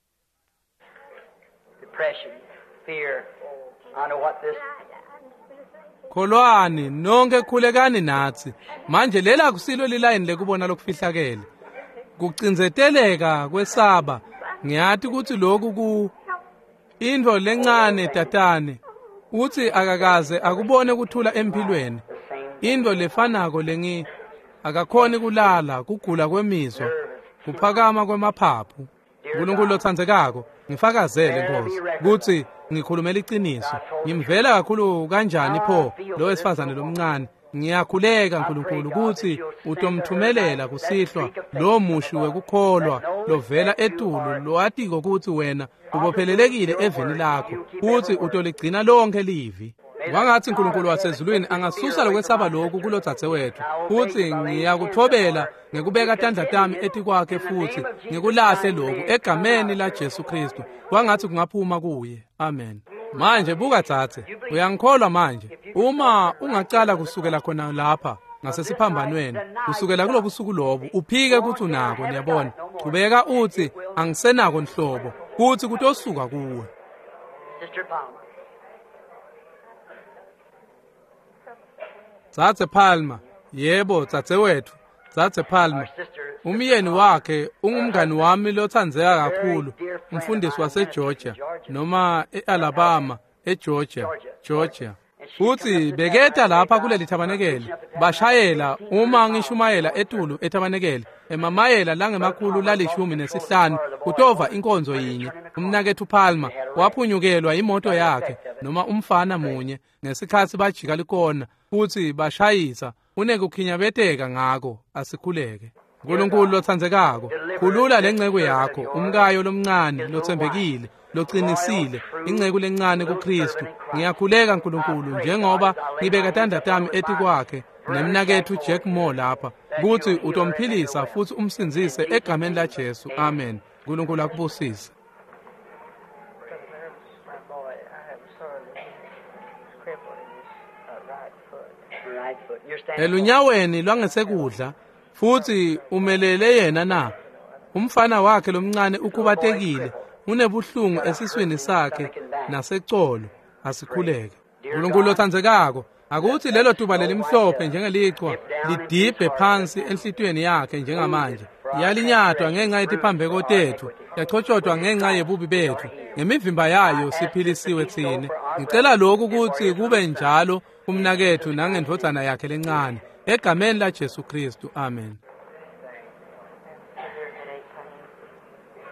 Depression, fear. I know what this Kholwani nonke khulekani nathi manje lela kusilo lilayini lekubona lokufihlakele kucinzeteleka kwesaba ngiyathi ukuthi lokhu ku indvo lencane tatane uthi akakaze akubone kuthula empilweni indvo lefanako lengi akakhoni kulala kugula kwemizwa kuphakama kwemaphaphu. Nkulunkulu othandekako ngifakazele Nkosi kuthi ngikhulumela iqiniso ngimvela kakhulu kanjani pho lo wesifazane lomncane. Ngiyakhuleka Nkulunkulu ukuthi utomthumelela kusihlwa lo mushi wekukholwa lovela etulu loatiko ukuthi wena ubophelelekile eveni lakho ukuthi utoligcina lonke livi. Wangathi Nkulunkulu wasezulwini angasusa lokwesaba lokhu kulodzathe wethu futhi ngiyakuthobela ngekubeka tandla tami eti kwakhe futhi ngikulahle lokhu egameni la Jesu Kristu wangathi kungaphuma kuye. Amen. Manje buka dzathe uyangikholwa manje uma ungacala kusukela khona lapha ngasesiphambanweni kusukela kulobusuku lobo uphike ukuthi unako niyabona qhubeka uthi angisenako nhlobo kuthi kutosuka kuwe. Sister Palmer. Dzathe Palmer, yebo dzathe wethu. Dzathe Palmer, umyeni wakhe ungumngani wami lothandzeka kakhulu, umfundisi waseGeorgia noma eAlabama, eGeorgia, Georgia. Futhi beketa lapha kuleli tabanekele bashayela uma ngishumayela etulu etabanekele emamayela langemakhulu lalishumi nesihlanu kutova inkonzo yinye. Umnakethu Palmer waphunyukelwa imoto yakhe noma umfana munye ngesikhathi bajika likona futhi bashayisa unekukhinyabeteka ngako asikhuleke. Nkulunkulu lothandzekako khulula lenceke yakho umkayo lomncane lothembekile loqinisile inceke lencane kuKristu. Ngiyakhuleka Nkulunkulu njengoba ngibeka tandla tami eti kwakhe nemnakethu Jack Moore lapha kuthi utomphilisa futhi umsinzise egameni la Jesu. Amen. Nkulunkulu akubusise. Elunyaweni lwangesekudla futhi umelele yena na umfana wakhe lomncane ukubatekile unebuhlungu esiswini sakhe nasecolo asikhuleke. Nkulunkulu othandzekako akuthi lelo tuba lelimhlophe njengelichwa lidibhe phansi enhlitweni yakhe njengamanje yalinyatwa ngenxa yetiphambeko tethu yachotshotwa ngenxa yebubi bethu ngemivimba yayo siphilisiwe thina. Ngicela lokhu ukuthi kube njalo kumnakethu nangendvodzana yakhe lencane egameni la Jesu Kristu. Amen.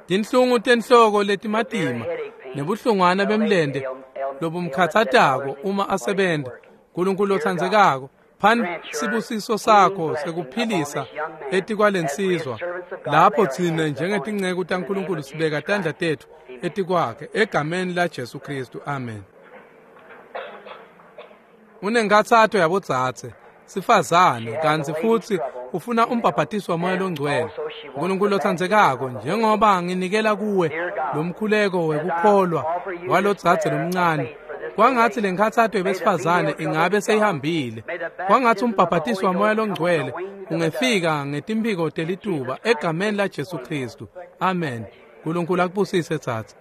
tinhlungu tenhloko letimatima nebuhlungwana bemlende lobumkhathatako uma asebenza. Nkulunkulu othandekako, phani sibusiso sakho sekuphilisa etikwalensizwa lapho thina njengetinceku taNkulunkulu sibeka tandla tethu etikwakhe egameni la Jesu Kristu. Amen. Unengathatho yabodzathe sifazane kanti futhi ufuna umbhabhatiso womoya longcwele. Nkulunkulu othandekako, njengoba nginikela kuwe lomkhuleko wekukholwa walodzathe lomncane, kwangathi lenkathatho yabesifazane ingabe seyihambile, kwangathi umbhabhatiso womoya longcwele ungefika ngetimpiko telituba egameni la Jesu Kristu. Amen. Nkulunkulu akubusise thatha.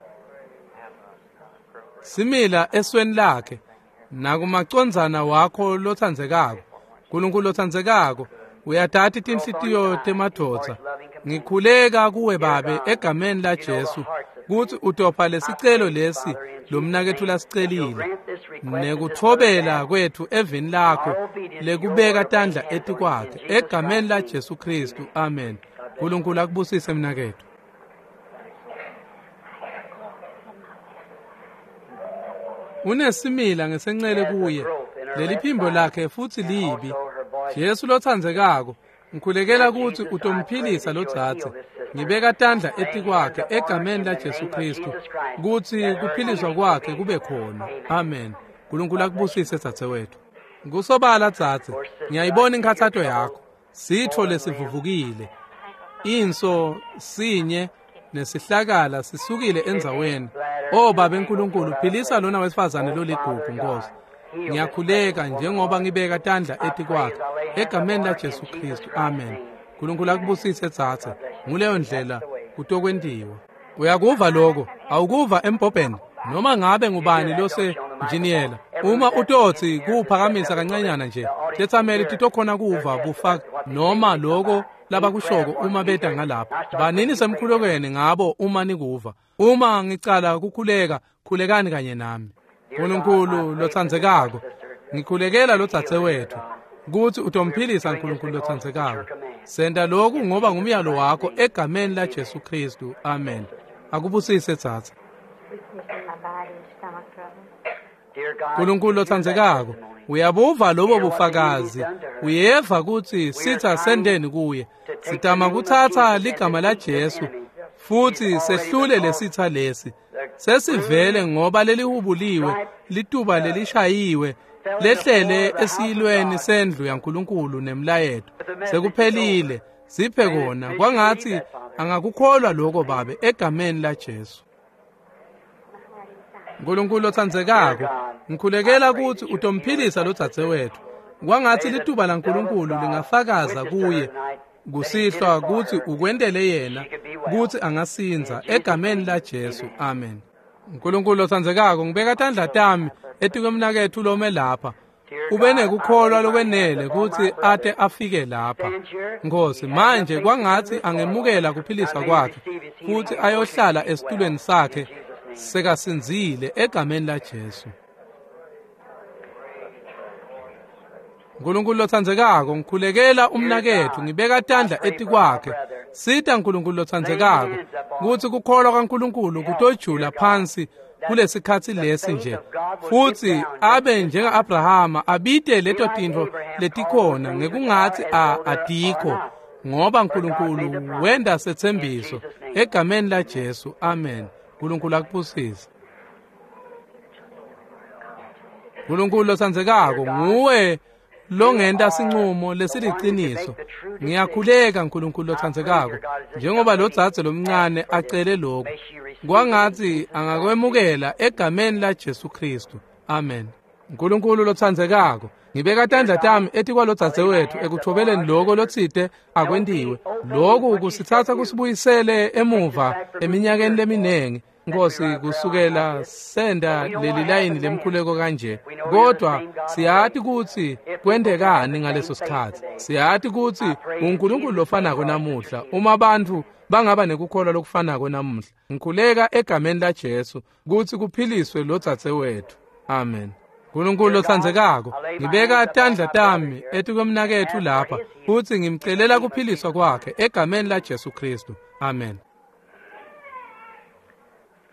Simila esweni lakhe nakumacondzana wakho lothandekako. Nkulunkulu othandekako, uyathatha tinhlitiyo temadvodza. Ngikhuleka kuwe babe egameni la Jesu kuthi utopha lesicelo lesi lomnakethu lasicelile nekuthobela kwethu evini lakho lekubeka tandla etikwakhe egameni la Jesu Kristu. Amen. Nkulunkulu akubusise mnakethu. Unesimila ngesencele kuye leliphimbo lakhe futhi libi. Jesu lothandekako, ngikhulekela ukuthi utomphilisa lodzathe. Ngibeka tandla etikwakhe egameni la Jesu Kristu kuthi kuphiliswa kwakhe kube khona. Amen. Nkulunkulu akubusise thathe wethu. Ngusobala dzathe, ngiyayibona inkathatho yakho. Sitho lesivuvukile. Inso sinye nesihlakala sisukile endzaweni. Oh Baba eNkulunkulu, philisa lona wesifazane loligugu Nkosi. Ngiyakhuleka njengoba ngibeka tandla etikwakhe egameni la Jesu Kristu. Amen. Nkulunkulu akubusise thathe. Nguleyo ndlela kutokwentiwa. Uyakuva lokho? Awukuva embhobheni? Noma ngabe ngubani lose njiniyela, uma utothi kuphakamisa kancenyana nje, tetsamele titokhona kuva bufaka noma lokho labakushoko uma beda ngalapha. Banini semkhulekweni ngabo uma nikuva. Uma ngicala kukhuleka, khulekani kanye nami. Nkulunkulu lothandekako, ngikhulekela lodzathe wethu kuthi utomphilisa. Nkulunkulu lothandekako, senda lokhu ngoba ngumyalo wakho egameni la Jesu Kristu. Amen. Akubusise thatha. Nkulunkulu lothandekako, uyabuva lobo bufakazi, uyeva ukuthi sitha sendeni kuye. Sitama kuthatha ligama la Jesu futhi sehlule lesitha lesi. Sesivele ngoba lelihubuliwe lituba lelishayiwe lehlele esilweni sendlu yaNkulunkulu nemlayeto. Sekuphelile, siphe kona kwangathi angakukholwa lokho babe egameni la Jesu. Nkulunkulu othandekako, ngikhulekela ukuthi utomphilisa lodzathe wethu kwangathi lituba laNkulunkulu lingafakaza kuye kusihlwa kuthi ukwendele yena kuthi angasinza egameni la Jesu. Amen. Nkulunkulu othandekako, ngibeka tandla tami etikwemnakethu lome lapha. Ube nekukholwa lokwenele kuthi ate afike lapha. Nkosi, manje kwangathi angemukela kuphiliswa kwakhe futhi ayohlala esitulweni sakhe sekasinzile egameni la Jesu. Nkulunkulu othandekako, ngikhulekela umnakethu ngibeka tandla etikwakhe. Sitha Nkulunkulu othandekako kuthi kukholwa kaNkulunkulu kutojula phansi kulesikhathi lesi nje futhi abe njenga Abrahama abide leto tintfo letikhona ngekungathi a adikho ngoba Nkulunkulu wenda sethembiso egameni la Jesu. Amen. Nkulunkulu akubusise. Nkulunkulu othandekako, nguwe longenta sinqumo lesiliqiniso. Ngiyakhuleka Nkulunkulu othandekako njengoba lodzathe lomncane acele lokho kwangathi angakwemukela egameni la Jesu Kristu. Amen. Nkulunkulu lothandekako, ngibeka tandla tami etikwa lodzathe wethu ekuthobeleni lokho lotsite akwendiwe. Lokhu kusithatha kusibuyisele emuva eminyakeni leminengi. Nkosi, kusukela senda leli layini lemkhuleko kanje. Kodwa siyathi ukuthi kwendekani ngaleso sikhathi. Siyathi ukuthi uNkulunkulu lofanako namuhla uma abantu bangaba nekukholwa lokufanako namuhla. Ngikhuleka egameni la Jesu ukuthi kuphiliswe lodzathe wethu. Amen. Nkulunkulu othandekako, ngibeka tandla tami etikwemnakethu lapha futhi ngimcelela kuphiliswa kwakhe egameni la Jesu Kristu. Amen.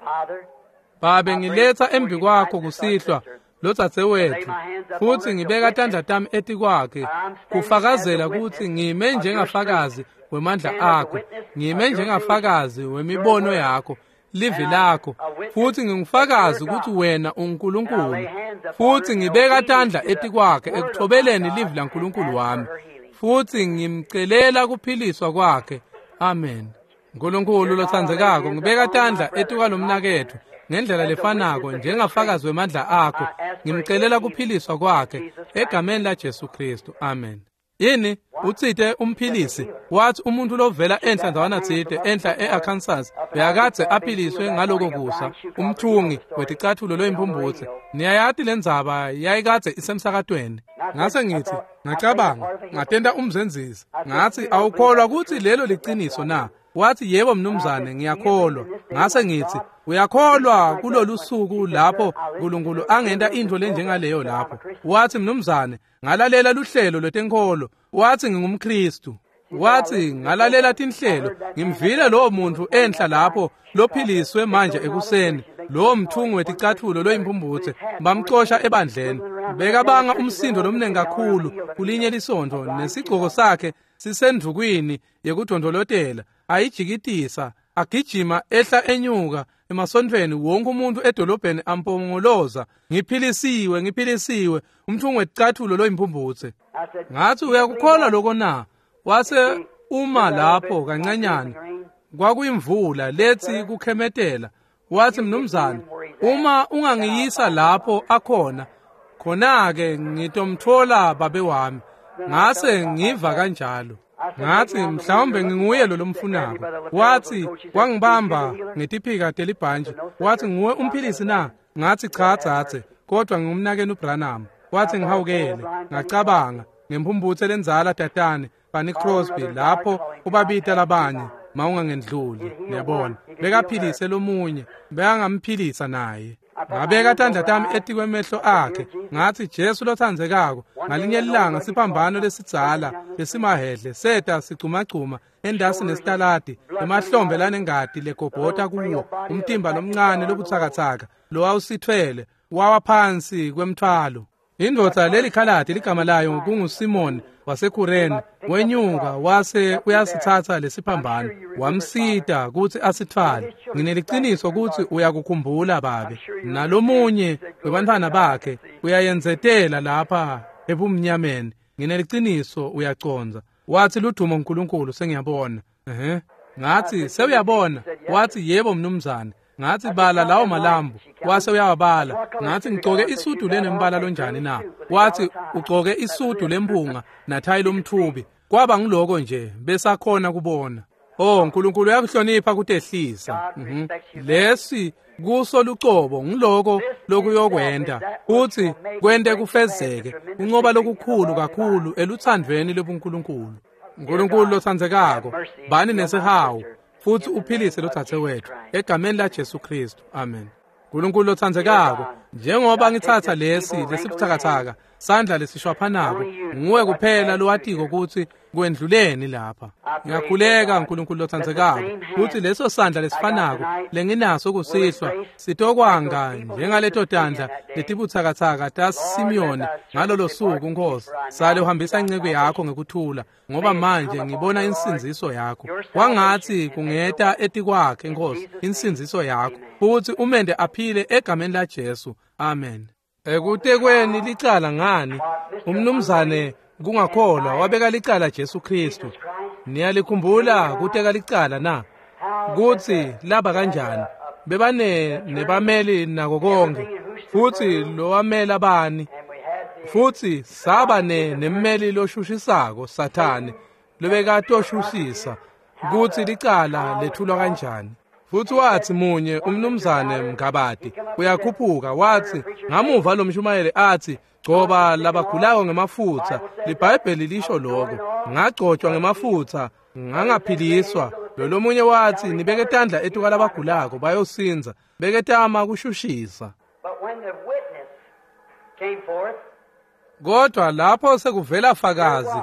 Babe, ngiletha embi kwakho kusihlwa lo dzadzewethu, futhi ngibeka tandla tami eti kwakhe, kufakazela ukuthi ngime njengafakazi wemandla akho, ngime njengafakazi wemibono yakho, livi lakho, futhi ngingufakazi ukuthi wena uNkulunkulu, futhi ngibeka tandla eti kwakhe ekuthobeleni livi laNkulunkulu wami, futhi ngimcelela kuphiliswa kwakhe. Amen. Nkulunkulu lothandzekako, ngibeka tandla eti kwalomnakethu ngendlela lefanako njengafakazi wemandla akho, ngimcelela kuphiliswa kwakhe egameni la Jesu Kristu. Amen. Yini utsite umphilisi wathi umuntu lovela enhla ndawana tsite enhla e-Arkansas beyakadze aphiliswe ngaloko kusa umthungi weticathulo loyimpumbutse. Niyayati le ndzaba yayikadze isemsakatweni. Ngase ngithi ngacabanga ngatenta umzenzisi ngathi awukholwa ukuthi lelo liciniso na? Wathi yebo mnumzane, ngiyakholwa. Ngase ngithi uyakholwa kulolu suku lapho uNkulunkulu angenta into lenjengaleyo lapho? Wathi mnumzane, ngalalela luhlelo lwetenkolo. Wathi ngingumKristu. Wathi ngalalela tinhlelo, ngimvile lowo muntu enhla lapho lophiliswe manje ekuseni, lowo mthungi weticathulo loyimpumbutse bamxosha ebandleni. Bekabanga umsindo lomnengi kakhulu kulinye lisonto, nesigqoko sakhe sisendukwini yekudondolotela, ayijikitisa, agijima ehla enyuka emasontweni, wonke umuntu edolobheni ampongoloza, ngiphilisiwe, ngiphilisiwe, umthungi weticathulo loyimpumbutse. Ngathi uyakukholwa lokho na? Wase uma lapho kancanyana kwakuyimvula lethi kukhemetela. Wathi mnumzane, uma ungangiyisa lapho akhona, khona-ke ngitomthola babe wami. Ngase ngiva kanjalo. Ngathi mhlawumbe nginguye lo lomfunako. Wathi wangibamba ngetiphika telibhanje. Wathi nguwe umphilisi na? Ngathi cha dzadze, kodwa ngingumnakeni uBranham. Wathi ngihawukele, ngacabanga ngempumbuthe lenzala tatane Fanny Crosby lapho ubabita labanye mawungangendluli. Niyabona, bekaphilise lomunye, bekangamphilisa naye. Ngabeka tandla tami eti kwemehlo akhe, ngathi Jesu lothandzekako, ngalinye ilanga siphambano lesidzala lesimahedle seta sigcumagcuma endasi nesitaladi emahlombe lanengati legobhota kuwo umtimba lomncane lobutsakatsaka lo awusithwele wawa phansi kwemthwalo. Indvodza leli khaladi ligama layo kunguSimoni waseKureni, wenyuka wase uyasithatha lesiphambano wamsida ukuthi asithwale. Ngineliciniso ukuthi uyakukhumbula babe, nalomunye webantwana bakhe uyayenzetela lapha ebumnyameni. Ngineliciniso uyaconza. Wathi ludumo uNkulunkulu sengiyabona. Ehe. Ngathi sewuyabona? Wathi yebo mnumzane. Ngathi bala lawo malambu. Wase uyawabala. Ngathi ngigcoke isudu lenembala lonjani na? Wathi ugcoke isudu lempunga nathayi lomthubi. Kwaba ngiloko nje besakhona kubona. Oh uNkulunkulu uyakuhlonipha kutehlisa. Mhm. Lesi kuso lucobo ngiloko lokuyokwenda uthi kwente kufezeke uncoba lokukhulu kakhulu eluthandweni lobuNkulunkulu. uNkulunkulu lothandzekako, bani nesihawu futhi uphilise lodzadzewethu egameni la Jesu Kristu. Amen. uNkulunkulu lothandzekako, njengoba ngithatha lesi lesibuthakathaka sandla lesishwaphanako, nguwe kuphela lowatiko ukuthi kwendluleni lapha. Ngiyakhuleka uNkulunkulu lothandzekako ukuthi leso sandla lesifanako lenginaso kusihlwa sitokwanga njengaleto tandla letibuthakathaka taSimiyoni ngalolo suku Nkosi. Sale uhambisa inceke yakho ngekuthula, ngoba manje ngibona insinziso yakho. Wangathi kungeta eti kwakhe Nkosi insinziso yakho, futhi umende aphile egameni la Jesu. Amen. Ekutekweni licala ngani umnumzane kungakholwa wabeka licala Jesu Kristu? Niyalikhumbula kuteka licala na? Kuthi laba kanjani bebane nebameli nako konke, futhi lo wamela bani, futhi saba ne nemmeli loshushisako Sathane lobekatoshushisa kuthi licala lethulwa kanjani. Futhi wathi munye umnumzane Mgabadi uyakhuphuka wathi ngamuva lo mshumayeli athi gcoba labagulayo ngemafutha. LiBhayibheli lisho lokho, ngagcotshwa ngemafutha ngangaphiliswa. Lo munye wathi nibeke tandla etuka labagulako bayosinza, beketama kushushisa. Kodwa lapho sekuvela fakazi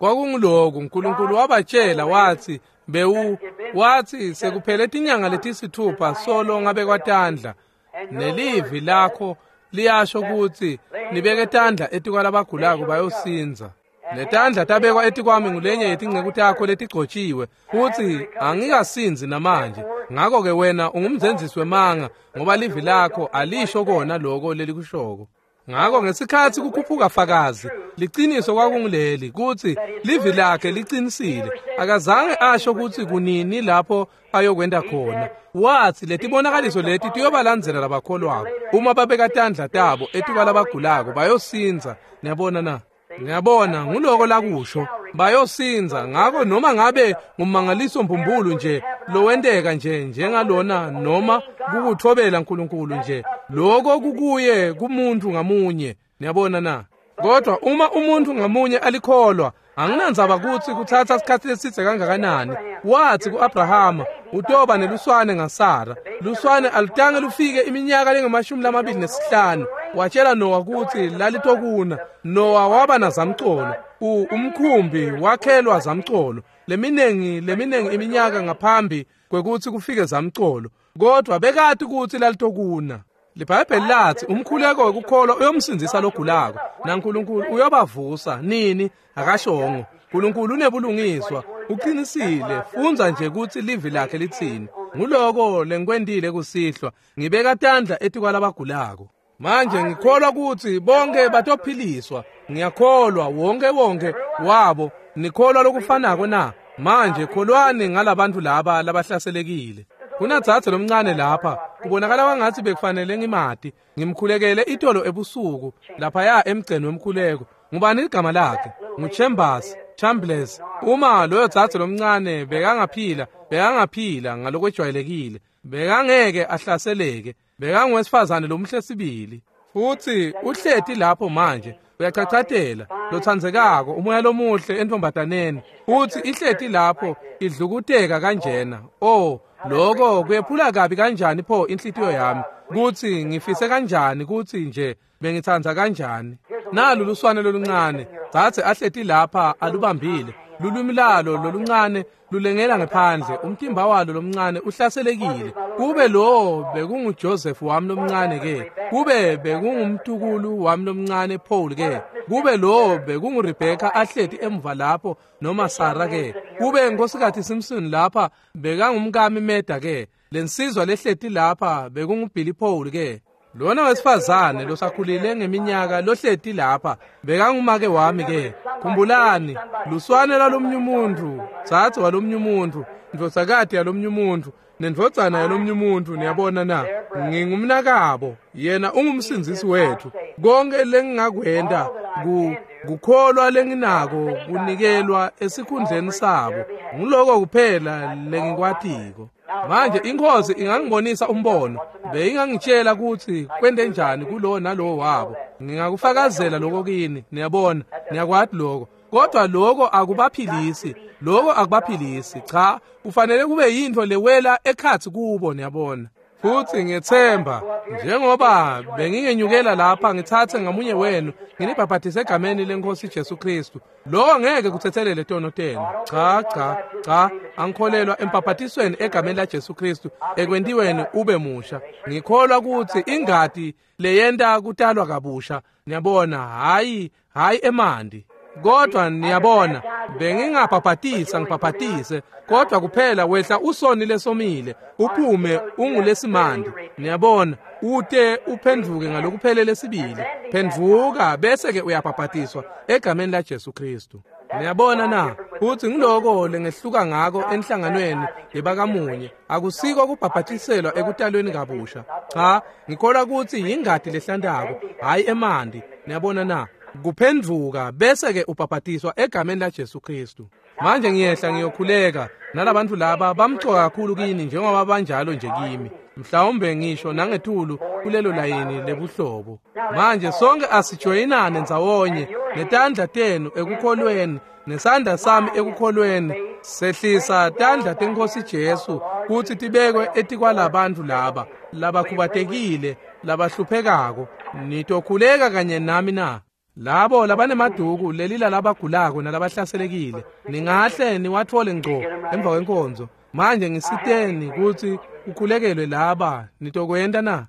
Kwakungiloku uNkulunkulu wabatshela wathi bewu wathi sekuphele inyanga letisithupha solo ngabe kwatandla nelivi lakho liyasho ukuthi nibeke tandla etikwalabagulako bayosinza. Letandla tabekwa etikwami ngulenye yetingceku takho letigcotshiwe futhi angikasinzi namanje. Ngakho ke wena ungumzenzisi wemanga ngoba livi lakho alisho kona lokho lelikushoko. Ngakho ngesikhathi kukhuphuka fakazi liqiniso kwakungileli kuthi livi lakhe liqinisile akazange asho ukuthi kunini lapho ayokwenda khona. Wathi letibonakaliso leti tiyobalandzela labakholwako uma babeka tandla tabo etikwalabagulako bayosinza. Niyabona na? Ngiyabona nguloko lakusho bayosinza. Ngakho noma ngabe ngumangaliso mbumbulu nje lowendeka nje njengalona noma kukuthobela uNkulunkulu nje lokho kukuye kumuntu ngamunye. Niyabona na? Kodwa uma umuntu ngamunye alikholwa anginandzaba ukuthi kuthatha isikhathi eside kangakanani. Wathi kuAbrahama utoba neluswane ngaSara. Luswane alitange lufike iminyaka lengamashumi lamabili nesihlanu. Watshela Noah ukuthi lalitokuna. Noah waba nazamcolo. Umkhumbi wakhelwa zamcolo. Leminengi leminengi iminyaka ngaphambi kwekuthi kufike zamcolo. Kodwa bekade ukuthi lalitokuna. LiBhayibheli lathi umkhuleko wekukholwa uyomsindisa logulako. NaNkulunkulu uyobavusa nini akashongo. uNkulunkulu unebulungiswa uqinisile. Funza nje ukuthi livi lakhe lithini. Nguloko lenkwendile kusihlwa ngibeka tandla etikwalabagulako. Manje ngikholwa ukuthi bonke batophiliswa. Ngiyakholwa wonke wonke wabo nikholwa lokufanako na. Manje kholwani ngalabantu laba labahlaselekile. Kunatsathe lomncane lapha kubonakala wangathi bekufanele ngimati ngimkhulekele itolo ebusuku lapha ya emgceni wemkhuleko. Ngubani igama lakhe? nguChambers Chambliss. Uma loyo tsathe lomncane bekangaphila bekangaphila ngalokwejwayelekile bekangeke ahlaseleke bekangowesifazane lomhle sibili futhi uhleti lapho manje uyachachatela lothandzekako umoya lomuhle entombataneni futhi ihleti lapho idlukuteka kanjena. Oh lokho kuyephula kabi kanjani pho inhlitiyo yami kuthi ngifise kanjani kuthi nje bengithandza kanjani. Nalo luswane loluncane thathe ahleti lapha alubambile lulwimi lalo loluncane lulengela ngephandle. Umtimba walo lomncane uhlaselekile. Kube lo bekunguJoseph wami lomncane ke. Kube bekungumtukulu wami lomncane Paul ke. Kube lo bekunguRebecca ahleti emva lapho noma Sarah ke. Kube inkosikazi Simpson lapha bekangumkami Meda ke. Lensizwa lehleti lapha bekunguBilly Paul ke. Lona wesifazane losakhulile ngeminyaka lohleti lapha bekangumake wami ke. Khumbulani luswane lalomnye umuntu thathe walomnye umuntu ndvosakade yalomnye umuntu nendvodzana yalomnye umuntu. Niyabona na? Ngingumnakabo yena ungumsinzisi wethu. Konke lengingakwenda kukholwa lenginako kunikelwa esikhundleni sabo. Nguloko kuphela lengikwatiko. Manje inkosi ingangibonisa umbono beyingangitshela ukuthi kwende njani kulo nalo wabo. Ngingakufakazela lokho kini. Niyabona niyakwati lokho. Kodwa lokho akubaphilisi. Lokho akubaphilisi. Cha kufanele kube yinto lewela ekhathi kubo. Niyabona futhi ngethemba njengoba bengingenyukela lapha ngithathe ngamunye wenu nginibhaphathise egameni lenkosi Jesu Kristu. Lo ngeke kuthethelele tono tenu. Cha cha cha angikholelwa empaphathisweni egameni la Jesu Kristu ekwendiweni ube musha. Ngikholwa ukuthi ingadi leyenda kutalwa kabusha. Niyabona hayi hayi emandi. Kodwa niyabona bengingabhaphathisa ngibhaphathise kodwa kuphela wehla usoni lesomile uphume ungulesimandi. Niyabona ute uphenduke ngalokuphelele sibili. Phenduka bese ke uyabhaphathiswa egameni la Jesu Kristu. Niyabona na? Uthi ngiloko lengehluka ngako enhlanganweni lebakamunye akusiko kubhaphathiselwa ekutalweni kabusha. Cha ngikholwa ukuthi ingadi lehlandako hayi emandi. Niyabona na? Kuphenduka bese ke ubhaphathiswa egameni la Jesu Kristu. Manje ngiyehla ngiyokhuleka nalabantu laba bamcoka kakhulu kini njengoba banjalo nje kimi. Mhlawumbe ngisho nangethulu kulelo layini lebuhlobo. Manje sonke asijoyinane ndzawonye netandla tenu ekukholweni nesandla sami ekukholweni sehlisa tandla tenkosi Jesu kuthi tibekwe etikwalabantu laba labakhubatekile labahluphekako. Nitokhuleka kanye nami na? labo labanemaduku lelila labagulako nalabahlaselekile ningahle niwathole ngco emva kwenkonzo. Manje ngisiteni ukuthi ukhulekelwe laba nitokwenda na?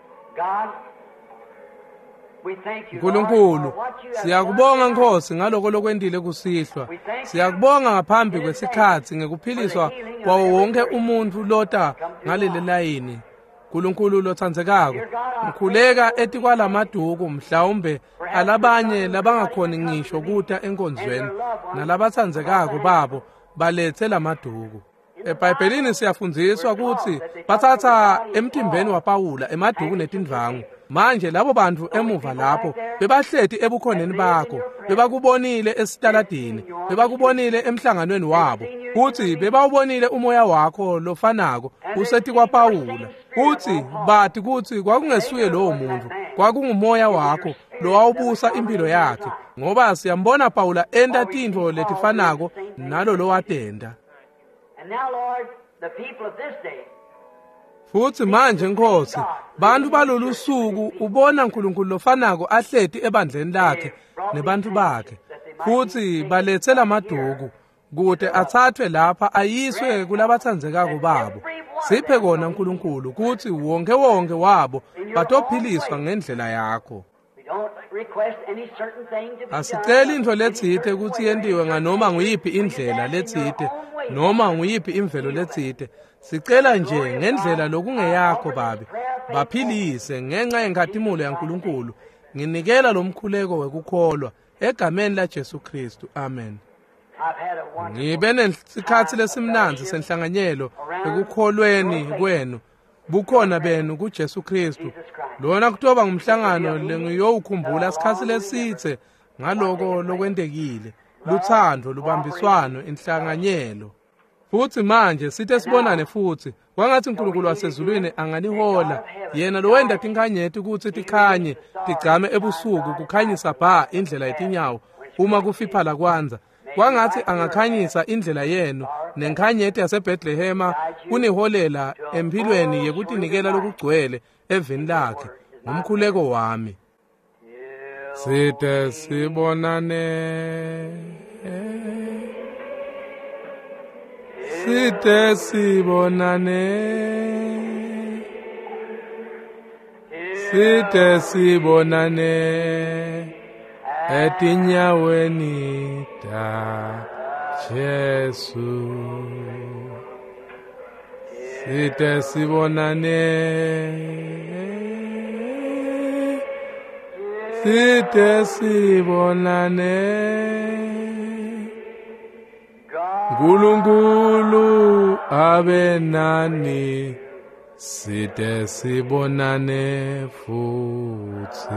Nkulunkulu, siyakubonga Nkosi ngaloko lokwendile kusihlwa. Siyakubonga ngaphambi kwesikhathi ngekuphiliswa kwawo wonke umuntu lota ngaleli layini. Nkulunkulu lothandzekako, ngikhuleka eti kwalamaduku mhlawumbe alabanye labangakhoni ngisho kuta enkonzweni nalabathandzekako babo balethe lamaduku. eBhayibhelini siyafundziswa ukuthi bathatha emtimbeni waPawula emaduku netindvangu. Manje labo bantu emuva lapho bebahleti ebukhoneni bakho, bebakubonile esitaladini, bebakubonile emhlanganweni wabo, futhi bebawubonile umoya wakho lofanako usethi kwaPawula. Futhi bathi kuthi kwakungesuye lowo muntu, kwakungumoya wakho lowawubusa impilo yakhe, ngoba siyambona Pawula enda tintfo letifanako nalo lowatenda. And now, Lord, the people of this day, futhi manje Nkosi, bantu balolu suku ubona uNkulunkulu lofanako ahleti ebandleni lakhe nebantu bakhe, futhi balethela maduku kude athathwe lapha ayiswe kulabathandzekako babo. Siphe kona uNkulunkulu kuthi wonke wonke wabo batophiliswa ngendlela yakho. we don't request any certain thing to be Asiceli done. into letsite ukuthi yendiwe nganoma nguyiphi indlela letsite noma nguyiphi imvelo letsite. Sicela nje ngendlela lokungeyakho babi baphilise ngenxa yenkhatimulo yaNkulunkulu. Nginikela lomkhuleko wekukholwa egameni laJesu Kristu. Amen. I've had a wonderful Ngibe nesikhathi lesimnanzi senhlanganyelo ekukholweni kwenu bukhona benu kuJesu Kristu. Lona kutoba ngumhlangano lengiyowukhumbula sikhathi lesithe ngaloko lokwendekile, luthando, lubambiswano, inhlanganyelo. Futhi manje sithe sibonane futhi kwangathi uNkulunkulu wasezulwini anganihola yena lowenda tinkhanyeti ukuthi tikhanye tigcame ebusuku kukhanyisa bha indlela yetinyawo uma kufiphala kwanza. Kwangathi angakhanyisa indlela yenu nenkhanyeti yaseBhethlehema kuniholela empilweni yekutinikela lokugcwele evini lakhe ngomkhuleko wami. Sithe sibonane, sithe sibonane, sithe sibonane etinyaweni ta Jesu. Sithe sibonane, sithe sibonane, Nkulunkulu abe nani, sithe sibonane futhi.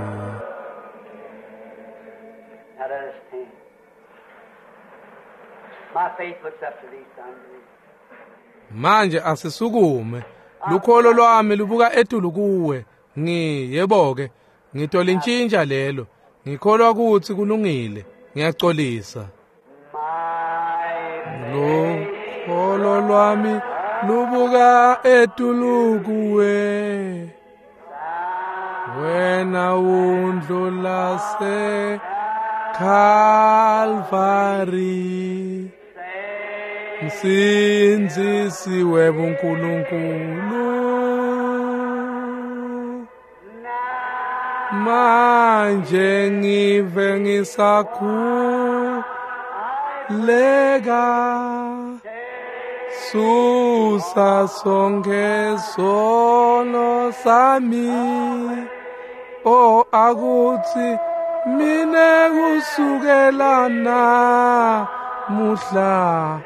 Now let us stand. My faith looks up to these sons. Manje asisukume, lukholo lwami lubuka etulu kuwe. Ngi yebo-ke ngithola intshintsha lelo, ngikholwa ukuthi kulungile, ngiyaxolisa. Lukholo lwami lubuka etulu kuwe, wena undlula se Calvary, msinzisi webuNkulunkulu. Manje ngive ngisakhuleka, susa sonke sono sami, o akuthi mine kusukela namuhla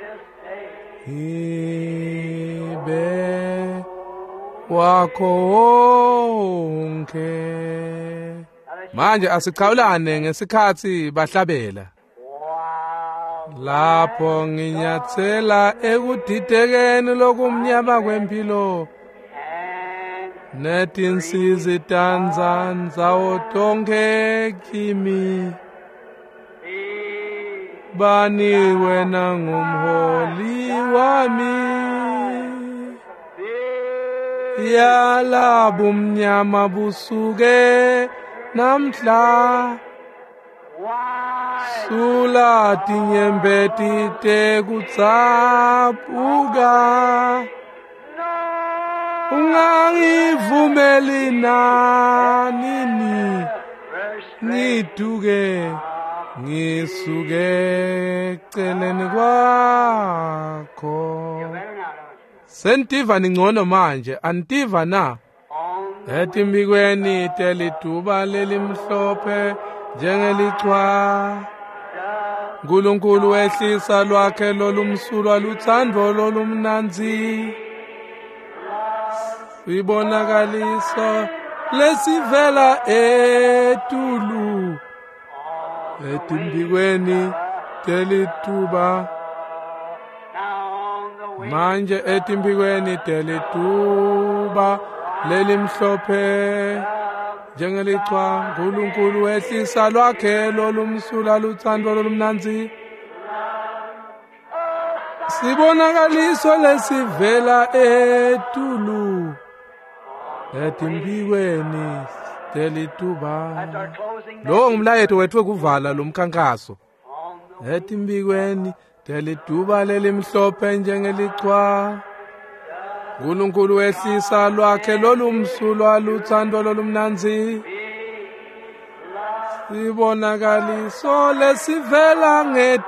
ibe wakho wonke. Manje asiqhawulane ngesikhathi bahlabela. Lapho nginyathela ekudidekeni lokumnyama kwempilo, netinsizi tanzanza otonke kimi, bani wena ngumholi wami, yala bumnyama busuke namhla sula tinyembeti tekutsapuka ungangivumeli nanini ngituke ngisuke eceleni kwakho. Sentiva ningcono manje, antiva na? Etimbikweni telituba lelimhlophe njengelichwa. Nkulunkulu wehlisa lwakhe lolumsulwa luthando lolumnanzi. Sibonakaliso lesivela etulu. Etimbikweni telituba manje etimbikweni telituba lelimhlophe njengelichwa. Nkulunkulu wehlisa lwakhe lolumsulwa luthando lolumnanzi. Sibonakaliso lesivela etulu. Etimbikweni telituba. Lo ngumlayeto wethu wekuvala lo mkhankaso. Etimbikweni telituba lelimhlophe njengelichwa. Nkulunkulu wehlisa lwakhe lolumsulwa luthando lolumnanzi. Sibonakaliso lesivela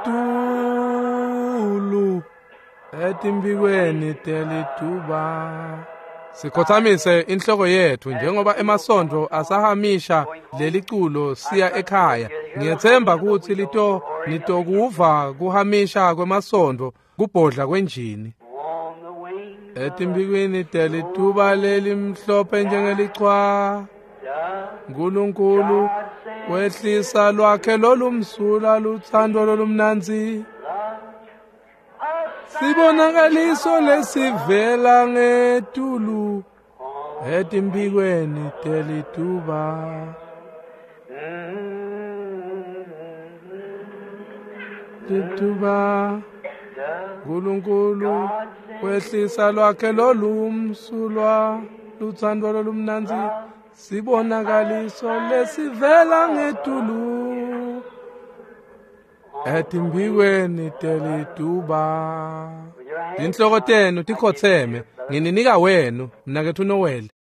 ngetulu. Etimbikweni telituba. Sikhothamise inhloko yethu njengoba emasonto asahamisha leliculo siya ekhaya. Ngiyethemba ukuthi lito nitokuva kuhamisha kwemasonto kubhodla kwenjini. Etimbikweni telituba lelimhlophe njengelichwa. Nkulunkulu wehlisa lwakhe lolumsulwa luthando lolumnanzi. Sibonakaliso lesivela ngetulu. Etimbikweni telituba. Telituba. Nkulunkulu wehlisa lwakhe lolumsulwa luthando lolumnanzi. Sibonakaliso lesivela ngetulu. Etimbikweni telituba. Inhloko tenu tikhotheme ngininika wenu mnakethu Noel.